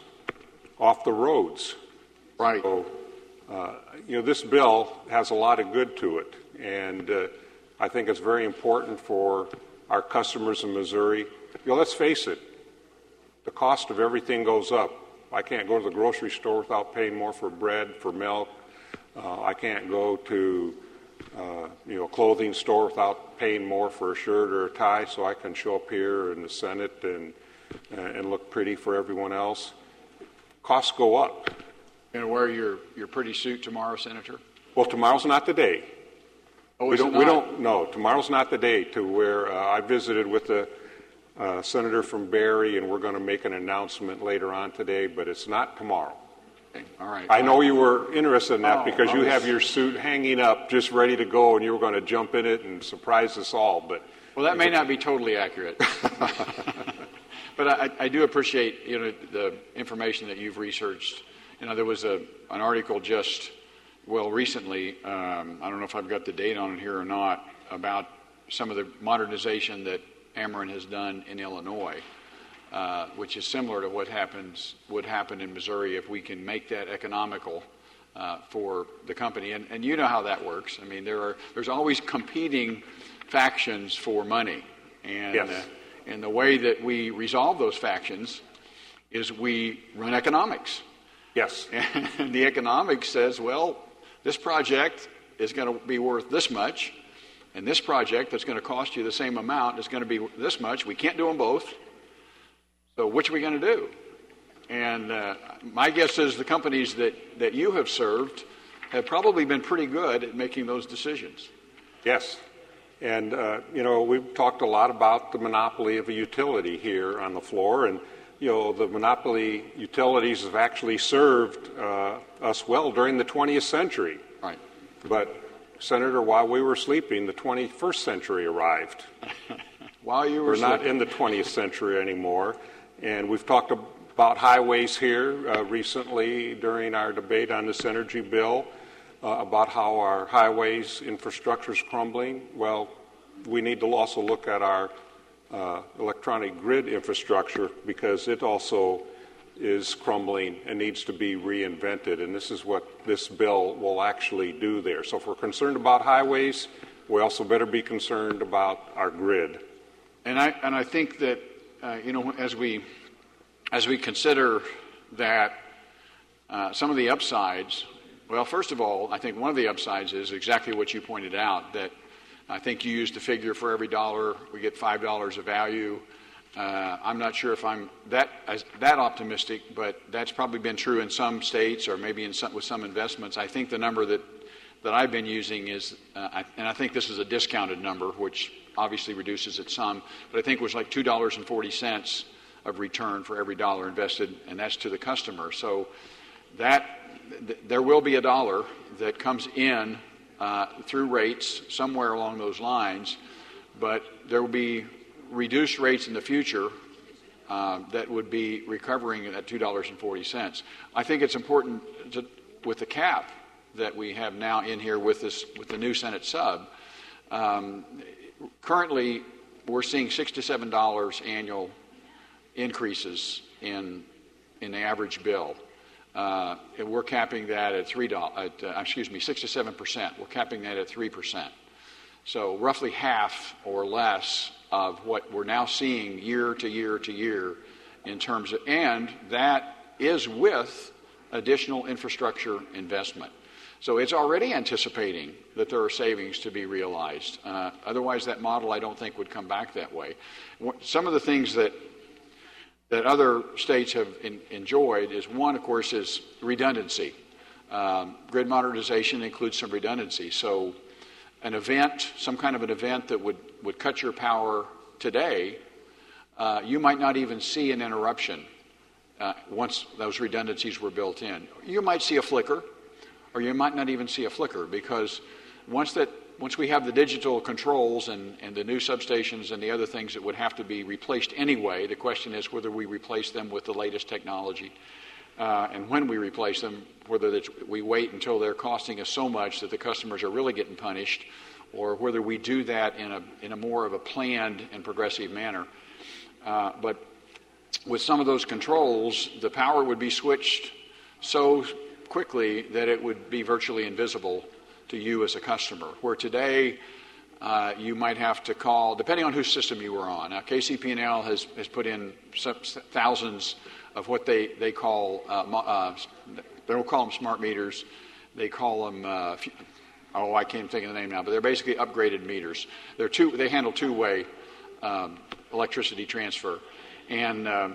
off the roads. Right. So, uh, you know, this bill has a lot of good to it, and uh, I think it's very important for our customers in Missouri. You know, let's face it, the cost of everything goes up. I can't go to the grocery store without paying more for bread, for milk. Uh, I can't go to uh, you know, a clothing store without paying more for a shirt or a tie, so I can show up here in the Senate and uh, and look pretty for everyone else. Costs go up. You're going to wear your, your pretty suit tomorrow, Senator? Well, tomorrow's not the day. Oh, we is don't. it not? We don't. No, tomorrow's not the day to where uh, I visited with the uh, senator from Barry, and we're going to make an announcement later on today. But it's not tomorrow. Okay. All right. I know you were interested in that Oh, because I you was- have your suit hanging up, just ready to go, and you were going to jump in it and surprise us all. But Well, that may not be totally accurate. But I, I do appreciate, you know, the information that you've researched. You know, there was a an article just, well, recently, um, I don't know if I've got the date on it here or not, about some of the modernization that Ameren has done in Illinois, uh, which is similar to what happens would happen in Missouri if we can make that economical uh, for the company. And, and you know how that works. I mean, there are there's always competing factions for money. And, Yes. uh, and the way that we resolve those factions is we run economics. yes, And the economics says, well, this project is going to be worth this much, and this project that's going to cost you the same amount is going to be this much. We can't do them both. So which are we going to do? And uh, my guess is the companies that, that you have served have probably been pretty good at making those decisions. yes. And, uh, you know, we've talked a lot about the monopoly of a utility here on the floor. And, you know, the monopoly utilities have actually served uh, us well during the twentieth century. Right. But Senator, while we were sleeping, the twenty-first century arrived. While you were We're sleeping. not in the twentieth century anymore. And we've talked about highways here uh, recently during our debate on this energy bill, uh, about how our highways infrastructure is crumbling. Well, we need to also look at our uh, electronic grid infrastructure, because it also is crumbling and needs to be reinvented. And this is what this bill will actually do there. So if we're concerned about highways, we also better be concerned about our grid. And I and I think that uh, you know as we as we consider that uh, some of the upsides. Well, first of all, I think one of the upsides is exactly what you pointed out. That I think you used the figure for every dollar we get five dollars of value. Uh, I'm not sure if I'm that as, that optimistic, but that's probably been true in some states or maybe in some, with some investments. I think the number that that I've been using is, uh, I, and I think this is a discounted number, which obviously reduces it some, but I think it was like two dollars and forty cents of return for every dollar invested, and that's to the customer. So that th- there will be a dollar that comes in uh, through rates somewhere along those lines, but there will be reduced rates in the future uh, that would be recovering at two dollars and forty cents. I think it's important to, with the cap that we have now in here with this with the new Senate sub. Um, currently, we're seeing six to seven dollars annual increases in in the average bill. Uh, and we're capping that at three dollars. At, uh, excuse me, six to seven percent. We're capping that at three percent. So roughly half or less of what we're now seeing year to year to year in terms of, and that is with additional infrastructure investment. So it's already anticipating that there are savings to be realized. Uh, otherwise, that model I don't think would come back that way. Some of the things that that other states have in, enjoyed is one, of course, is redundancy. Um, grid modernization includes some redundancy. So an event, some kind of an event that would, would cut your power today, uh, you might not even see an interruption uh, once those redundancies were built in. You might see a flicker, or you might not even see a flicker, because once that once we have the digital controls and, and the new substations and the other things that would have to be replaced anyway, the question is whether we replace them with the latest technology. Uh, and when we replace them, whether we wait until they're costing us so much that the customers are really getting punished, or whether we do that in a in a more of a planned and progressive manner. Uh, but with some of those controls, the power would be switched so quickly that it would be virtually invisible to you as a customer. Where today, uh, you might have to call, depending on whose system you were on. Now, K C P and L has, has put in thousands of what they, they call, uh, uh, they don't call them smart meters, they call them, uh, oh, I can't think of the name now, but they're basically upgraded meters. They're two, they handle two-way um, electricity transfer. And um,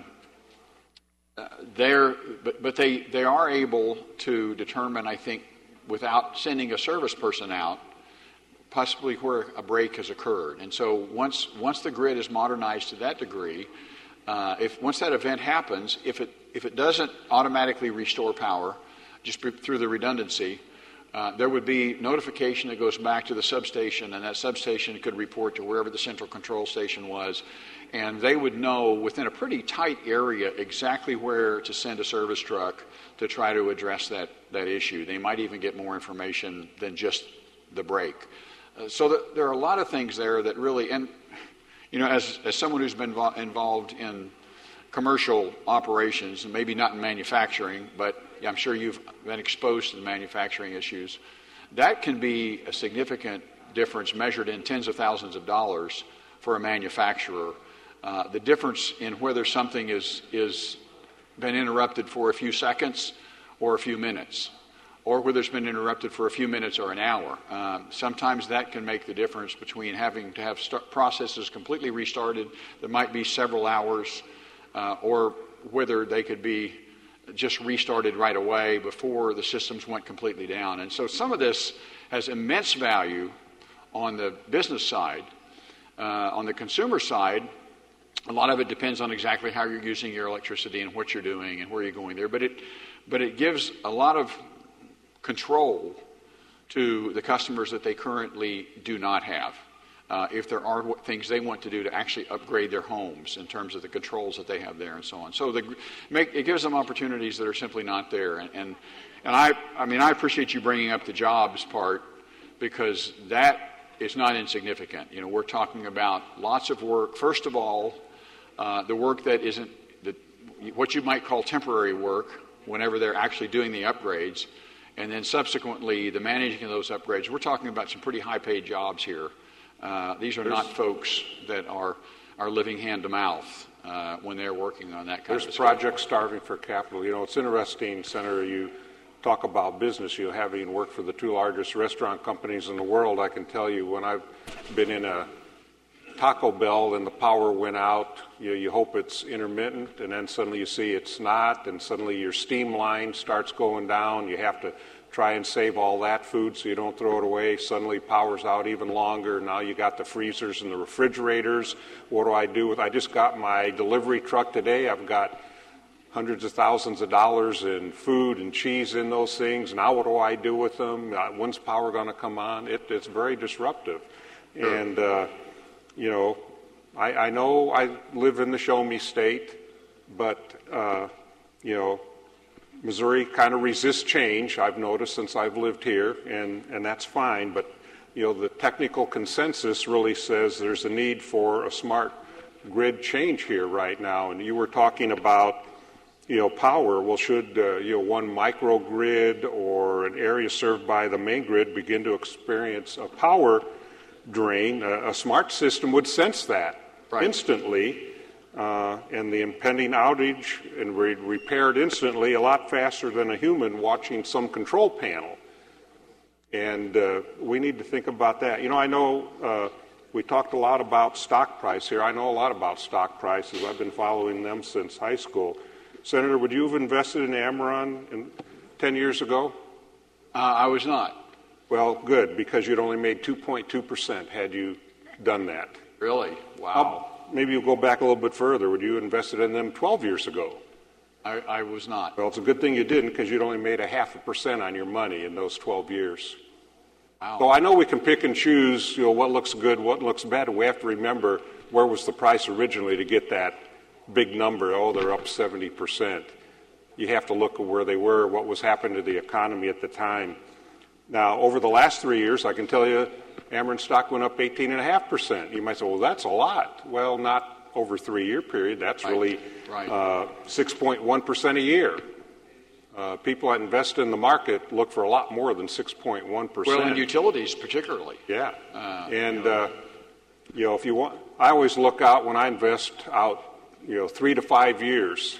uh, they're, but, but they, they are able to determine, I think, without sending a service person out, possibly where a break has occurred. And so once once the grid is modernized to that degree, uh, if once that event happens, if it if it doesn't automatically restore power, just through the redundancy, uh, there would be notification that goes back to the substation, and that substation could report to wherever the central control station was, and they would know within a pretty tight area exactly where to send a service truck to try to address that, that issue. They might even get more information than just the break. Uh, so that there are a lot of things there that really, and you know, as, as someone who's been vo- involved in commercial operations, and maybe not in manufacturing, but I'm sure you've been exposed to the manufacturing issues, that can be a significant difference measured in tens of thousands of dollars for a manufacturer. Uh, the difference in whether something is is been interrupted for a few seconds or a few minutes, or whether it's been interrupted for a few minutes or an hour. Um, sometimes that can make the difference between having to have st- processes completely restarted that might be several hours, uh, or whether they could be just restarted right away before the systems went completely down. And so some of this has immense value on the business side. Uh, on the consumer side, a lot of it depends on exactly how you're using your electricity and what you're doing and where you're going there. But it, but it gives a lot of control to the customers that they currently do not have. Uh, if there are things they want to do to actually upgrade their homes in terms of the controls that they have there and so on. So the, make, it gives them opportunities that are simply not there. And, and, and I, I mean, I appreciate you bringing up the jobs part, because that is not insignificant. You know, we're talking about lots of work. First of all, uh, the work that isn't the, what you might call temporary work whenever they're actually doing the upgrades. And then subsequently, the managing of those upgrades. We're talking about some pretty high-paid jobs here. Uh, these are there's, not folks that are, are living hand to mouth uh, when they're working on that kind there's of stuff. There's projects starving for capital. You know, it's interesting, Senator, you talk about business, you having worked for the two largest restaurant companies in the world. I can tell you, when I've been in a Taco Bell and the power went out, you, you hope it's intermittent, and then suddenly you see it's not, and suddenly your steam line starts going down. You have to try and save all that food so you don't throw it away. Suddenly power's out even longer. Now you got the freezers and the refrigerators. What do I do with? I just got my delivery truck today. I've got hundreds of thousands of dollars in food and cheese in those things. Now what do I do with them? Uh, when's power going to come on? It, it's very disruptive. Sure. And, uh, you know, I, I know I live in the show me state, but, uh, you know, Missouri kind of resists change, I've noticed since I've lived here, and, and that's fine. But, you know, the technical consensus really says there's a need for a smart grid change here right now. And you were talking about, you know, power. Well, should, uh, you know, one microgrid or an area served by the main grid begin to experience a power drain, a, a smart system would sense that right. instantly. Uh, and the impending outage and re- repaired instantly a lot faster than a human watching some control panel. And uh, we need to think about that. You know, I know uh, we talked a lot about stock price here. I know a lot about stock prices. I've been following them since high school. Senator, would you have invested in Ameron in, ten years ago? Uh, I was not. Well, good, because you'd only made two point two percent had you done that. Really? Wow. I'll, Maybe you'll go back a little bit further. Would you have invested in them twelve years ago? I, I was not. Well, it's a good thing you didn't, because you'd only made a half a percent on your money in those twelve years. Wow. So I know we can pick and choose, you know, what looks good, what looks bad. We have to remember where was the price originally to get that big number. Oh, they're up seventy percent. You have to look at where they were, what was happening to the economy at the time. Now, over the last three years, I can tell you, Ameren stock went up eighteen point five percent. You might say, well, that's a lot. Well, not over a three-year period. That's right. really right. uh, six point one percent a year. Uh, people that invest in the market look for a lot more than six point one percent. Well, in utilities particularly. Yeah. Uh, and, you know. uh, you know, if you want, I always look out when I invest out, you know, three to five years.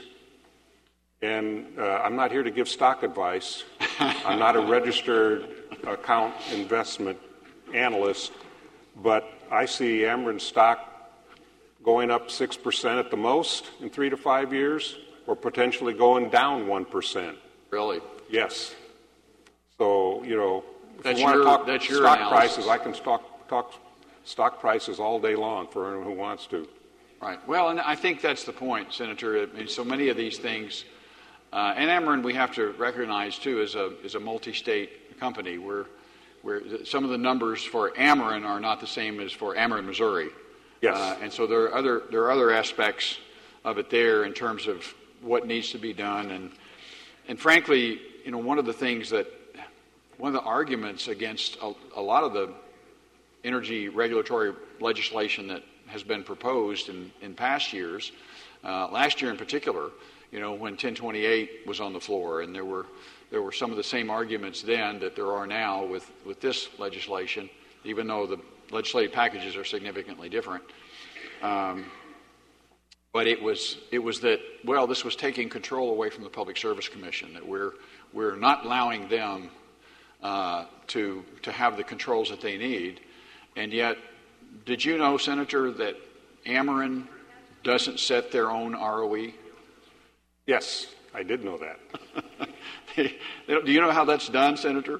And uh, I'm not here to give stock advice. I'm not a registered account investment analyst, but I see Ameren stock going up six percent at the most in three to five years, or potentially going down one percent. Really? Yes. So, you know, if that's you want your, to talk that's your stock analysis. prices, I can talk, talk stock prices all day long for anyone who wants to. Right. Well, and I think that's the point, Senator. I mean, so many of these things, uh, and Ameren, we have to recognize too, is a is a multi-state company. Where where some of the numbers for Ameren are not the same as for Ameren, Missouri. Yes. Uh, and so there are other there are other aspects of it there in terms of what needs to be done, and and frankly, you know, one of the things that one of the arguments against a, a lot of the energy regulatory legislation that has been proposed in, in past years, uh, last year in particular, you know, when ten twenty-eight was on the floor, and there were there were some of the same arguments then that there are now with, with this legislation, even though the legislative packages are significantly different. Um, but it was it was that, well, this was taking control away from the Public Service Commission, that we're we're not allowing them uh, to to have the controls that they need. And yet, did you know, Senator, that Ameren doesn't set their own R O E? Yes, I did know that. they, they do you know how that's done, Senator?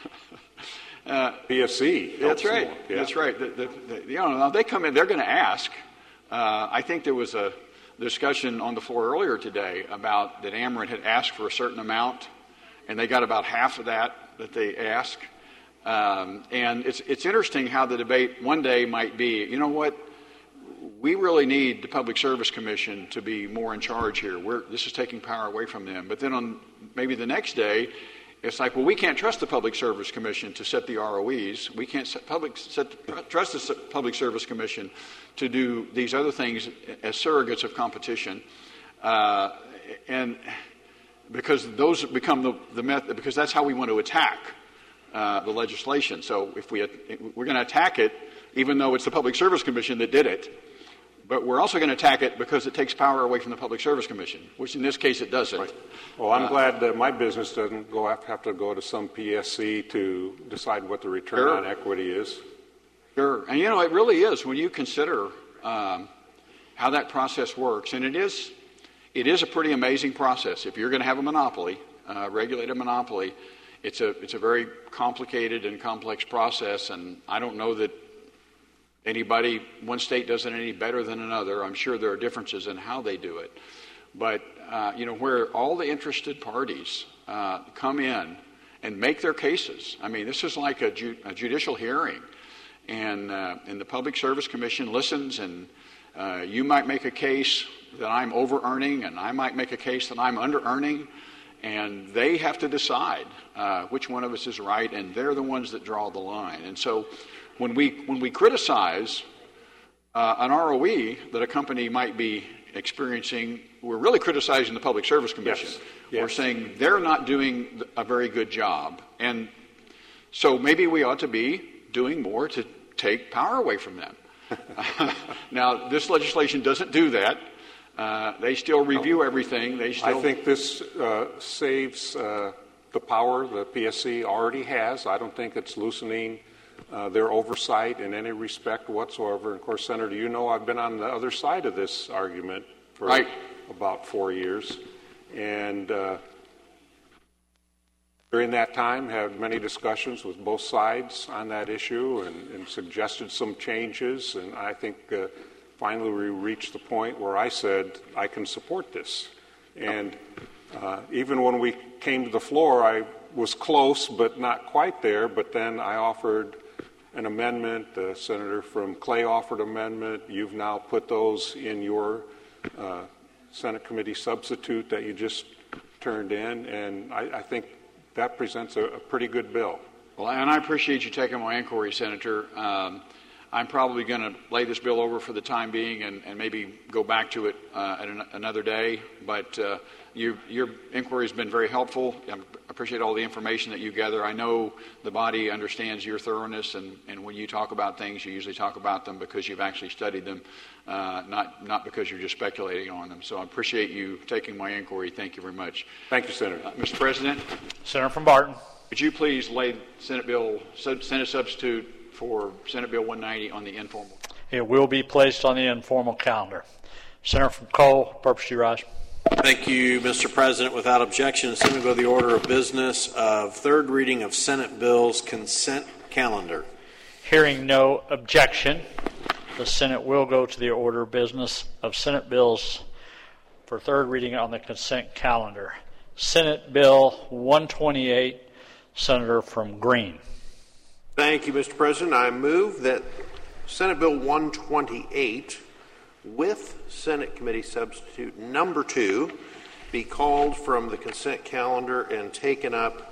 uh, P S C. That's right. Yeah. That's right. The, the, the, you know, they come in, they're going to ask. Uh, I think there was a discussion on the floor earlier today about that Ameren had asked for a certain amount, and they got about half of that that they asked. Um, and it's, it's interesting how the debate one day might be, you know what, we really need the Public Service Commission to be more in charge here. We're, this is taking power away from them. But then on maybe the next day, it's like, well, we can't trust the Public Service Commission to set the R O Es. We can't set public, set, trust the Public Service Commission to do these other things as surrogates of competition. Uh, and because those become the, the method, because that's how we want to attack uh, the legislation. So if we, we're going to attack it, even though it's the Public Service Commission that did it, but we're also going to attack it because it takes power away from the Public Service Commission, which in this case it doesn't. Right. Well, I'm uh, glad that my business doesn't go have, have to go to some P S C to decide what the return sure. on equity is. Sure. And, you know, it really is when you consider um, how that process works. And it is, it is a pretty amazing process. If you're going to have a monopoly, uh, regulated monopoly, it's a, it's a very complicated and complex process. And I don't know that anybody, one state does it any better than another. I'm sure there are differences in how they do it. But, uh, you know, where all the interested parties uh, come in and make their cases. I mean, this is like a, ju- a judicial hearing. And, uh, and the Public Service Commission listens, and uh, you might make a case that I'm over-earning, and I might make a case that I'm under-earning, and they have to decide uh, which one of us is right, and they're the ones that draw the line. And so when we when we criticize uh, an R O E that a company might be experiencing, we're really criticizing the Public Service Commission. Yes. Yes. We're saying they're not doing a very good job. And so maybe we ought to be doing more to take power away from them. Now, this legislation doesn't do that. Uh, they still review everything. They still. I think this uh, saves uh, the power the P S C already has. I don't think it's loosening uh, their oversight in any respect whatsoever. And of course, Senator, you know I've been on the other side of this argument for right. about four years. And uh, during that time, had many discussions with both sides on that issue and, and suggested some changes. And I think uh, finally we reached the point where I said, I can support this. And uh, even when we came to the floor, I was close, but not quite there. But then I offered an amendment. The senator from Clay offered an amendment. You've now put those in your uh, Senate committee substitute that you just turned in. And I, I think that presents a, a pretty good bill. Well, and I appreciate you taking my inquiry, Senator. Um, I'm probably going to lay this bill over for the time being and, and maybe go back to it uh, at an, another day. But uh, you, your inquiry has been very helpful. I appreciate all the information that you gather. I know the body understands your thoroughness, and, and when you talk about things, you usually talk about them because you've actually studied them, uh, not, not because you're just speculating on them. So I appreciate you taking my inquiry. Thank you very much. Thank you, Senator. Uh, Mister President. Senator from Barton. Would you please lay Senate Bill, Senate substitute for Senate Bill one ninety on the informal? It will be placed on the informal calendar. Senator from Cole, purpose to rise. Thank you, Mister President. Without objection, assuming go the order of business of third reading of Senate bills consent calendar. Hearing no objection, the Senate will go to the order of business of Senate bills for third reading on the consent calendar. Senate Bill one twenty-eight, Senator from Green. Thank you, Mister President. I move that Senate Bill one twenty-eight, with Senate Committee Substitute Number two, be called from the consent calendar and taken up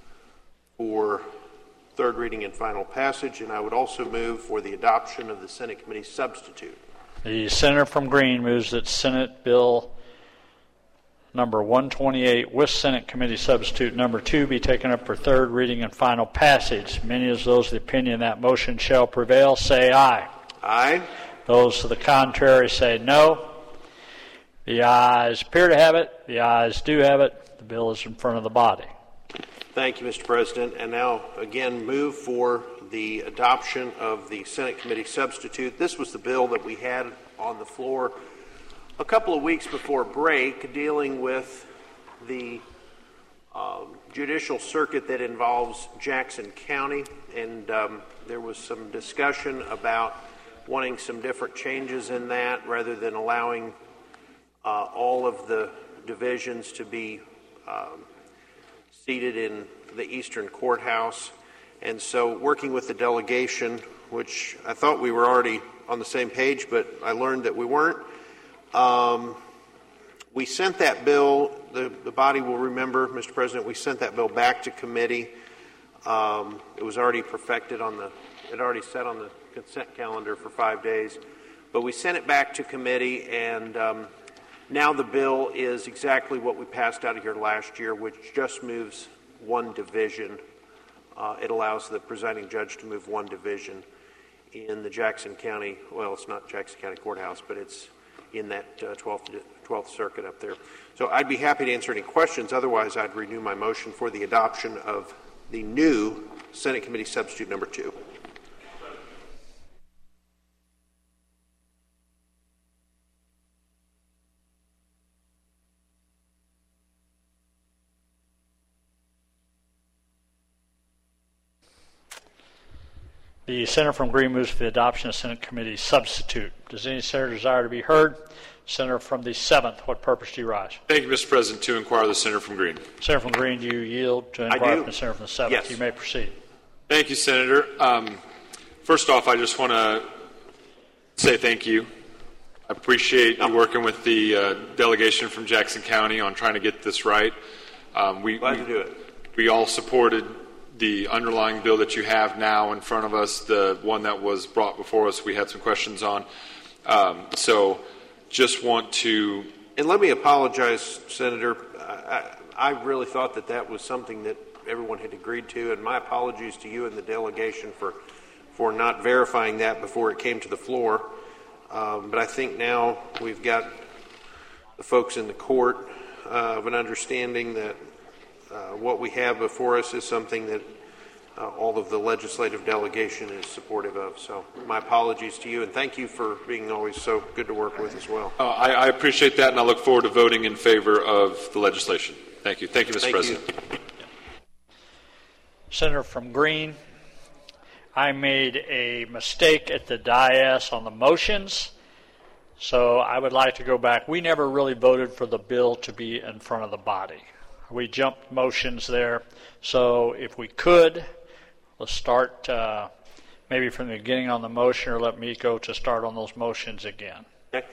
for third reading and final passage. And I would also move for the adoption of the Senate Committee Substitute. The Senator from Green moves that Senate Bill Number one twenty-eight, with Senate Committee Substitute Number two, be taken up for third reading and final passage. Many of those of the opinion that motion shall prevail say aye. Aye. Those to the contrary say no. The ayes appear to have it. The ayes do have it. The bill is in front of the body. Thank you, Mister President. And now, again, move for the adoption of the Senate Committee Substitute. This was the bill that we had on the floor a couple of weeks before break, dealing with the um, judicial circuit that involves Jackson County. And um, there was some discussion about wanting some different changes in that rather than allowing uh, all of the divisions to be um, seated in the Eastern Courthouse. And so working with the delegation, which I thought we were already on the same page, but I learned that we weren't, um, we sent that bill, the, the body will remember, Mister President, we sent that bill back to committee. Um, it was already perfected on the, it already set on the consent calendar for five days. But we sent it back to committee, and um, now the bill is exactly what we passed out of here last year, which just moves one division. Uh, it allows the presiding judge to move one division in the Jackson County, well, it's not Jackson County Courthouse, but it's in that uh, twelfth, twelfth Circuit up there. So I'd be happy to answer any questions. Otherwise, I'd renew my motion for the adoption of the new Senate Committee Substitute Number Two. The senator from Green moves for the adoption of Senate Committee Substitute. Does any senator desire to be heard? Senator from the seventh, what purpose do you rise? Thank you, Mister President. To inquire the senator from Green. Senator from Green, do you yield to inquire from the senator from the seventh? Yes. You may proceed. Thank you, Senator. Um, first off, I just want to say thank you. I appreciate you working with the uh, delegation from Jackson County on trying to get this right. Um, we, Glad we, to do it. We all supported the underlying bill that you have now in front of us, the one that was brought before us, we had some questions on. Um, so just want to... And let me apologize, Senator. I, I really thought that that was something that everyone had agreed to, and my apologies to you and the delegation for, for not verifying that before it came to the floor. Um, but I think now we've got the folks in the court uh, of an understanding that Uh, what we have before us is something that uh, all of the legislative delegation is supportive of. So my apologies to you, and thank you for being always so good to work with as well. Uh, I, I appreciate that, and I look forward to voting in favor of the legislation. Thank you. Thank you, Mister Thank President. You. Senator from Green, I made a mistake at the dais on the motions, so I would like to go back. We never really voted for the bill to be in front of the body. We jumped motions there. So if we could, let's start uh, maybe from the beginning on the motion, or let me go to start on those motions again. Okay.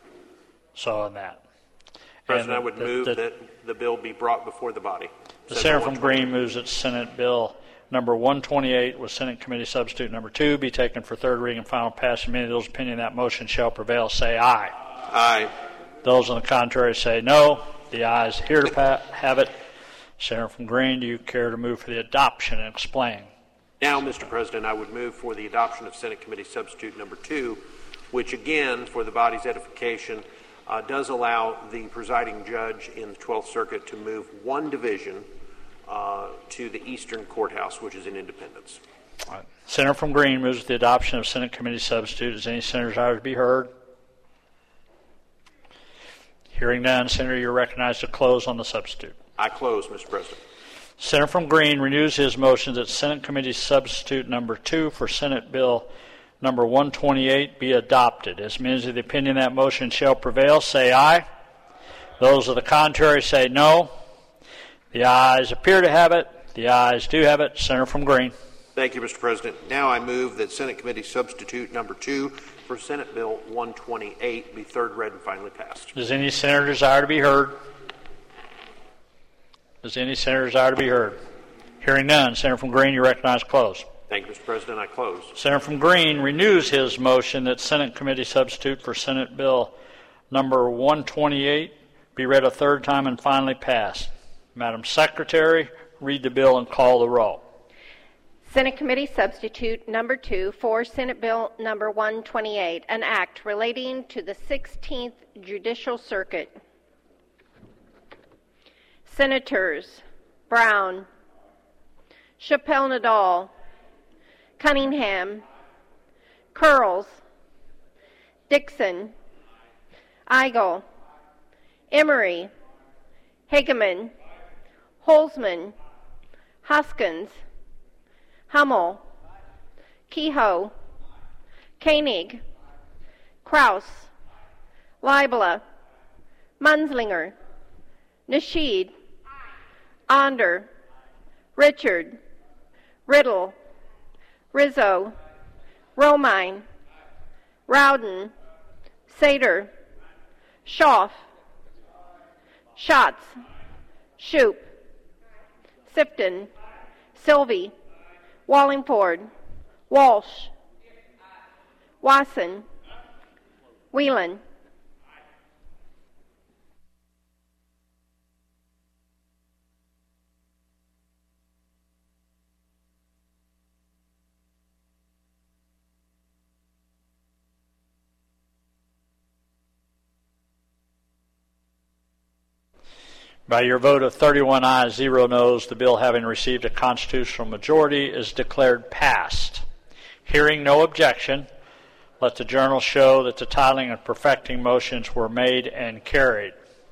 So on that. President, and I would the, move the, that the bill be brought before the body. The senator from Green moves that Senate Bill number one twenty-eight with Senate Committee Substitute number two be taken for third reading and final passage. Many of those opinion that motion shall prevail say aye. Aye. Those on the contrary say no. The ayes here to pa- have it. Senator from Green, do you care to move for the adoption and explain? Now, Mister President, I would move for the adoption of Senate Committee Substitute number two, which again, for the body's edification, uh, does allow the presiding judge in the twelfth Circuit to move one division uh, to the Eastern Courthouse, which is in Independence. All right. Senator from Green moves for the adoption of Senate Committee Substitute. Does any senator desire to be heard? Hearing none, Senator, you're recognized to close on the substitute. I close, Mister President. Senator from Green renews his motion that Senate Committee Substitute number two for Senate Bill number one twenty-eight be adopted. As many of the opinion that motion shall prevail, say aye. Those of the contrary say no. The ayes appear to have it. The ayes do have it. Senator from Green. Thank you, Mister President. Now I move that Senate Committee Substitute number two for Senate Bill one twenty-eight be third read and finally passed. Does any senator desire to be heard? Does any senator desire to be heard? Hearing none, Senator from Green, you recognize close. Thank you, Mister President. I close. Senator from Green renews his motion that Senate Committee Substitute for Senate Bill number one twenty-eight be read a third time and finally passed. Madam Secretary, read the bill and call the roll. Senate Committee Substitute number two for Senate Bill number one twenty-eight, an act relating to the sixteenth Judicial Circuit. Senators Brown, Chappelle-Nadal, Cunningham, Curls, Dixon, Eigel, Emery, Hageman, Holzman, Hoskins, Hummel, Kehoe, Koenig, Kraus, Leibler, Munzlinger, Nasheed, Onder, Richard, Riddle, Rizzo, Romine, Rowden, Sater, Schaaf, Schatz, Shoup, Sifton, Sylvie, Wallingford, Walsh, Wasson, Whelan. By your vote of thirty-one ayes, zero noes, the bill having received a constitutional majority is declared passed. Hearing no objection, let the journal show that the titling and perfecting motions were made and carried.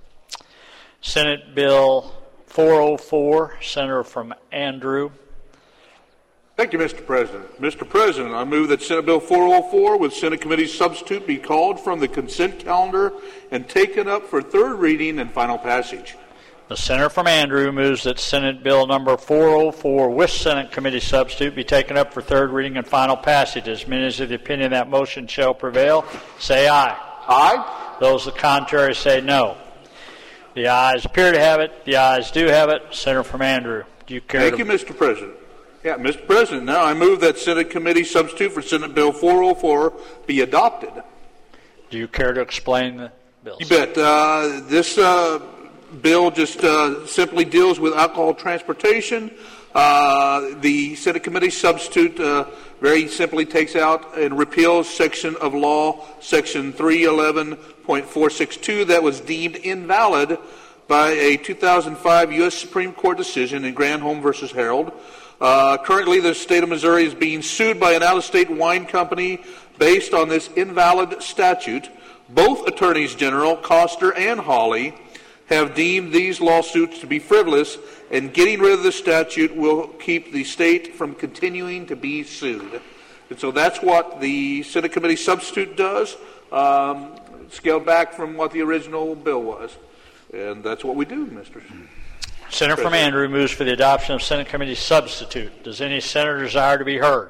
Senate Bill four oh four, Senator from Andrew. Thank you, Mister President. Mister President, I move that Senate Bill four oh four with Senate Committee substitute be called from the consent calendar and taken up for third reading and final passage. The senator from Andrew moves that Senate Bill number four oh four with Senate Committee substitute be taken up for third reading and final passage. As many as of the opinion that motion shall prevail, say aye. Aye. Those of the contrary say no. The ayes appear to have it. The ayes do have it. Senator from Andrew, do you care Thank to... you, Mister President. Yeah, Mister President, now I move that Senate Committee substitute for Senate Bill four oh four be adopted. Do you care to explain the bill? You bet. Uh, this uh, bill just uh, simply deals with alcohol transportation. Uh, the Senate Committee substitute uh, very simply takes out and repeals section of law, section three eleven point four six two, that was deemed invalid by a two thousand five U S Supreme Court decision in Granholm versus Herald. Uh, currently, the state of Missouri is being sued by an out-of-state wine company based on this invalid statute. Both attorneys general, Koster and Hawley, have deemed these lawsuits to be frivolous, and getting rid of the statute will keep the state from continuing to be sued. And so that's what the Senate Committee substitute does, um, scaled back from what the original bill was. And that's what we do, Mister Senator from Andrew moves for the adoption of Senate Committee substitute. Does any senator desire to be heard?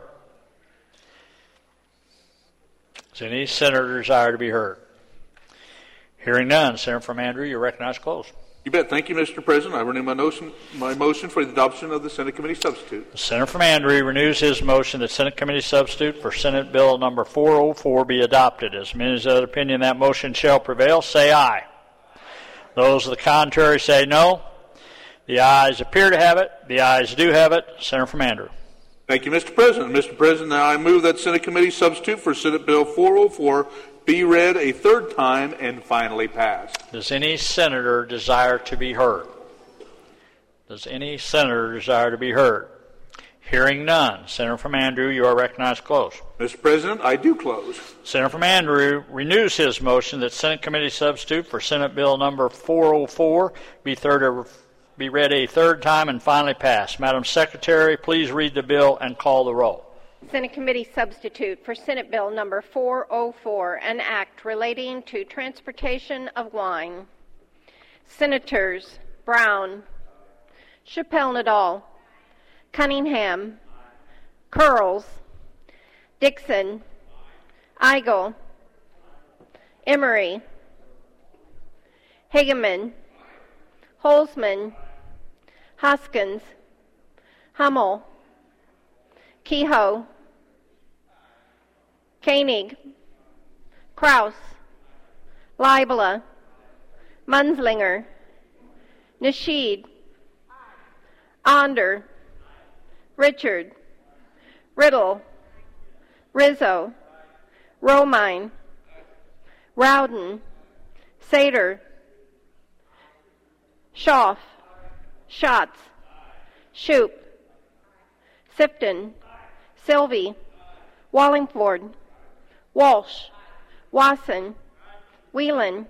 Does any senator desire to be heard? Hearing none, Senator from Andrew, you're recognized closed. You bet. Thank you, Mister President. I renew my motion, my motion for the adoption of the Senate Committee substitute. The senator from Andrew renews his motion that Senate Committee substitute for Senate Bill number four oh four be adopted. As many as of the opinion that motion shall prevail, say aye. Those of the contrary say no. The ayes appear to have it. The ayes do have it. Senator from Andrew. Thank you, Mister President. Mister President, now I move that Senate Committee substitute for Senate Bill four oh four be read a third time and finally passed. Does any senator desire to be heard? Does any senator desire to be heard? Hearing none. Senator from Andrew, you are recognized closed. Mister President, I do close. Senator from Andrew renews his motion that Senate Committee substitute for Senate Bill number four oh four be third be read a third time and finally passed. Madam Secretary, please read the bill and call the roll. Senate Committee substitute for Senate Bill number four oh four, an act relating to transportation of wine. Senators Brown, Chappelle Nadal, Cunningham, Curls, Dixon, Eigel, Emery, Hageman, Holzman, Hoskins, Hummel, Kehoe, Koenig, Kraus, Leibler, Munzlinger, Nasheed, Onder, Richard, Riddle, Rizzo, Romine, Rowden, Sater, Schaaf, Schatz, Shoup, Sifton, Sylvie, Wallingford, Walsh, Wasson, Whelan,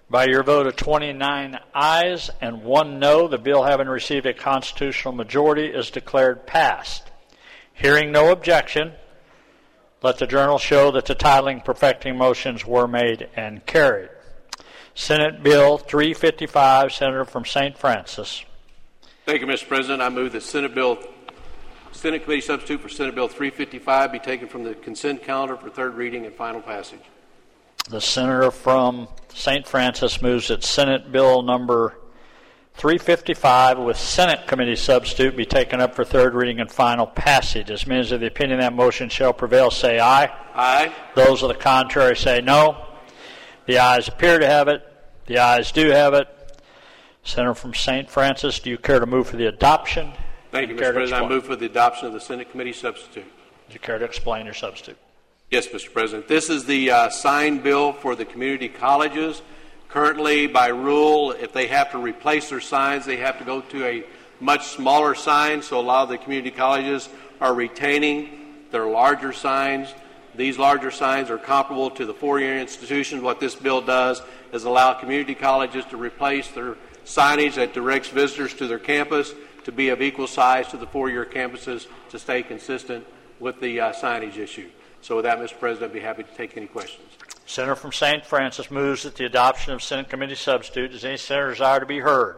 By your vote of twenty-nine ayes and one no, the bill having received a constitutional majority is declared passed. Hearing no objection, let the journal show that the titling perfecting motions were made and carried. Senate Bill three fifty-five, Senator from Saint Francis. Thank you, Mister President. I move that Senate Bill, Senate Committee Substitute for Senate Bill three fifty-five be taken from the consent calendar for third reading and final passage. The senator from Saint Francis moves that Senate Bill number three fifty-five with Senate Committee Substitute be taken up for third reading and final passage. As members of the opinion that motion shall prevail, say aye. Aye. Those of the contrary say no. The ayes appear to have it. The ayes do have it. Senator from Saint Francis, do you care to move for the adoption? Thank you, Mister President. I move for the adoption of the Senate Committee Substitute. Do you care to explain your substitute? Yes, Mister President. This is the uh, sign bill for the community colleges. Currently, by rule, if they have to replace their signs, they have to go to a much smaller sign, so a lot of the community colleges are retaining their larger signs. These larger signs are comparable to the four-year institutions. What this bill does is allow community colleges to replace their signage that directs visitors to their campus to be of equal size to the four-year campuses to stay consistent with the uh, signage issue. So with that, Mister President, I'd be happy to take any questions. Senator from Saint Francis moves that the adoption of Senate Committee Substitute. Does any senator desire to be heard?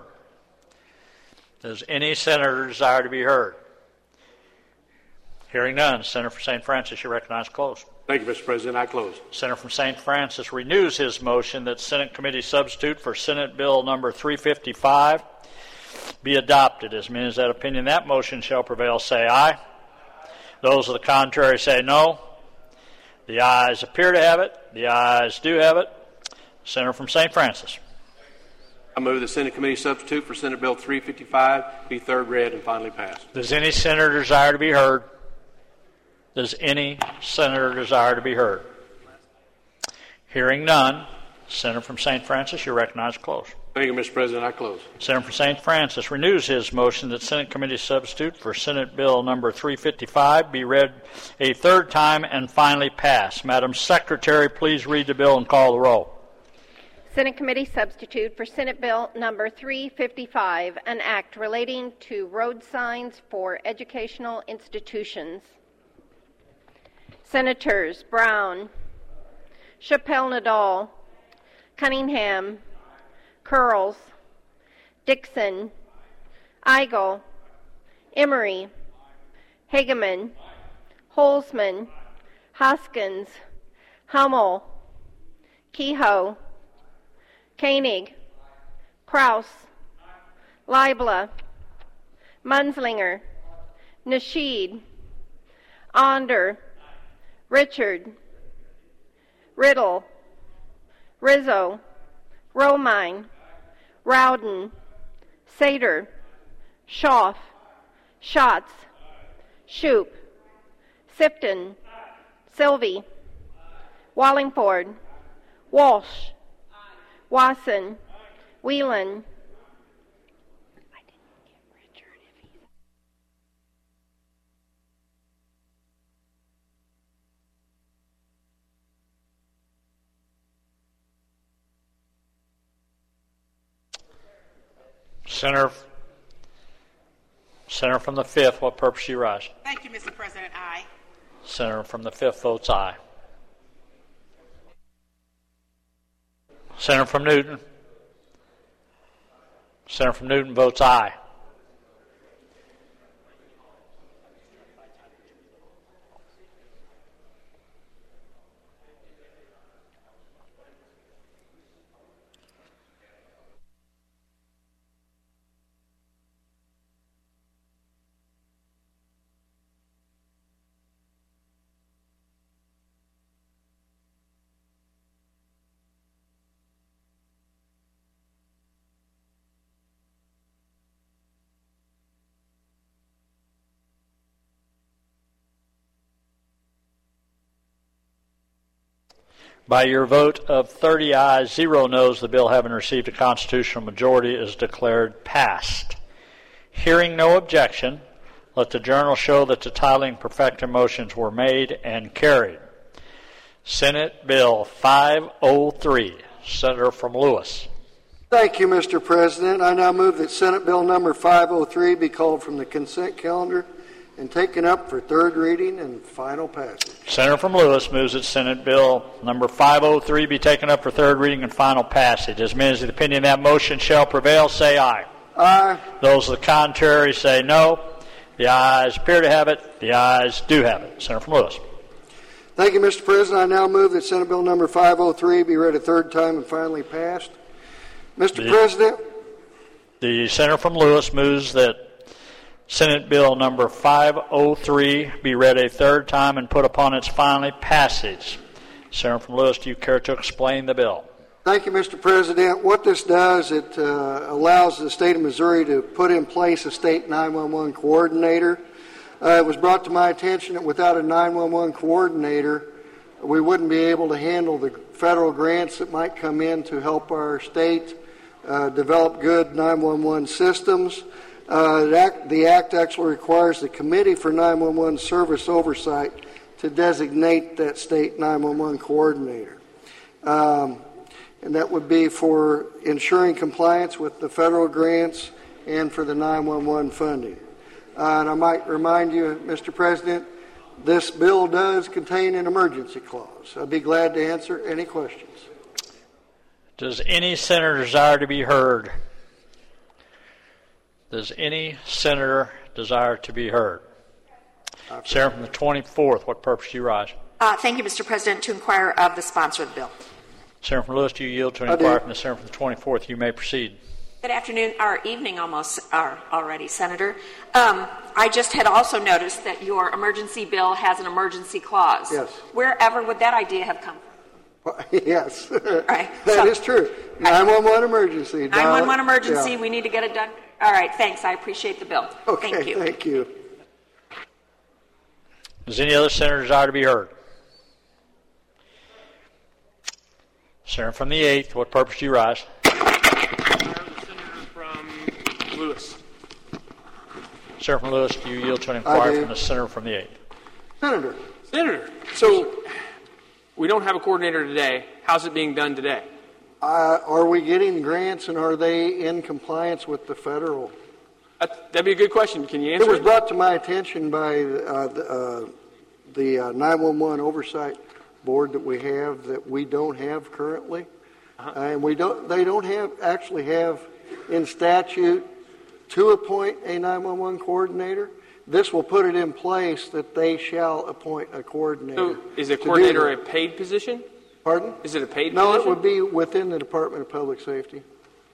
Does any senator desire to be heard? Hearing none, Senator from Saint Francis, you recognize closed. Thank you, Mister President. I close. Senator from Saint Francis renews his motion that Senate Committee Substitute for Senate Bill number three fifty-five be adopted. As many as that opinion that motion shall prevail, say aye. Those of the contrary say no. The ayes appear to have it. The ayes do have it. Senator from Saint Francis. I move the Senate Committee Substitute for Senate Bill three fifty-five be third read and finally passed. Does any senator desire to be heard? Does any senator desire to be heard? Hearing none, Senator from Saint Francis, you recognize closed. Thank you, Mister President. I close. Senator from Saint Francis renews his motion that Senate Committee Substitute for Senate Bill number three fifty-five be read a third time and finally passed. Madam Secretary, please read the bill and call the roll. Senate Committee Substitute for Senate Bill number three fifty-five, an act relating to road signs for educational institutions. Senators Brown, Chappelle-Nadal, Cunningham, Curls, Dixon, Eigel, Emery, Hageman, Holzman, Hoskins, Hummel, Kehoe, Koenig, Kraus, Leibler, Munslinger, Nasheed, Onder, Richard, Riddle, Rizzo, Romine, Rowden, Sater, Schaaf, Schatz, Shoup, Sifton, Sylvie, Wallingford, Walsh, Wasson, Whelan. Senator, Senator from the fifth, what purpose do you rise? Thank you, Mister President. Aye. Senator from the fifth votes aye. Senator from Newton. Senator from Newton votes aye. By your vote of thirty ayes, zero noes, the bill having received a constitutional majority is declared passed. Hearing no objection, let the journal show that the titling perfecting motions were made and carried. Senate Bill five oh three, Senator from Lewis. Thank you, Mister President. I now move that Senate Bill number five oh three be called from the consent calendar and taken up for third reading and final passage. Senator from Lewis moves that Senate Bill number five oh three be taken up for third reading and final passage. As many as the opinion that motion shall prevail, say aye. Aye. Those of the contrary say no. The ayes appear to have it. The ayes do have it. Senator from Lewis. Thank you, Mister President. I now move that Senate Bill number five oh three be read a third time and finally passed. Mister The, President. The Senator from Lewis moves that Senate Bill number five oh three be read a third time and put upon its final passage. Senator from Lewis, do you care to explain the bill? Thank you, Mister President. What this does, it uh, allows the state of Missouri to put in place a state nine one one coordinator. Uh, it was brought to my attention that without a nine one one coordinator, we wouldn't be able to handle the federal grants that might come in to help our state uh, develop good nine one one systems. Uh, the, act, the act actually requires the Committee for nine one one Service Oversight to designate that state nine one one coordinator. Um, and that would be for ensuring compliance with the federal grants and for the nine one one funding. Uh, and I might remind you, Mister President, this bill does contain an emergency clause. I'd be glad to answer any questions. Does any senator desire to be heard? Does any senator desire to be heard? Senator from the twenty-fourth, what purpose do you rise? Uh, thank you, Mister President, to inquire of the sponsor of the bill. Senator from Lewis, do you yield to inquire from the senator from the twenty-fourth? You may proceed. Good afternoon, or evening almost uh, already, Senator. Um, I just had also noticed that your emergency bill has an emergency clause. Yes. Wherever would that idea have come from? Yes, right. that so, is true. nine one one emergency. nine one one emergency, yeah. We need to get it done. All right, thanks. I appreciate the bill. Okay, thank you. Thank you. Does any other senator desire to be heard? Senator from the eighth, what purpose do you rise? Senator from Lewis. Senator from Lewis, do you yield to an inquiry from the senator from the eighth? Senator. Senator, so we don't have a coordinator today. How's it being done today? Uh, are we getting grants and are they in compliance with the federal? That, that'd be a good question. Can you answer it? Was it? brought to my attention by uh, the, uh, the uh, nine one one oversight board that we have that we don't have currently, uh-huh. uh, and we don't. They don't have actually have in statute to appoint a nine one one coordinator. This will put it in place that they shall appoint a coordinator. So is a coordinator a paid position? Pardon? Is it a paid no, position? No, it would be within the Department of Public Safety.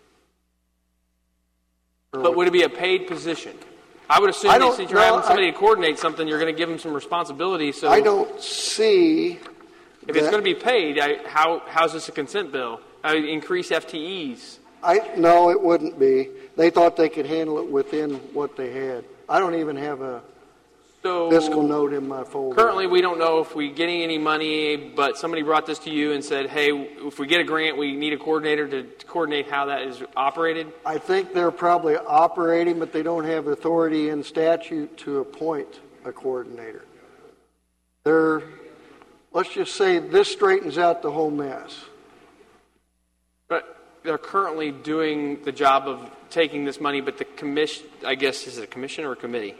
Or but would it be a paid position? I would assume that since you're no, having somebody I, to coordinate something, you're going to give them some responsibility. So I don't see. If that, it's going to be paid, I, how how's this a consent bill? I mean, increase F T Es. I no, it wouldn't be. They thought they could handle it within what they had. I don't even have a so fiscal note in my folder. Currently, we don't know if we're getting any money, but somebody brought this to you and said, hey, if we get a grant, we need a coordinator to, to coordinate how that is operated. I think they're probably operating, but they don't have authority in statute to appoint a coordinator. They're, let's just say this straightens out the whole mess. But they're currently doing the job of taking this money, but the commission, I guess, is it a commission or a committee?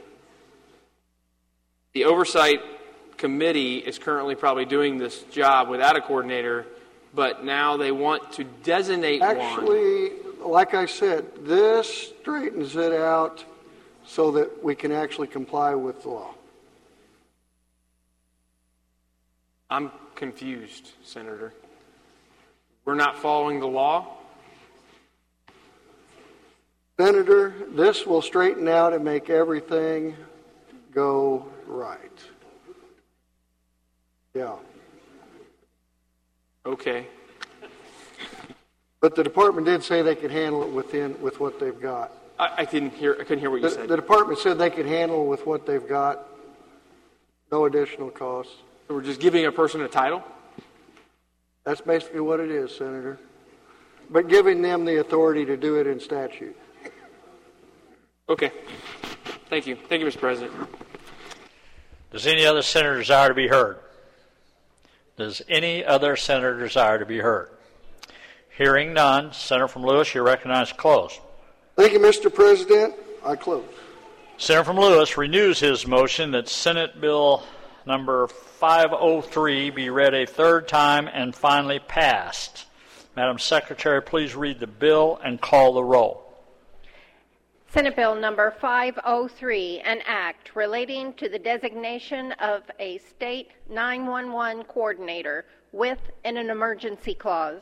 The oversight committee is currently probably doing this job without a coordinator, but now they want to designate Actually, one. Actually, like I said, this straightens it out so that we can actually comply with the law. I'm confused, Senator. We're not following the law? Senator, this will straighten out and make everything go right. Yeah. Okay. But the department did say they could handle it within with what they've got. I, I didn't hear. I couldn't hear what you the, said. The department said they could handle with what they've got. No additional costs. So we're just giving a person a title? That's basically what it is, Senator. But giving them the authority to do it in statute. Okay. Thank you. Thank you, Mister President. Does any other senator desire to be heard? Does any other senator desire to be heard? Hearing none, Senator from Lewis, you're recognized to close. Thank you, Mister President. I close. Senator from Lewis renews his motion that Senate Bill number five oh three be read a third time and finally passed. Madam Secretary, please read the bill and call the roll. Senate Bill number five oh three, an act relating to the designation of a state nine one one coordinator with an emergency clause.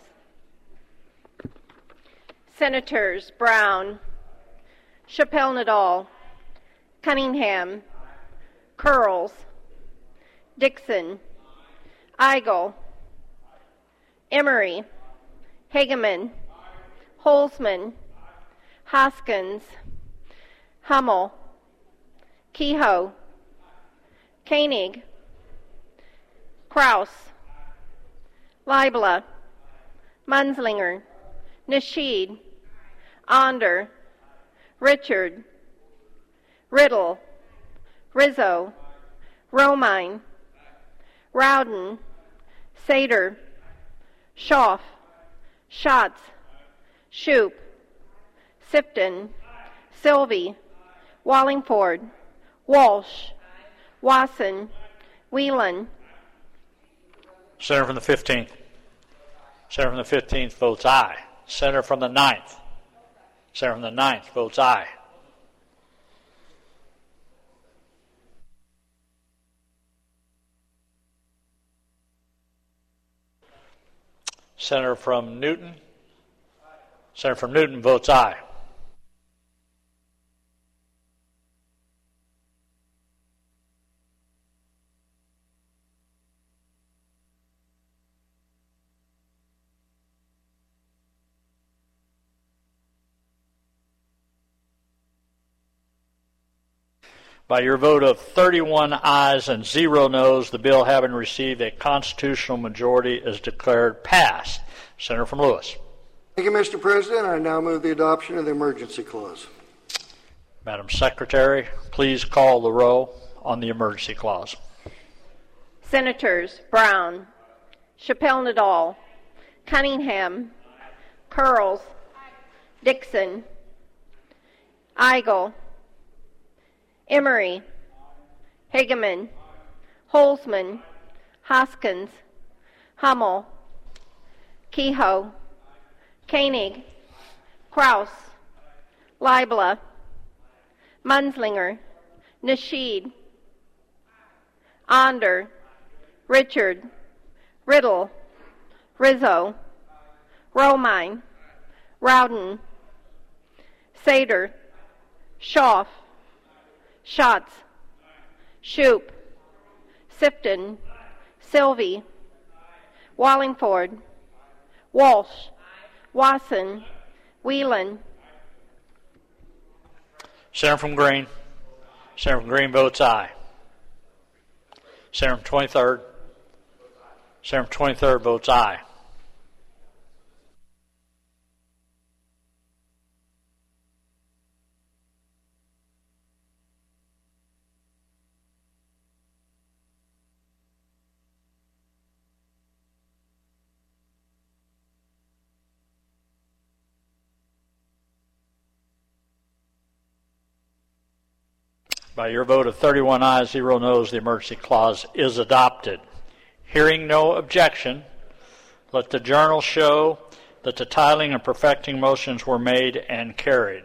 Senators Brown, Chappelle-Nadal, Cunningham, Curls, Dixon, Eigel, Emery, Hageman, Holzman, Hoskins, Hummel, Kehoe, Koenig, Kraus, Leibla, Munzlinger, Nasheed, Onder, Richard, Riddle, Rizzo, Romine, Rowden, Sater, Schaaf, Schatz, Shoup, Sifton, Sylvie, Wallingford, Walsh, Wasson, Whelan. Senator from the fifteenth. Senator from the fifteenth votes aye. Senator from the ninth. Senator from the ninth votes aye. Senator from Newton. Senator from Newton votes aye. By your vote of thirty-one ayes and zero noes, the bill having received a constitutional majority is declared passed. Senator from Lewis. Thank you, Mister President. I now move the adoption of the emergency clause. Madam Secretary, please call the roll on the emergency clause. Senators Brown, Chappelle-Nadal, Cunningham, Curls, Dixon, Eigel, Emery, Hageman, Holzman, Hoskins, Hummel, Kehoe, Koenig, Kraus, Leibla, Munzlinger, Nasheed, Onder, Richard, Riddle, Rizzo, Romine, Rowden, Sater, Schaaf, Schatz, Shoup, Sifton, Sylvie, Wallingford, Walsh, Wasson, Whelan. Senator from Green. Senator from Green votes aye. Senator from twenty-third. Senator from twenty-third votes aye. By your vote of thirty-one ayes, zero noes, the emergency clause is adopted. Hearing no objection, let the journal show that the titling and perfecting motions were made and carried.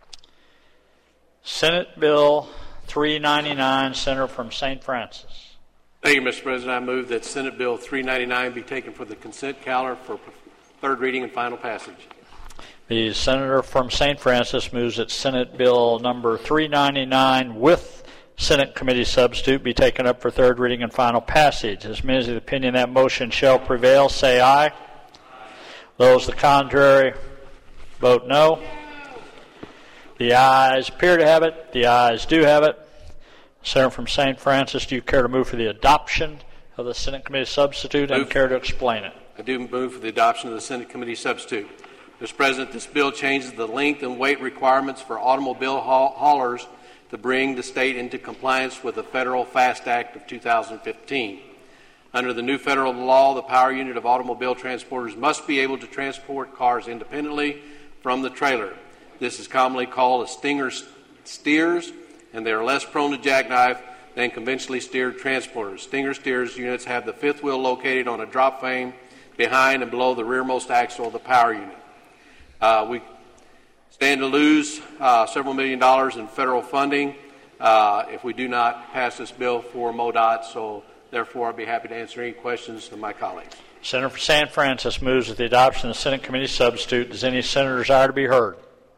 Senate Bill three ninety-nine, Senator from Saint Francis. Thank you, Mister President. I move that Senate Bill three ninety-nine be taken for the consent calendar for third reading and final passage. The senator from Saint Francis moves that Senate Bill number three ninety-nine with Senate Committee substitute be taken up for third reading and final passage. As many as the opinion that motion shall prevail, say aye. Those the contrary, vote no. The ayes appear to have it. The ayes do have it. Senator from Saint Francis, do you care to move for the adoption of the Senate Committee substitute and Move. care to explain it? I do move for the adoption of the Senate Committee substitute. Mister President, this bill changes the length and weight requirements for automobile haul- haulers to bring the state into compliance with the Federal FAST Act of two thousand fifteen. Under the new federal law, the power unit of automobile transporters must be able to transport cars independently from the trailer. This is commonly called a Stinger steers, and they are less prone to jackknife than conventionally steered transporters. Stinger steers units have the fifth wheel located on a drop frame behind and below the rearmost axle of the power unit. Uh, we stand to lose uh, several million dollars in federal funding uh, if we do not pass this bill for MoDOT, so therefore I'll be happy to answer any questions of my colleagues. Senator from San Francisco moves with the adoption of the Senate Committee substitute. Does any senator desire to be heard?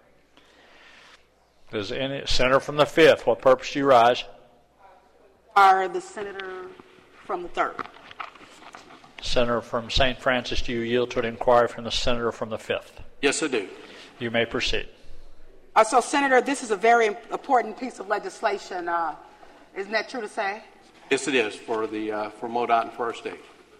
Does any senator from the fifth, what purpose do you rise? Are the senator from the third? Senator from Saint Francis, do you yield to an inquiry from the senator from the fifth? Yes, I do. You may proceed. Uh, so, Senator, this is a very important piece of legislation. Uh, isn't that true to say? Yes, it is for the uh, for MoDOT and for our state.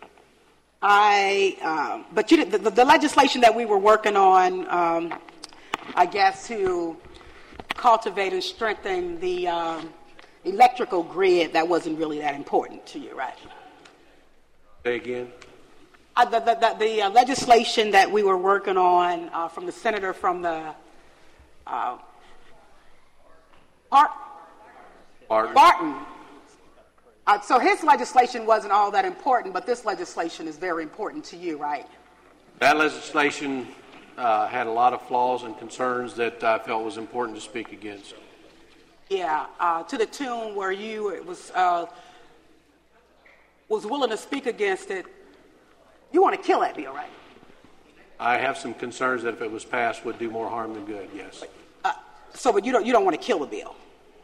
I, uh, but you, the, the legislation that we were working on, um, I guess, to cultivate and strengthen the um, electrical grid, that wasn't really that important to you, right? Say again. Uh, the the, the, the uh, legislation that we were working on uh, from the senator from the uh, Bart- Barton. Barton. Uh, so his legislation wasn't all that important, but this legislation is very important to you, right? That legislation uh, had a lot of flaws and concerns that I felt was important to speak against. Yeah, uh, to the tune where you it was uh, was willing to speak against it. You want to kill that bill, right? I have some concerns that if it was passed, would do more harm than good. Yes. Uh, so, but you don't you don't want to kill the bill.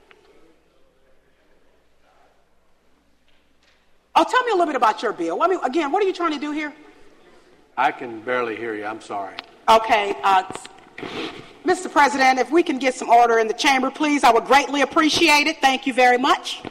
Oh, tell me a little bit about your bill. I mean, again, what are you trying to do here? I can barely hear you. I'm sorry. Okay, uh, Mister President, if we can get some order in the chamber, please, I would greatly appreciate it. Thank you very much.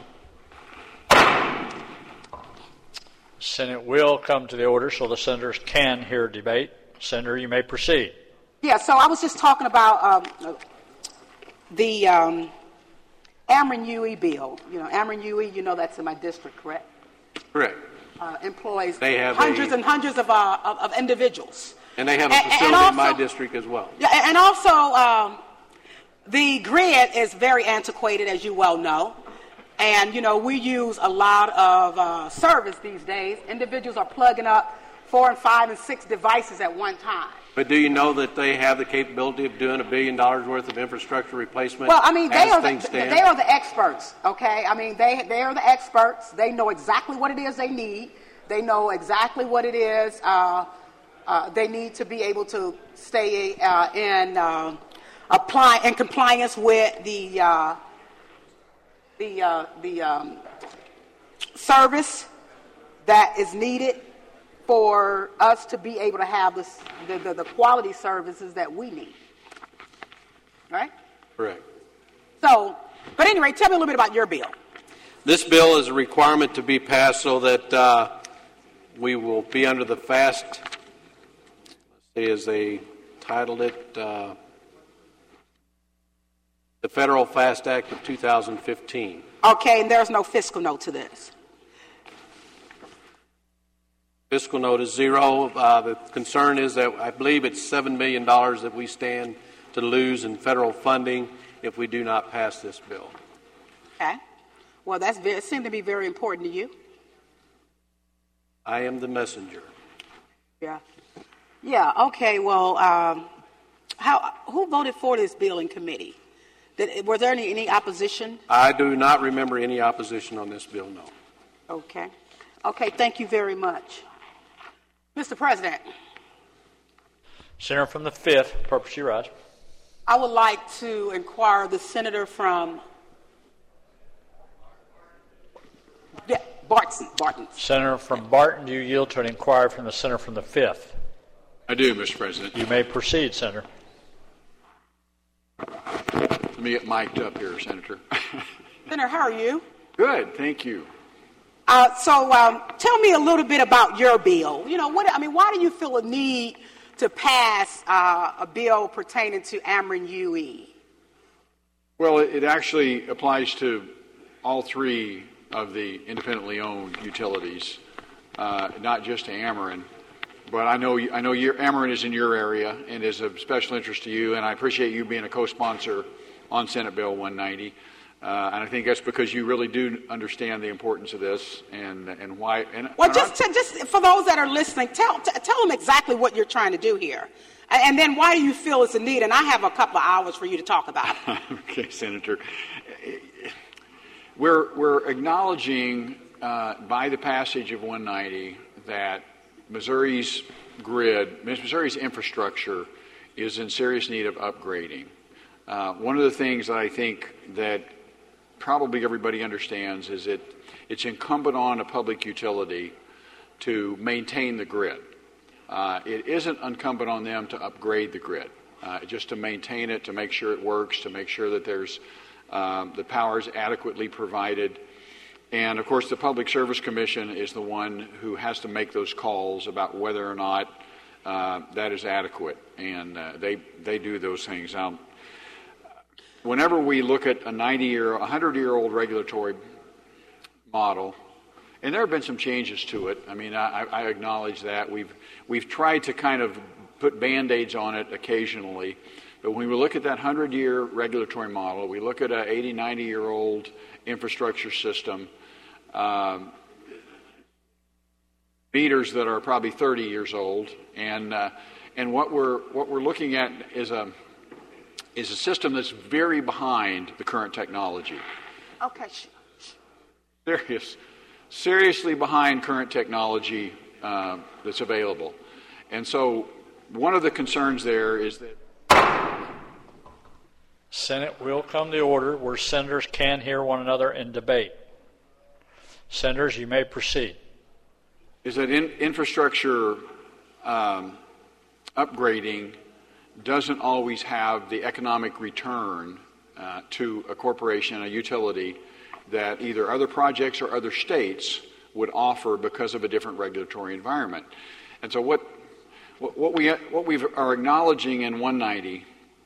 Senate will come to the order so the senators can hear debate. Senator, you may proceed. Yeah, so I was just talking about um, the um, Ameren U E bill. You know, Ameren U E, you know that's in my district, correct? Correct. Uh, employs They have hundreds a- and hundreds of, uh, of, of individuals. And they have a And- and facility also- in my district as well. Yeah, and also um, the grid is very antiquated, as you well know. And, you know, we use a lot of uh, service these days. Individuals are plugging up four and five and six devices at one time. But do you know that they have the capability of doing a billion dollars worth of infrastructure replacement? Well, I mean, they as are things the, stand? they are the experts, okay? I mean, they they are the experts. They know exactly what it is they need. They know exactly what it is uh, uh, they need to be able to stay uh, in uh, apply in compliance with the uh, the uh, the um, service that is needed for us to be able to have this, the, the the quality services that we need, right? Correct. So, but anyway, tell me a little bit about your bill. This bill is a requirement to be passed so that uh, we will be under the FAST, let's see, as they titled it, uh, the Federal FAST Act of two thousand fifteen. Okay, and there's no fiscal note to this. Fiscal note is zero. Uh, the concern is that I believe it's seven million dollars that we stand to lose in federal funding if we do not pass this bill. Okay. Well, that's very, it seemed to be very important to you. I am the messenger. Yeah. Yeah. Okay. Well, um, how who voted for this bill in committee? Did, were there any, any opposition? I do not remember any opposition on this bill, no. Okay. Okay. Thank you very much, Mister President. Senator from the fifth, purpose you rise. I would like to inquire the senator from yeah, Barton. Barton. Senator from Barton, do you yield to an inquiry from the senator from the fifth? I do, Mister President. You may proceed, Senator. Let me get mic'd up here, Senator. Senator, how are you? Good, thank you. Uh, so, um, tell me a little bit about your bill. You know, what I mean, why do you feel a need to pass uh, a bill pertaining to Ameren U E? Well, it, it actually applies to all three of the independently owned utilities. uh, not just to Ameren. But I know I know your, Ameren is in your area and is of special interest to you, and I appreciate you being a co-sponsor on Senate Bill one ninety. Uh, and I think that's because you really do understand the importance of this and and why. And, well, and just to, just for those that are listening, tell t- tell them exactly what you're trying to do here, and, and then why do you feel it's a need? And I have a couple of hours for you to talk about it. Okay, Senator. We're we're acknowledging uh, by the passage of one ninety that Missouri's grid, Missouri's infrastructure, is in serious need of upgrading. Uh, one of the things that I think that probably everybody understands is that it's incumbent on a public utility to maintain the grid. Uh, it isn't incumbent on them to upgrade the grid, uh, just to maintain it, to make sure it works, to make sure that there's um, the power is adequately provided. And of course, the Public Service Commission is the one who has to make those calls about whether or not uh, that is adequate, and uh, they they do those things. Now, whenever we look at a ninety-year, a hundred-year-old regulatory model, and there have been some changes to it. I mean, I, I acknowledge that we've we've tried to kind of put Band-Aids on it occasionally, but when we look at that hundred-year regulatory model, we look at an eighty, ninety-year-old infrastructure system, um, meters that are probably thirty years old, and uh, and what we're what we're looking at is a is a system that's very behind the current technology. Okay. Serious, seriously behind current technology uh, that's available. And so one of the concerns there is that Senate will come to order where senators can hear one another and debate. Senators, you may proceed. Is that in, infrastructure um, upgrading doesn't always have the economic return uh, to a corporation, a utility, that either other projects or other states would offer because of a different regulatory environment. And so what what we what we are acknowledging in one ninety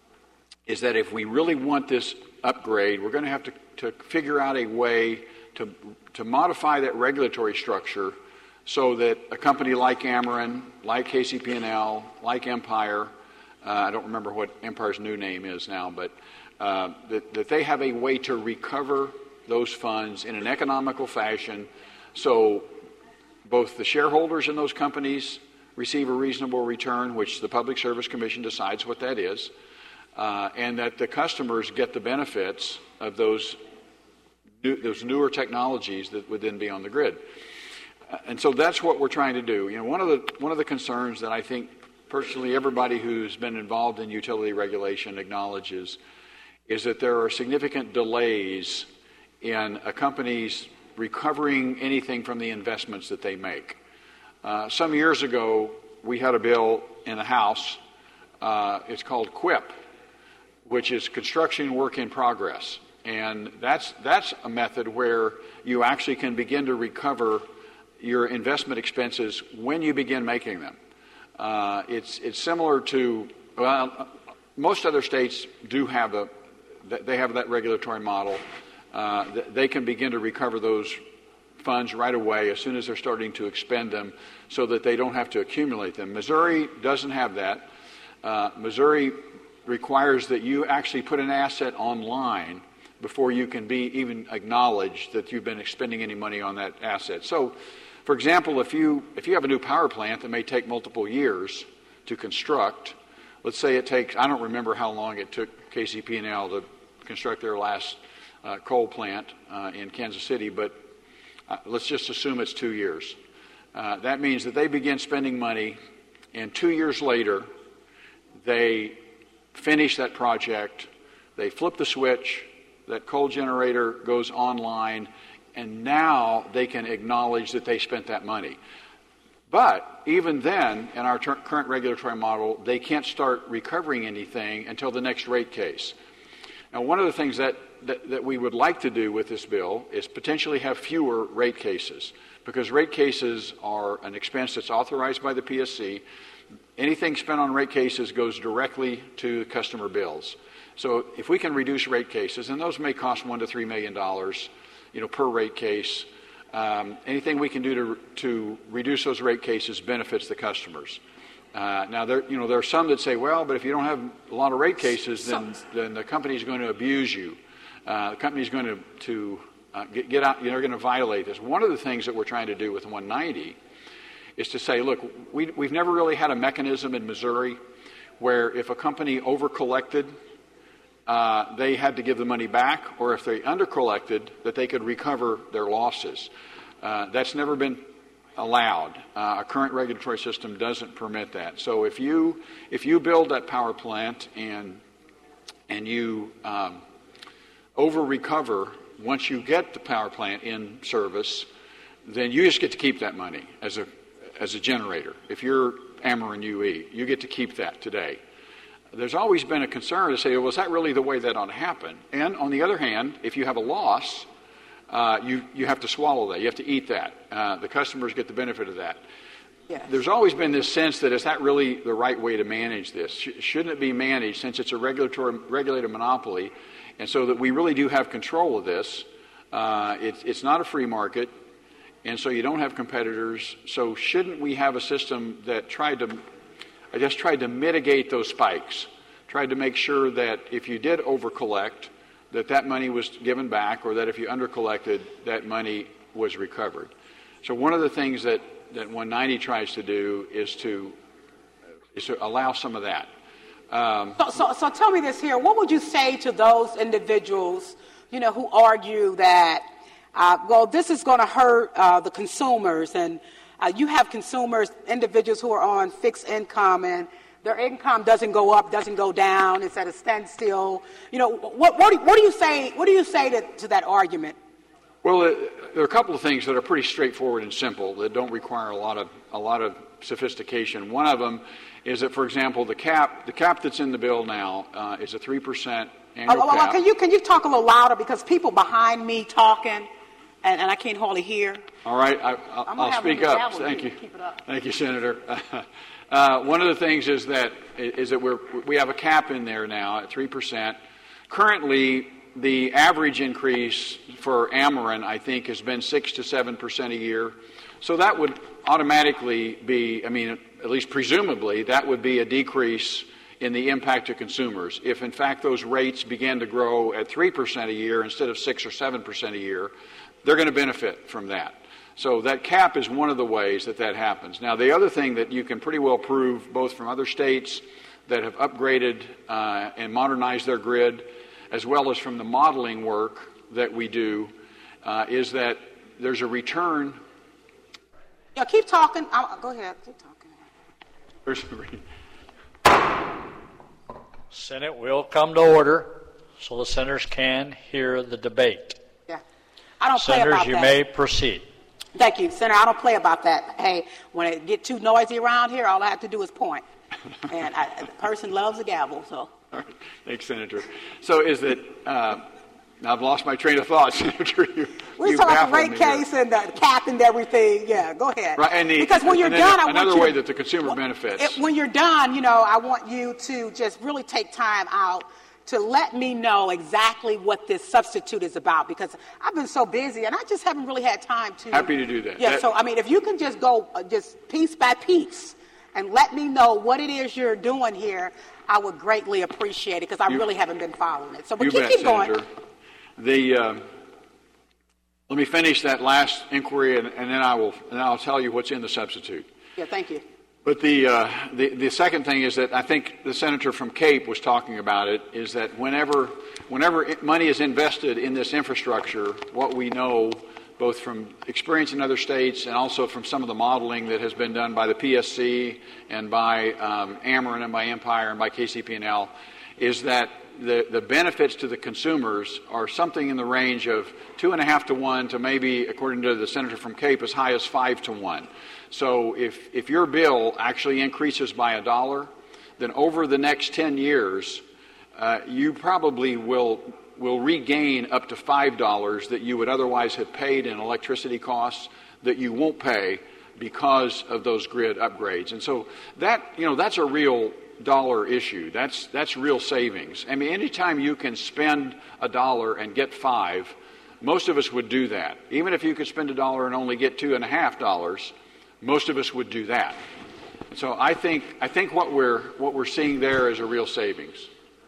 is that if we really want this upgrade, we're going to have to, to figure out a way to to modify that regulatory structure so that a company like Ameren, like K C P N L, like Empire, uh, I don't remember what Empire's new name is now, but uh, that, that they have a way to recover those funds in an economical fashion so both the shareholders in those companies receive a reasonable return, which the Public Service Commission decides what that is, uh, and that the customers get the benefits of those new, those newer technologies that would then be on the grid. Uh, and so that's what we're trying to do. You know, one of the one of the concerns that I think personally everybody who's been involved in utility regulation acknowledges is that there are significant delays in a company's recovering anything from the investments that they make. Uh, some years ago, we had a bill in the House. Uh, it's called QUIP, which is Construction Work in Progress. And that's, that's a method where you actually can begin to recover your investment expenses when you begin making them. Uh, it's, it's similar to, well, most other states do have a, they have that regulatory model. Uh, they can begin to recover those funds right away as soon as they're starting to expend them so that they don't have to accumulate them. Missouri doesn't have that. Uh, Missouri requires that you actually put an asset online before you can be even acknowledged that you've been expending any money on that asset. So, for example, if you if you have a new power plant that may take multiple years to construct, let's say it takes, I don't remember how long it took K C P N L to construct their last uh, coal plant uh, in Kansas City, but uh, let's just assume it's two years. Uh, that means that they begin spending money, and two years later, they finish that project, they flip the switch, that coal generator goes online, and now they can acknowledge that they spent that money. But even then, in our ter- current regulatory model, they can't start recovering anything until the next rate case. Now, one of the things that, that, that we would like to do with this bill is potentially have fewer rate cases, because rate cases are an expense that's authorized by the P S C. Anything spent on rate cases goes directly to customer bills. So if we can reduce rate cases, and those may cost one to three million dollars, you know, per rate case, um, anything we can do to, to reduce those rate cases benefits the customers. Uh, now, there, you know, there are some that say, well, but if you don't have a lot of rate cases, then, then the company is going to abuse you. Uh, the company is going to, to uh, get, get out, you know, they're going to violate this. One of the things that we're trying to do with one ninety is to say, look, we, we've never really had a mechanism in Missouri where if a company over-collected, uh, they had to give the money back, or if they under-collected, that they could recover their losses. Uh, that's never been allowed. Uh, our current regulatory system doesn't permit that. So if you if you build that power plant and and you um, over-recover once you get the power plant in service, then you just get to keep that money as a as a generator. If you're Ameren U E, you get to keep that today. There's always been a concern to say, well, is that really the way that ought to happen? And on the other hand, if you have a loss, uh, you, you have to swallow that. You have to eat that. Uh, the customers get the benefit of that. Yes. There's always been this sense that is that really the right way to manage this? Sh- shouldn't it be managed, since it's a regulatory regulated monopoly, and so that we really do have control of this? Uh, it, it's not a free market. And so you don't have competitors. So shouldn't we have a system that tried to, I guess, tried to mitigate those spikes, tried to make sure that if you did over-collect, that that money was given back, or that if you under-collected, that money was recovered. So one of the things that, that one ninety tries to do is to is to allow some of that. Um, so, so, so tell me this here. What would you say to those individuals, you know, who argue that, Uh, well, this is going to hurt uh, the consumers, and uh, you have consumers, individuals who are on fixed income, and their income doesn't go up, doesn't go down, it's at a standstill. You know, what, what, do, what do you say? What do you say to, to that argument? Well, uh, there are a couple of things that are pretty straightforward and simple that don't require a lot of a lot of sophistication. One of them is that, for example, the cap the cap that's in the bill now uh, is a three percent annual oh, well, cap. Can you can you talk a little louder, because people behind me talking. And, and I can't hardly hear. All right, I, I'll, I'll speak up. Thank you. Keep it up. Thank you, Senator. Uh, one of the things is that is that we're we have a cap in there now at three percent. Currently, the average increase for Ameren, I think, has been six to seven percent a year. So that would automatically be, I mean, at least presumably, that would be a decrease in the impact to consumers. If in fact those rates began to grow at three percent a year instead of six or seven percent a year, they're going to benefit from that. So that cap is one of the ways that that happens. Now, the other thing that you can pretty well prove, both from other states that have upgraded uh, and modernized their grid, as well as from the modeling work that we do, uh, is that there's a return. Yeah, keep talking. I'll, go ahead. Keep talking. There's Senate will come to order so the senators can hear the debate. I don't play Senators, about you that. may proceed. Thank you, Senator. I don't play about that. Hey, when it get too noisy around here, all I have to do is point. And I, the person loves the gavel, so. All right. Thanks, Senator. So is it, uh, I've lost my train of thought, Senator. You, We're talking about the rate case and the cap and everything. Yeah, go ahead. Right, and the, because when you're and done, I another want you way to, that the consumer well, benefits. It, when you're done, you know, I want you to just really take time out to let me know exactly what this substitute is about, because I've been so busy and I just haven't really had time to. Happy to do that. Yeah, that, so I mean, if you can just go uh, just piece by piece and let me know what it is you're doing here, I would greatly appreciate it, because I you, really haven't been following it. So, but you keep, bet, keep Senator. going. The um, let me finish that last inquiry, and, and then I will, and I'll tell you what's in the substitute. Yeah, thank you. But the, uh, the the second thing is that I think the senator from Cape was talking about it, is that whenever whenever money is invested in this infrastructure, what we know, both from experience in other states and also from some of the modeling that has been done by the P S C and by um, Ameren and by Empire and by K C P and L, is that the, the benefits to the consumers are something in the range of two and a half to one to maybe, according to the senator from Cape, as high as five to one. So if, if your bill actually increases by a dollar, then over the next ten years, uh, you probably will will regain up to five dollars that you would otherwise have paid in electricity costs that you won't pay because of those grid upgrades. And so that, you know, that's a real dollar issue. That's that's real savings. I mean, anytime you can spend a dollar and get five, most of us would do that. Even if you could spend a dollar and only get two and a half dollars, most of us would do that. So I think I think what we're what we're seeing there is a real savings.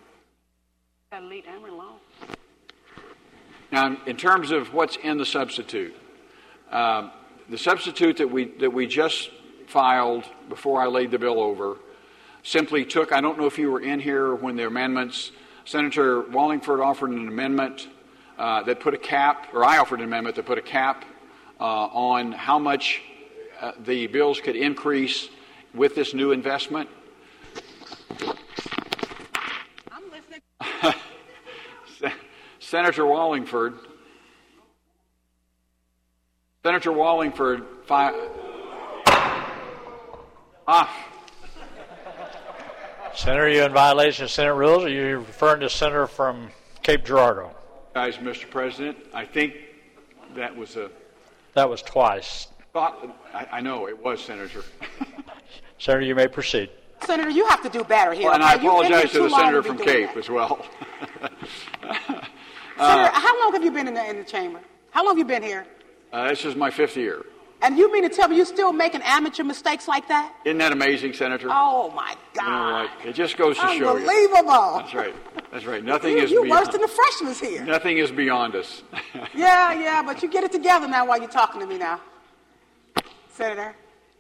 Now, in terms of what's in the substitute, um, the substitute that we that we just filed before I laid the bill over simply took. I don't know if you were in here when the amendments. Senator Wallingford offered an amendment uh, that put a cap, or I offered an amendment that put a cap uh, on how much uh, the bills could increase with this new investment. I'm listening. Senator Wallingford, Senator Wallingford, fi- ah. Senator, are you in violation of Senate rules, or are you referring to Senator from Cape Girardeau? Guys, Mister President, I think that was a... That was twice. Thought, I, I know, it was, Senator. Senator, you may proceed. Senator, you have to do better here. Well, and okay? I apologize to the Senator to from Cape that. as well. Senator, uh, how long have you been in the, in the chamber? How long have you been here? Uh, this is my fifth year. And you mean to tell me you're still making amateur mistakes like that? Isn't that amazing, Senator? Oh, my God. You know, like, it just goes to show you. Unbelievable. That's right. That's right. Nothing you, is you're beyond, worse than the freshmen here. Nothing is beyond us. yeah, yeah, but you get it together now while you're talking to me now. Senator?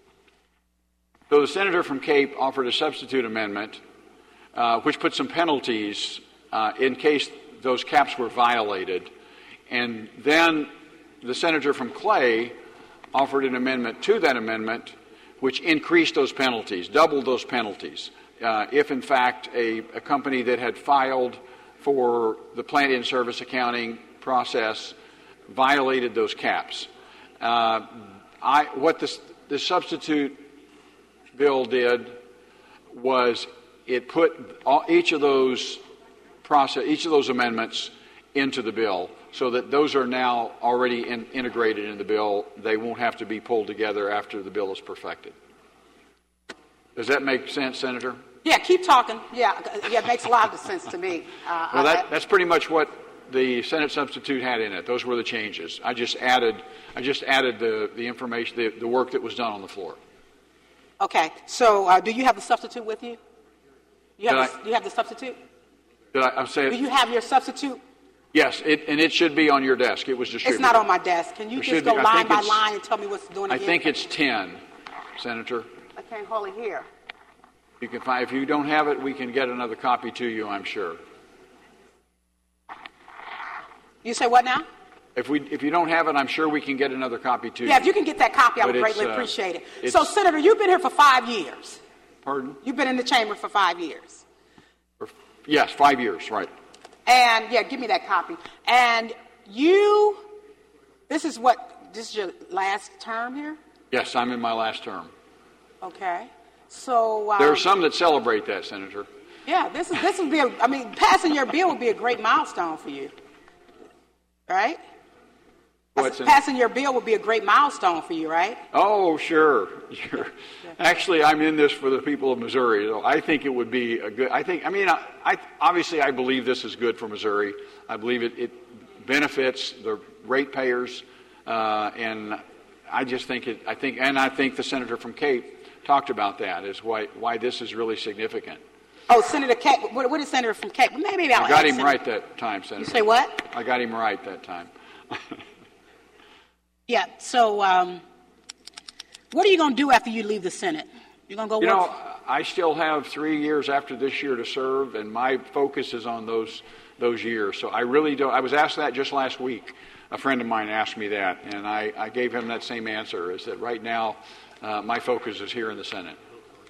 So the senator from Cape offered a substitute amendment uh, which put some penalties uh, in case those caps were violated. And then the senator from Clay offered an amendment to that amendment which increased those penalties, doubled those penalties, uh, if in fact a, a company that had filed for the plant in service accounting process violated those caps. Uh, I, what this, this substitute bill did was it put all, each of those process, each of those amendments into the bill, so that those are now already in, integrated in the bill. They won't have to be pulled together after the bill is perfected. Does that make sense, Senator? Yeah, keep talking. Yeah, yeah, it makes a lot of sense to me. Uh, well, that, I, that's pretty much what the Senate substitute had in it. Those were the changes. I just added, I just added the, the information, the, the work that was done on the floor. Okay, so uh, do you have the substitute with you? You have, Did the, I, do you have the substitute? Did I, I'm saying? Do you have your substitute? Yes, it, and it should be on your desk. It was distributed. It's not on my desk. Can you It just should go be. I line think by it's- line and tell me what's doing I again? think it's ten, Senator. I can't hold it here. You can find, if you don't have it, we can get another copy to you, I'm sure. You say what now? If we, if you don't have it, I'm sure we can get another copy to you. Yeah, if you can get that copy, I But would it's, greatly uh, appreciate it. it's- So, Senator, you've been here for five years. Pardon? You've been in the chamber for five years. Yes, five years, right. And, yeah, give me that copy. And you, this is what, this is your last term here? Yes, I'm in my last term. Okay. So, um, There are some that celebrate that, Senator. yeah, this is, this would be, a, I mean, passing your bill would be a great milestone for you. Right? What's in- Passing your bill would be a great milestone for you, right? Oh, sure, sure. Actually, I'm in this for the people of Missouri. So I think it would be a good. I think. I mean, I, I obviously I believe this is good for Missouri. I believe it, it benefits the ratepayers, uh, and I just think it. I think, and I think the senator from Cape talked about that as why why this is really significant. Oh, Senator Cape. What, what is Senator from Cape? Maybe, maybe I'll I got ask him Senator. right that time, Senator. You say what? I got him right that time. Yeah. So, um, what are you going to do after you leave the Senate? You're going to go You work? know, I still have three years after this year to serve, and my focus is on those those years. So I really don't. I was asked that just last week. A friend of mine asked me that, and I, I gave him that same answer: is that right now uh, my focus is here in the Senate.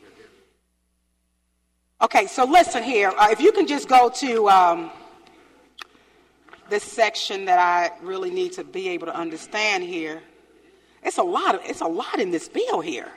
Okay. So listen here. Uh, if you can just go to um, this section that I really need to be able to understand here. It's a lot of. It's a lot in this bill here.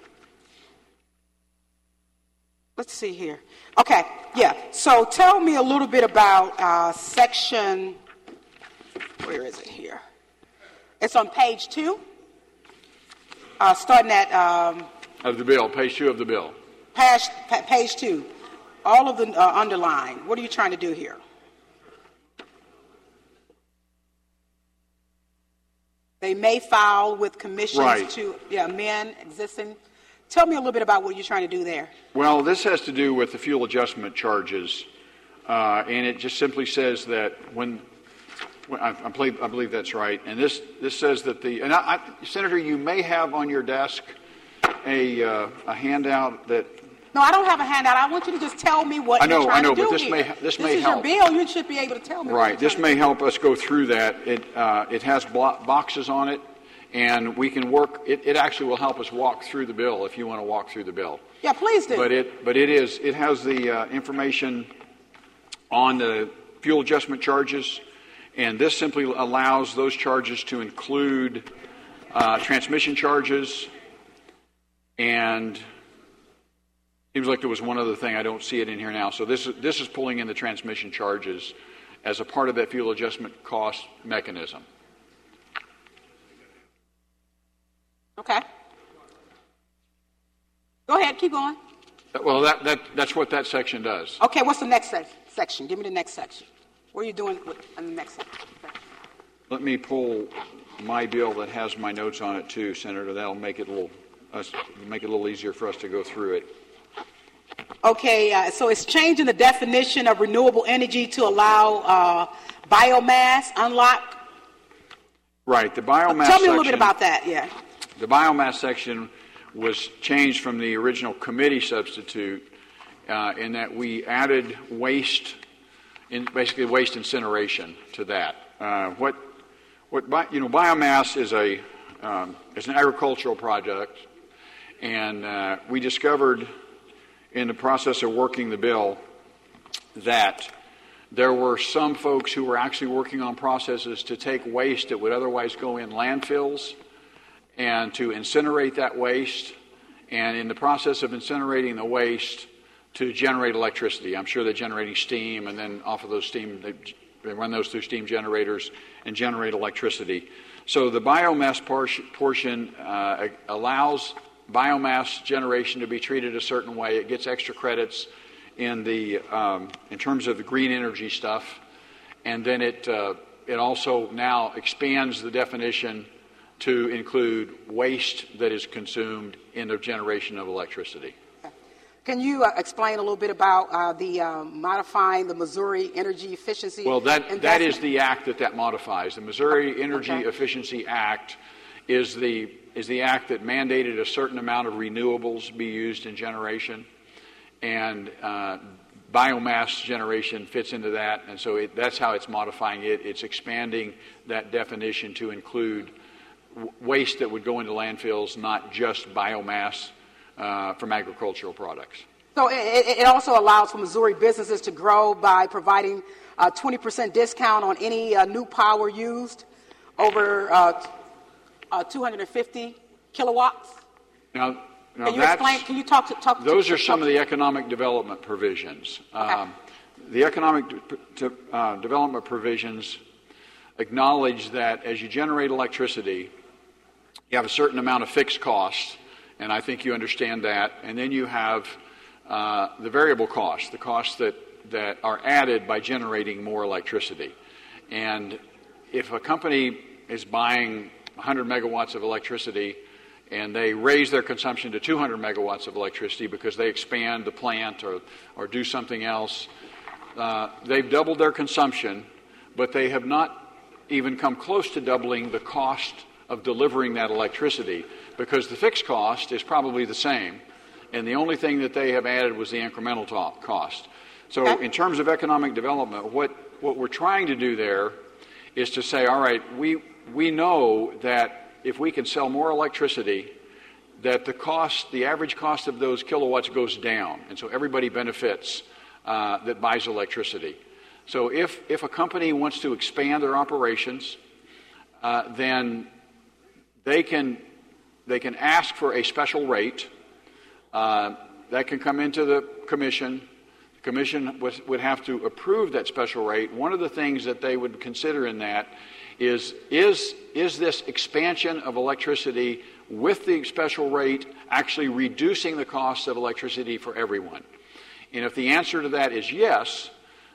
Let's see here. Okay, yeah. So tell me a little bit about uh, section, where is it here? It's on page two, uh, starting at um, Of the bill, page two of the bill. page, pa- page two. All of the uh, underline. What are you trying to do here? They may file with commissions Right. to yeah, amend existing. Tell me a little bit about what you're trying to do there. Well, this has to do with the fuel adjustment charges, uh, and it just simply says that when, when I, I, believe, I believe that's right, and this this says that the and I, I, Senator, you may have on your desk a uh, a handout that. No, I don't have a handout. I want you to just tell me what I know, you're trying I know, to do but this here. may this, this may is help. your bill. You should be able to tell me. Right. What This you're may help us go through that. It uh, it has blo- boxes on it, and we can work. It, it actually will help us walk through the bill if you want to walk through the bill. Yeah, please do. But it but it is it has the uh, information on the fuel adjustment charges, and this simply allows those charges to include uh, transmission charges and. Seems like there was one other thing. I don't see it in here now. So this is, this is pulling in the transmission charges as a part of that fuel adjustment cost mechanism. Okay. Go ahead. Keep going. Well, that, that, that's what that section does. Okay, what's the next sec- section? Give me the next section. What are you doing with, in the next section? Let me pull my bill that has my notes on it too, Senator. That'll make it a little, uh, make it a little easier for us to go through it. Okay, uh, so it's changing the definition of renewable energy to allow uh, biomass unlock. Right, the biomass Tell me a little section, bit about that, yeah. The biomass section was changed from the original committee substitute uh, in that we added waste, in basically waste incineration to that. Uh, what, what you know, biomass is a um, is an agricultural project, and uh, we discovered in the process of working the bill that there were some folks who were actually working on processes to take waste that would otherwise go in landfills and to incinerate that waste, and in the process of incinerating the waste to generate electricity. I'm sure they're generating steam, and then off of those steam, they, they run those through steam generators and generate electricity. So the biomass portion uh, allows biomass generation to be treated a certain way. It gets extra credits in the um, in terms of the green energy stuff, and then it uh, it also now expands the definition to include waste that is consumed in the generation of electricity. Can you uh, explain a little bit about uh, the um, modifying the Missouri Energy Efficiency? Well, that investment? that is the act that that modifies. The Missouri Energy Okay. Efficiency Act is the is the act that mandated a certain amount of renewables be used in generation, and uh, biomass generation fits into that, and so it, that's how it's modifying it. It's expanding that definition to include w- waste that would go into landfills, not just biomass uh, from agricultural products. So it, it also allows for Missouri businesses to grow by providing a twenty percent discount on any uh, new power used over uh, uh, two hundred fifty kilowatts. Now, now can you that's, explain? Can you talk to talk? those to, are some talk of to, the economic development provisions. Okay. Um, the economic de- to, uh, development provisions acknowledge that as you generate electricity, you have a certain amount of fixed costs, and I think you understand that, and then you have uh, the variable costs, the costs that, that are added by generating more electricity. And if a company is buying one hundred megawatts of electricity and they raise their consumption to two hundred megawatts of electricity because they expand the plant or, or do something else, uh, they've doubled their consumption, but they have not even come close to doubling the cost of delivering that electricity, because the fixed cost is probably the same, and the only thing that they have added was the incremental to- cost. So in terms of economic development, what, what we're trying to do there is to say, all right, we we know that if we can sell more electricity, that the cost, the average cost of those kilowatts goes down, and so everybody benefits uh, that buys electricity. So if, if a company wants to expand their operations, uh, then they can they can ask for a special rate. Uh, that can come into the commission. The commission would, would have to approve that special rate. One of the things that they would consider in that is, is, is this expansion of electricity with the special rate actually reducing the cost of electricity for everyone? And if the answer to that is yes,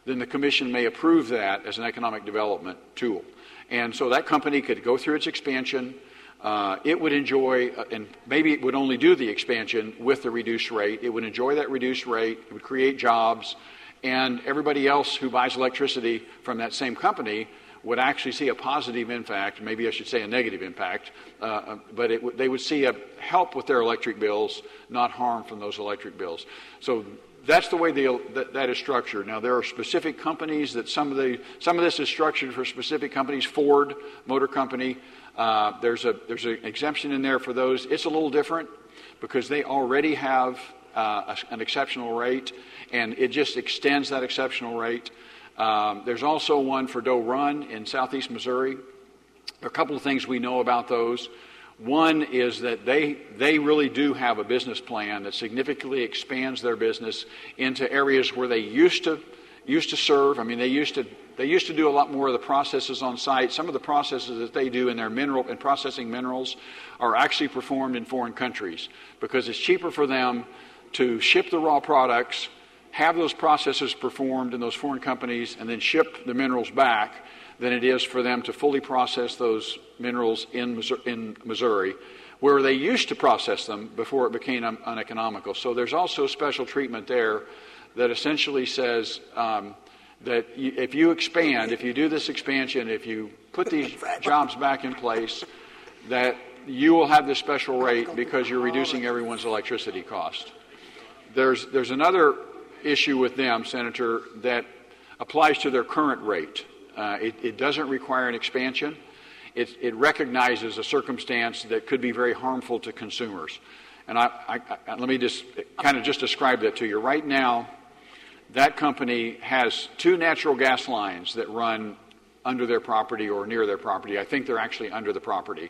then the commission may approve that as an economic development tool. And so that company could go through its expansion. Uh, it would enjoy, uh, and maybe it would only do the expansion with the reduced rate. It would enjoy that reduced rate. It would create jobs. And everybody else who buys electricity from that same company would actually see a positive impact, maybe I should say a negative impact, uh, but it w- they would see a help with their electric bills, not harm from those electric bills. So that's the way the, that, that is structured. Now, there are specific companies that some of the some of this is structured for specific companies. Ford Motor Company, uh, there's a there's an exemption in there for those. It's a little different because they already have uh, a, an exceptional rate, and it just extends that exceptional rate. Um, there's also one for Doe Run in southeast Missouri. There are a couple of things we know about those. One is that they they really do have a business plan that significantly expands their business into areas where they used to used to serve. I mean, they used to they used to do a lot more of the processes on site. Some of the processes that they do in their mineral in processing minerals are actually performed in foreign countries because it's cheaper for them to ship the raw products, have those processes performed in those foreign companies, and then ship the minerals back than it is for them to fully process those minerals in Missouri, in Missouri where they used to process them before it became un- uneconomical. So there's also special treatment there that essentially says um, that you, if you expand, if you do this expansion, if you put these jobs back in place, that you will have this special rate because you're reducing everyone's electricity cost. There's there's another issue with them, Senator, that applies to their current rate. Uh, it, it doesn't require an expansion. It, it recognizes a circumstance that could be very harmful to consumers. And I, I, I, let me just kind of just describe that to you. Right now, that company has two natural gas lines that run under their property or near their property. I think they're actually under the property.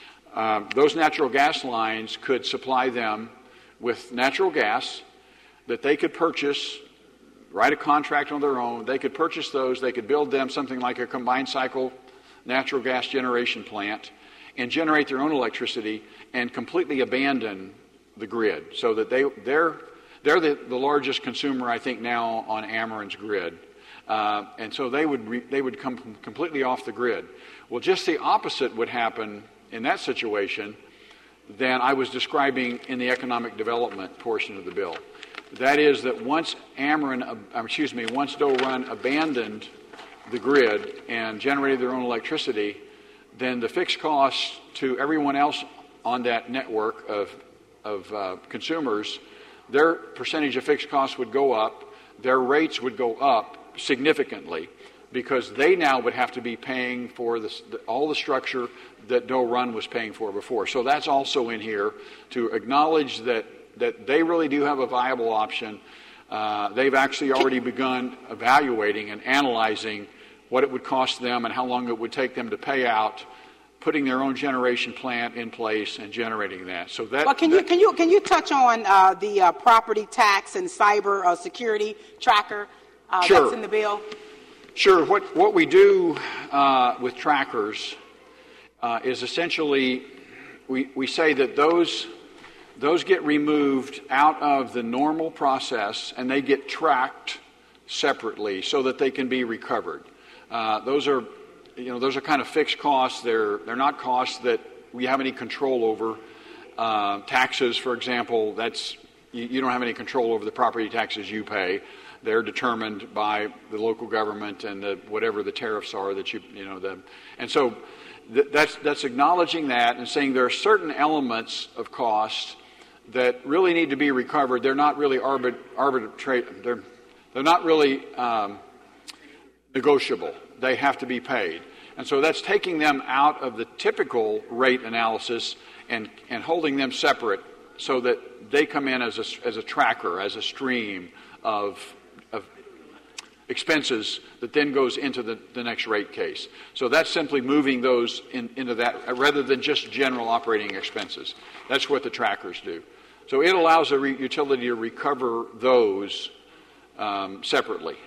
Um, those natural gas lines could supply them with natural gas that they could purchase, write a contract on their own. They could purchase those. They could build them something like a combined cycle natural gas generation plant and generate their own electricity and completely abandon the grid so that they, they're, they're the, the largest consumer, I think, now on Ameren's grid. Uh, and so they would, re, they would come completely off the grid. Well, just the opposite would happen in that situation than I was describing in the economic development portion of the bill. That is that once Ameren, uh, excuse me, once Doe Run abandoned the grid and generated their own electricity, then the fixed costs to everyone else on that network of of uh, consumers, their percentage of fixed costs would go up, their rates would go up significantly because they now would have to be paying for this, the, all the structure that Doe Run was paying for before. So that's also in here to acknowledge that that they really do have a viable option. Uh, they've actually already begun evaluating and analyzing what it would cost them and how long it would take them to pay out, putting their own generation plant in place and generating that. So that. Well, can that, you can you can you touch on uh, the uh, property tax and cyber uh, security tracker uh, sure. that's in the bill? Sure. What what we do uh, with trackers uh, is essentially we we say that those. Those get removed out of the normal process and they get tracked separately so that they can be recovered. Uh, those are, you know, those are kind of fixed costs. They're they're not costs that we have any control over. Uh, taxes, for example, that's you, you don't have any control over the property taxes you pay. They're determined by the local government and the, whatever the tariffs are that you you know the and so th- that's that's acknowledging that and saying there are certain elements of cost that really need to be recovered. They're not really arbit, arbitrate. They're they're not really um, negotiable. They have to be paid, and so that's taking them out of the typical rate analysis and and holding them separate so that they come in as a as a tracker, as a stream of of expenses that then goes into the, the next rate case. So that's simply moving those in, into that rather than just general operating expenses. That's what the trackers do. So it allows a re- utility to recover those um, separately.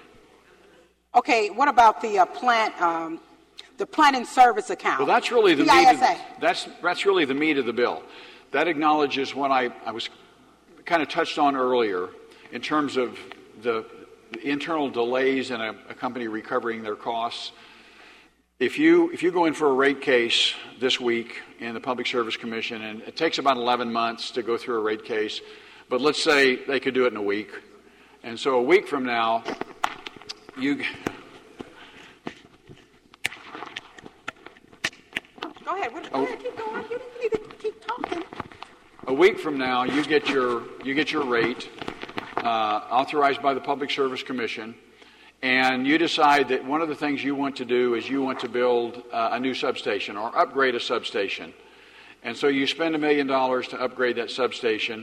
Okay, what about the uh, plant, um, the plant and service account? Well, that's really the P I S A. meat. Of, that's that's really the meat of the bill. That acknowledges what I, I was kind of touched on earlier in terms of the internal delays in a, a company recovering their costs. If you if you go in for a rate case this week in the Public Service Commission, and it takes about eleven months to go through a rate case, but let's say they could do it in a week. And so a week from now, you... Go ahead. Go ahead. Keep going. You need to keep talking. A week from now, you get your you get your rate uh, authorized by the Public Service Commission, and you decide that one of the things you want to do is you want to build uh, a new substation or upgrade a substation. And so you spend a million dollars to upgrade that substation.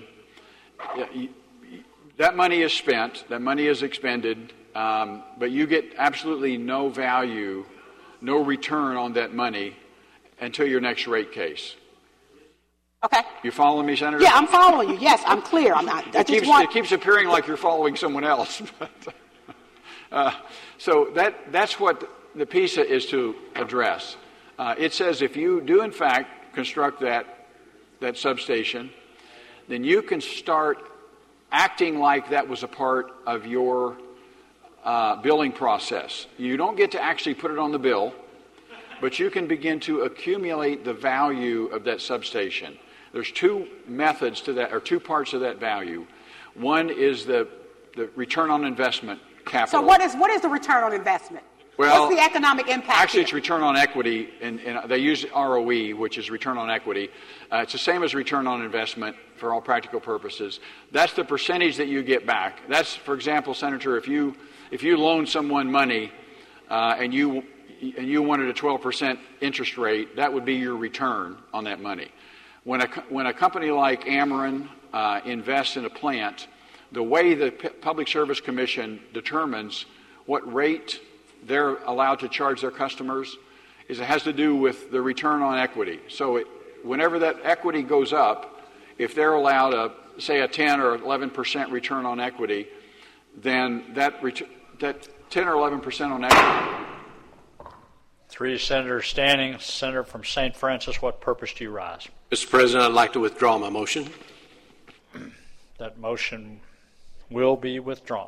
That money is spent, that money is expended, um, but you get absolutely no value, no return on that money until your next rate case. Okay. You following me, Senator? Yeah, I'm following you. Yes, I'm clear. I'm not. I it, just keeps, want... it keeps appearing like you're following someone else. uh, so that that's what the PISA is to address. Uh, it says if you do, in fact, construct that that substation, then you can start acting like that was a part of your uh, billing process. You don't get to actually put it on the bill, but you can begin to accumulate the value of that substation. There's two methods to that, or two parts of that value. One is the, the return on investment capital. So what is what is the return on investment? Well, what's the economic impact? Actually, here? it's return on equity, and, and they use R O E, which is return on equity. Uh, it's the same as return on investment for all practical purposes. That's the percentage that you get back. That's, for example, Senator, if you if you loan someone money uh, and you and you wanted a twelve percent interest rate, that would be your return on that money. When a when a company like Ameren uh, invests in a plant, the way the P- Public Service Commission determines what rate they're allowed to charge their customers is it has to do with the return on equity. So it, whenever that equity goes up, if they're allowed a, say, a ten or eleven percent return on equity, then that, ret- that ten or eleven percent on equity. Three senators standing. Senator from Saint Francis, what purpose do you rise? Mister President, I'd like to withdraw my motion. That motion will be withdrawn.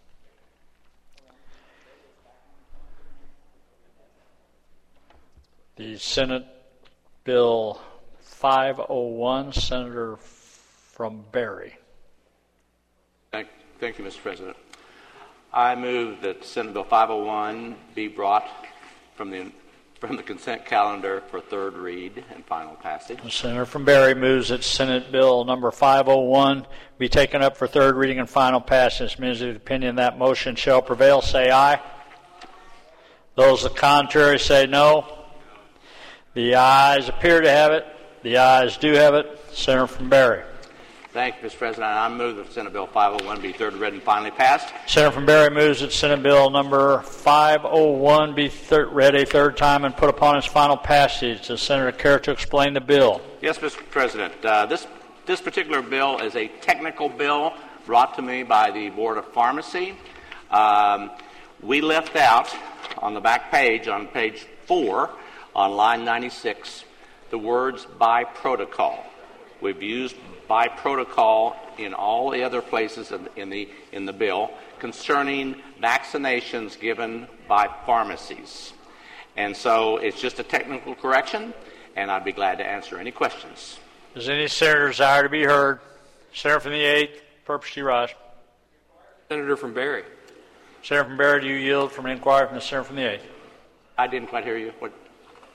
The Senate Bill five oh one, Senator from Barry. Thank, thank you, Mister President. I move that Senate Bill five oh one be brought from the from the consent calendar for third read and final passage. The Senator from Barry moves that Senate Bill number five oh one be taken up for third reading and final passage. Members of the opinion that motion shall prevail, say aye. Those of the contrary say no. The ayes appear to have it. The ayes do have it. Senator from Barry. Thank you, Mister President. I move that Senate Bill five oh one be third read and finally passed. Senator from Barry moves that Senate Bill number five oh one be thir- read a third time and put upon its final passage. Does Senator care to explain the bill? Yes, Mister President. Uh, this this particular bill is a technical bill brought to me by the Board of Pharmacy. Um, we left out on the back page, on page four, on line ninety-six, the words by protocol. We've used by protocol in all the other places in the in the bill concerning vaccinations given by pharmacies. And so it's just a technical correction, and I'd be glad to answer any questions. Does any senator desire to be heard? Senator from the eighth, purpose do you rise? Senator from Barry. Senator from Barry, do you yield from an inquiry from the senator from the eighth? I didn't quite hear you. What?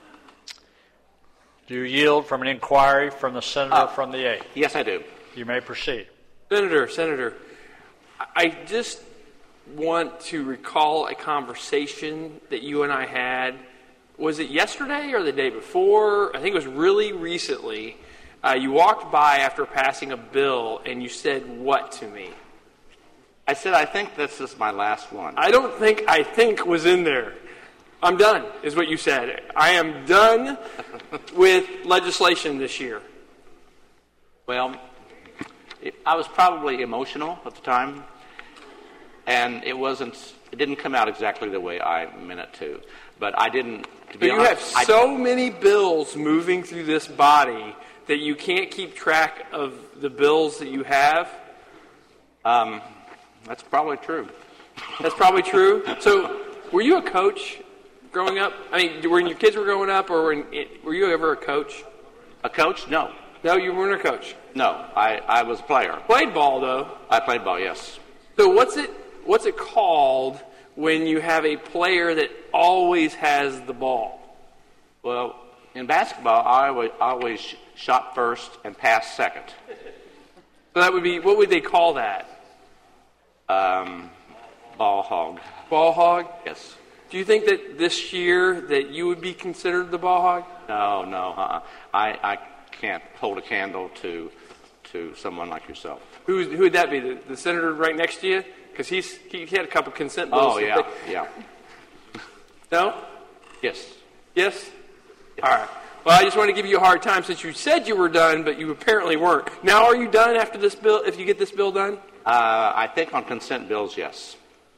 Do you yield from an inquiry from the senator uh, from the eighth? Yes, I do. You may proceed. Senator, Senator, I just want to recall a conversation that you and I had. Was it yesterday or the day before? I think it was really recently. Uh, you walked by after passing a bill and you said what to me? I said, I think this is my last one. I don't think I think was in there. I'm done, is what you said. I am done with legislation this year. Well, it, I was probably emotional at the time, and it wasn't. It didn't come out exactly the way I meant it to. But I didn't. To be but honest, you have so many bills moving through this body that you can't keep track of the bills that you have. Um, that's probably true. That's probably true. So, were you a coach growing up? I mean, when your kids were growing up, or when it, were you ever a coach? A coach? No. No, you weren't a coach. No, I, I was a player. Played ball, though. I played ball, yes. So what's it what's it called when you have a player that always has the ball? Well, in basketball, I always, I always shot first and passed second. So that would be, what would they call that? Um, ball hog. Ball hog? Yes. Do you think that this year that you would be considered the ball hog? No, no. Uh-uh. I, I can't hold a candle to to someone like yourself. Who who would that be? The, the senator right next to you? Because he's he had a couple consent bills. Oh, yeah, yeah. No? Yes. Yes? Yes? All right. Well, I just want to give you a hard time since you said you were done, but you apparently weren't. Now, are you done after this bill, if you get this bill done? Uh, I think on consent bills, yes.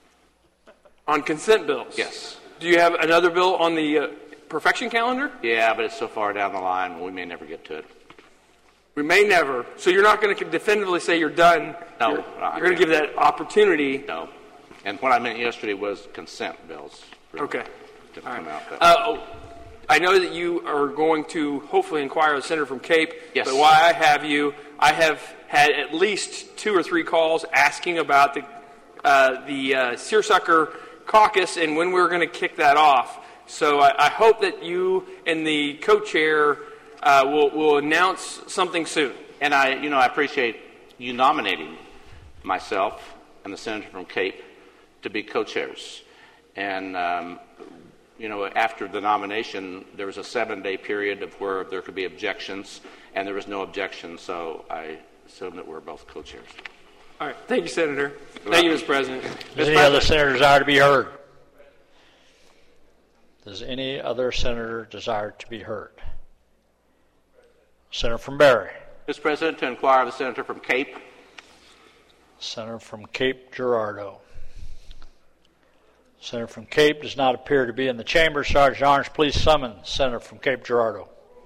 On consent bills? Yes. Do you have another bill on the uh, perfection calendar? Yeah, but it's so far down the line, we may never get to it. We may never. So you're not going to definitively say you're done? No. You're, you're going to give that opportunity? No. And what I meant yesterday was consent bills. Okay. Didn't All come right. out that uh, oh, I know that you are going to hopefully inquire with the Senator from Cape. Yes. But while I have you, I have had at least two or three calls asking about the uh, the uh, Searsucker Caucus and when we were going to kick that off. So I, I hope that you and the co-chair uh, will will announce something soon. And I, you know, I appreciate you nominating myself and the Senator from Cape to be co-chairs. And um, you know, after the nomination, there was a seven-day period of where there could be objections, and there was no objection. So I assume that we're both co-chairs. All right. Thank you, Senator. Thank you, Mister President. Does any other senator desire to be heard? Does any other senator desire to be heard? Senator from Barry. Mister President, to inquire of the Senator from Cape. Senator from Cape Girardeau. Senator from Cape does not appear to be in the chamber. Sergeant Arms, please summon Senator from Cape Girardeau.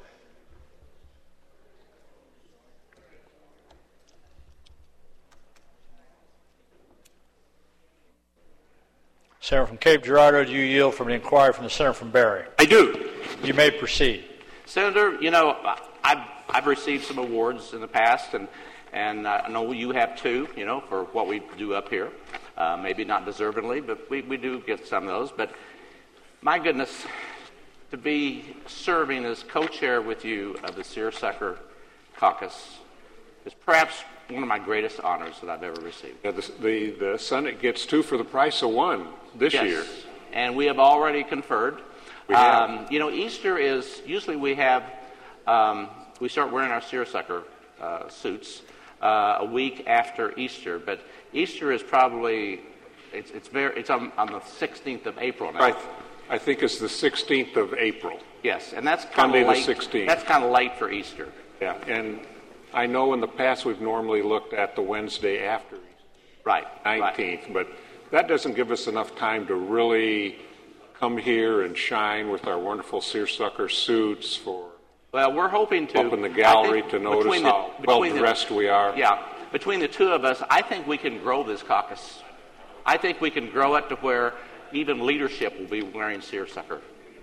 Senator from Cape Girardeau, do you yield from the inquiry from the Senator from Barry? I do. You may proceed. Senator, you know, I've, I've received some awards in the past, and, and I know you have too, you know, for what we do up here. Uh, maybe not deservedly, but we, we do get some of those. But my goodness, to be serving as co-chair with you of the Searsucker Caucus is perhaps one of my greatest honors that I've ever received. Yeah, the, the, the Senate gets two for the price of one this yes. year. And we have already conferred. We have. Um, you know, Easter is, usually we have, um, we start wearing our seersucker uh, suits uh, a week after Easter, but Easter is probably, it's, it's, very, it's on, on the sixteenth of April now. I, th- I think it's the sixteenth of April. Yes, and that's kind of late. the sixteenth. That's kind of late for Easter. Yeah, and I know in the past we've normally looked at the Wednesday after Easter. Right. nineteenth, right. But that doesn't give us enough time to really come here and shine with our wonderful seersucker suits for well, we're hoping to up in the gallery to notice the, how well dressed we are. Yeah, between the two of us, I think we can grow this caucus. I think we can grow it to where even leadership will be wearing seersucker.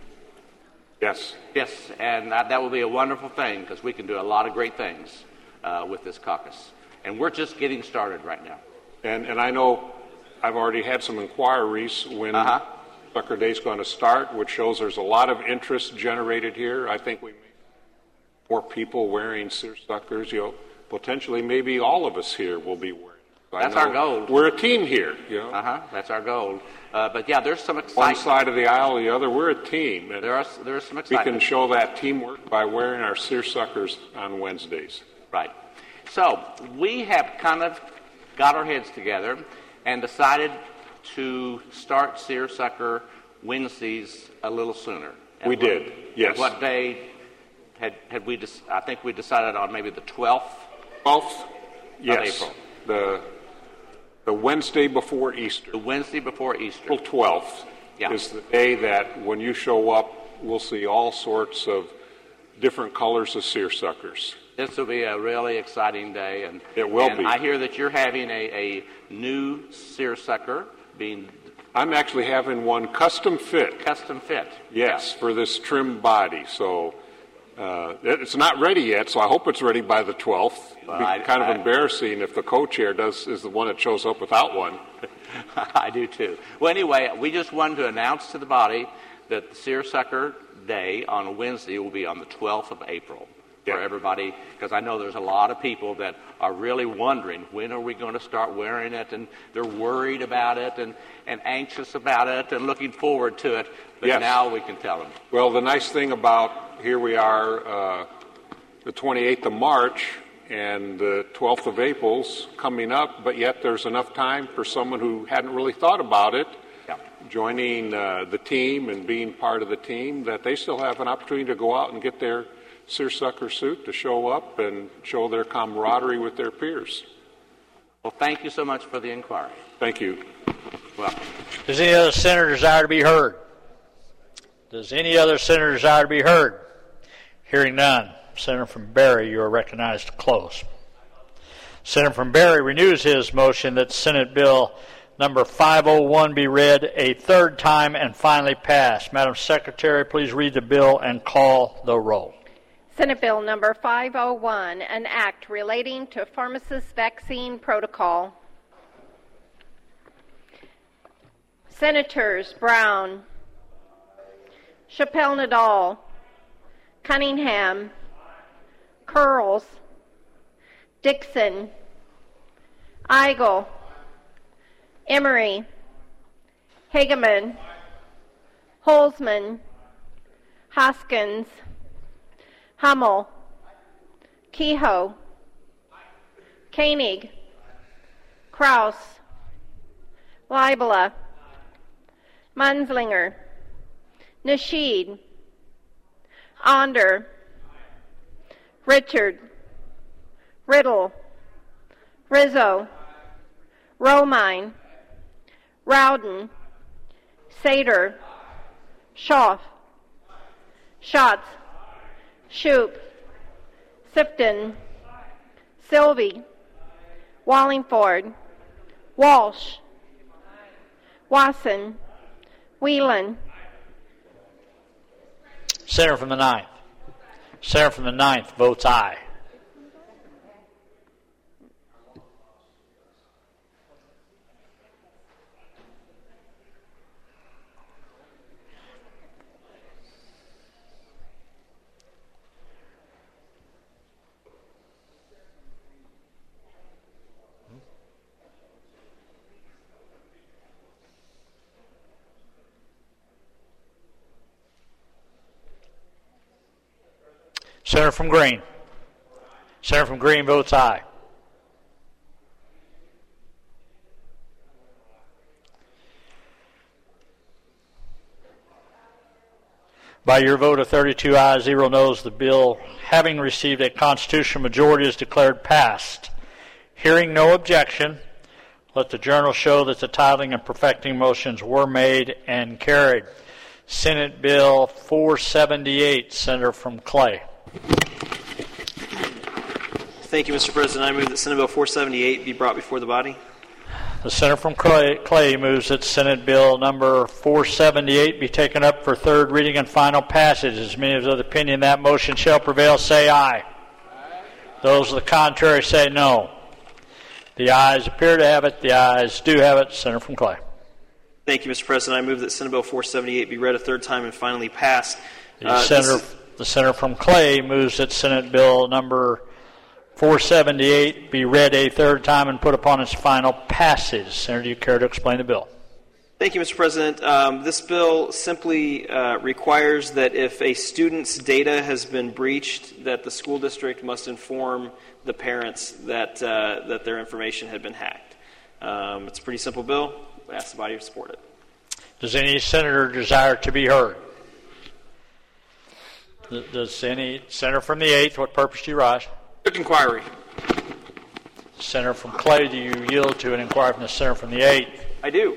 Yes. Yes, and that, that will be a wonderful thing because we can do a lot of great things uh, with this caucus. And we're just getting started right now. And and I know I've already had some inquiries when uh-huh. Sucker Day is going to start, which shows there's a lot of interest generated here. I think we may more people wearing seersuckers. You know, potentially maybe all of us here will be wearing. I That's know our goal. We're a team here. You know. Uh huh. That's our goal. Uh, but yeah, there's some excitement. One side of the aisle, the other. We're a team. And there are there's some we excitement. can show that teamwork by wearing our seersuckers on Wednesdays. Right. So we have kind of got our heads together and decided to start Searsucker Wednesdays a little sooner. And we what, did. Yes. What day had had we? Des- I think we decided on maybe the twelfth. Twelfth. Yes. Of April. The the Wednesday before Easter. The Wednesday before Easter. April twelfth yeah. is the day that when you show up, we'll see all sorts of different colors of seersuckers. This will be a really exciting day, and it will and be. I hear that you're having a, a new seersucker being... I'm actually having one custom fit. Custom fit. Yes, yeah. For this trim body. So uh, it's not ready yet, so I hope it's ready by the twelfth. It'd be I, kind I, of embarrassing if the co-chair does is the one that shows up without one. I do too. Well, anyway, we just wanted to announce to the body that the Seersucker Day on Wednesday will be on the twelfth of April. For everybody, because I know there's a lot of people that are really wondering, when are we going to start wearing it, and they're worried about it and, and anxious about it and looking forward to it, but yes. Now we can tell them. Well, the nice thing about, here we are, uh, the twenty-eighth of March, and the twelfth of April's coming up, but yet there's enough time for someone who hadn't really thought about it, yeah. joining uh, the team and being part of the team, that they still have an opportunity to go out and get their seersucker suit to show up and show their camaraderie with their peers. Well, thank you so much for the inquiry. Thank you. Well, does any other senator desire to be heard? Does any other senator desire to be heard? Hearing none. Senator from Barry, you are recognized to close. Senator from Barry renews his motion that Senate Bill number five oh one be read a third time and finally passed. Madam Secretary, please read the bill and call the roll. Senate Bill number five oh one, an act relating to pharmacist vaccine protocol. Senators Brown, Chappelle Nadal, Cunningham, Curls, Dixon, Eigel, Emery, Hageman, Holzman, Hoskins, Hummel, Kehoe, Koenig, Kraus, Leibela, Munzlinger, Nasheed, Onder, Richard, Riddle, Rizzo, Romine, Rowden, Sater, Schaaf, Schatz, Shoup, Sifton, Sylvie, Wallingford, Walsh, Wasson, Whelan. Senator from the ninth. Senator from the ninth votes aye. Senator from Green. Senator from Green votes aye. By your vote of thirty-two ayes, zero noes, the bill, having received a constitutional majority, is declared passed. Hearing no objection, let the journal show that the titling and perfecting motions were made and carried. Senate Bill four seventy-eight, Senator from Clay. Thank you, Mister President. I move that Senate Bill four seventy-eight be brought before the body. The senator from Clay, Clay moves that Senate Bill number four seventy-eight be taken up for third reading and final passage. As many of the opinion that motion shall prevail, say aye. Aye. Those of the contrary say no. The ayes appear to have it. The ayes do have it. Senator from Clay. Thank you, Mister President. I move that Senate Bill four seventy-eight be read a third time and finally passed. The, uh, senator, is... the senator from Clay moves that Senate Bill number four seventy-eight be read a third time and put upon its final passage. Senator, do you care to explain the bill? Thank you, Mister President. Um, this bill simply uh, requires that if a student's data has been breached, that the school district must inform the parents that uh, that their information had been hacked. Um, it's a pretty simple bill. I ask the body to support it. Does any senator desire to be heard? Does any senator from the eighth, what purpose do you rise? Quick inquiry. Senator from Clay, do you yield to an inquiry from the senator from the eighth? I do.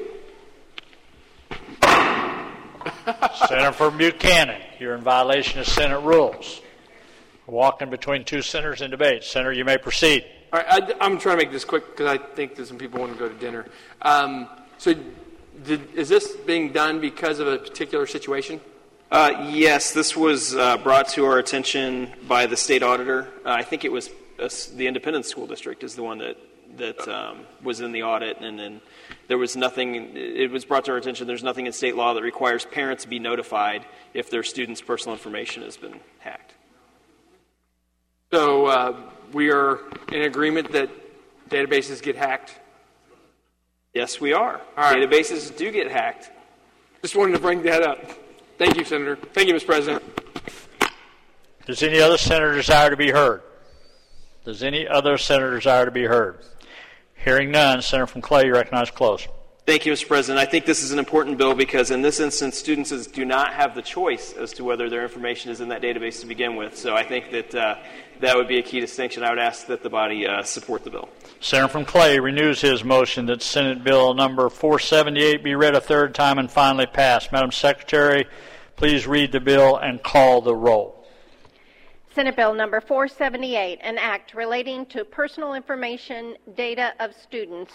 Senator from Buchanan, you're in violation of Senate rules. Walking between two senators in debate. Senator, you may proceed. All right, I, I'm trying to make this quick because I think that some people want to go to dinner. Um, so Did, is this being done because of a particular situation? Uh, yes, this was uh, brought to our attention by the state auditor. Uh, I think it was uh, the Independent School District is the one that that um, was in the audit, and then there was nothing. It was brought to our attention. There's nothing in state law that requires parents to be notified if their students' personal information has been hacked. So uh, we are in agreement that databases get hacked? Yes, we are. All right. Databases do get hacked. Just wanted to bring that up. Thank you, Senator. Thank you, Mister President. Does any other senator desire to be heard? Does any other senator desire to be heard? Hearing none, Senator from Clay, you recognize close. Thank you, Mister President. I think this is an important bill because in this instance, students do not have the choice as to whether their information is in that database to begin with. So I think that uh, that would be a key distinction. I would ask that the body uh, support the bill. Senator from Clay renews his motion that Senate Bill number four seventy-eight be read a third time and finally passed. Madam Secretary, please read the bill and call the roll. Senate Bill number four seventy-eight, an act relating to personal information data of students.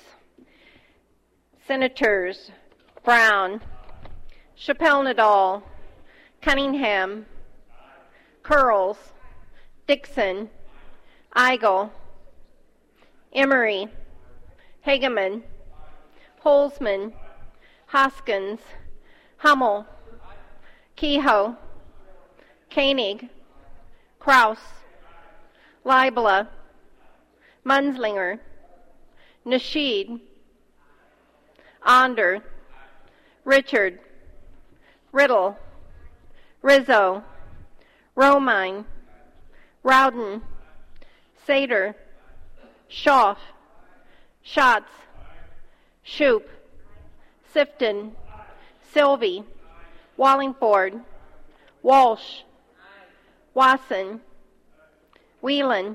Senators Brown, Chappelle-Nadal, Cunningham, Curls, Dixon, Eigel, Emery, Hageman, Holzman, Hoskins, Hummel, Kehoe, Koenig, Kraus, Leibler, Munslinger, Nasheed, Onder, Richard, Riddle, Rizzo, Romine, Rowden, Sater, Schaaf, Schatz, Shoup, Sifton, Sylvie, Wallingford, Walsh, Wasson, Whelan.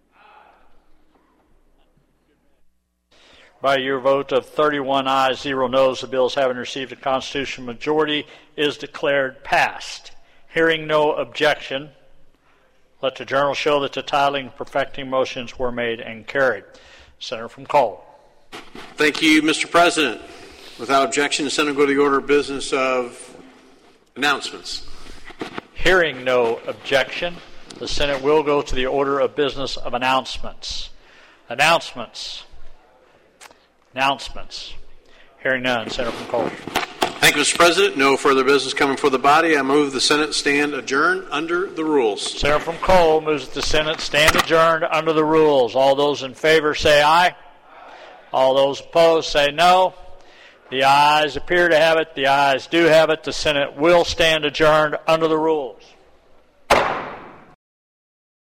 By your vote of thirty-one ayes, zero noes, the bills having received a constitutional majority is declared passed. Hearing no objection, let the journal show that the titling and perfecting motions were made and carried. Senator from Cole. Thank you, Mister President. Without objection, the Senate will go to the order of business of announcements. Hearing no objection, the Senate will go to the order of business of announcements. Announcements. Announcements. Hearing none. Senator from Cole. Thank you, Mister President. No further business coming before the body. I move the Senate stand adjourned under the rules. Senator from Cole moves that the Senate stand adjourned under the rules. All those in favor say aye. All those opposed say no. The ayes appear to have it. The ayes do have it. The Senate will stand adjourned under the rules.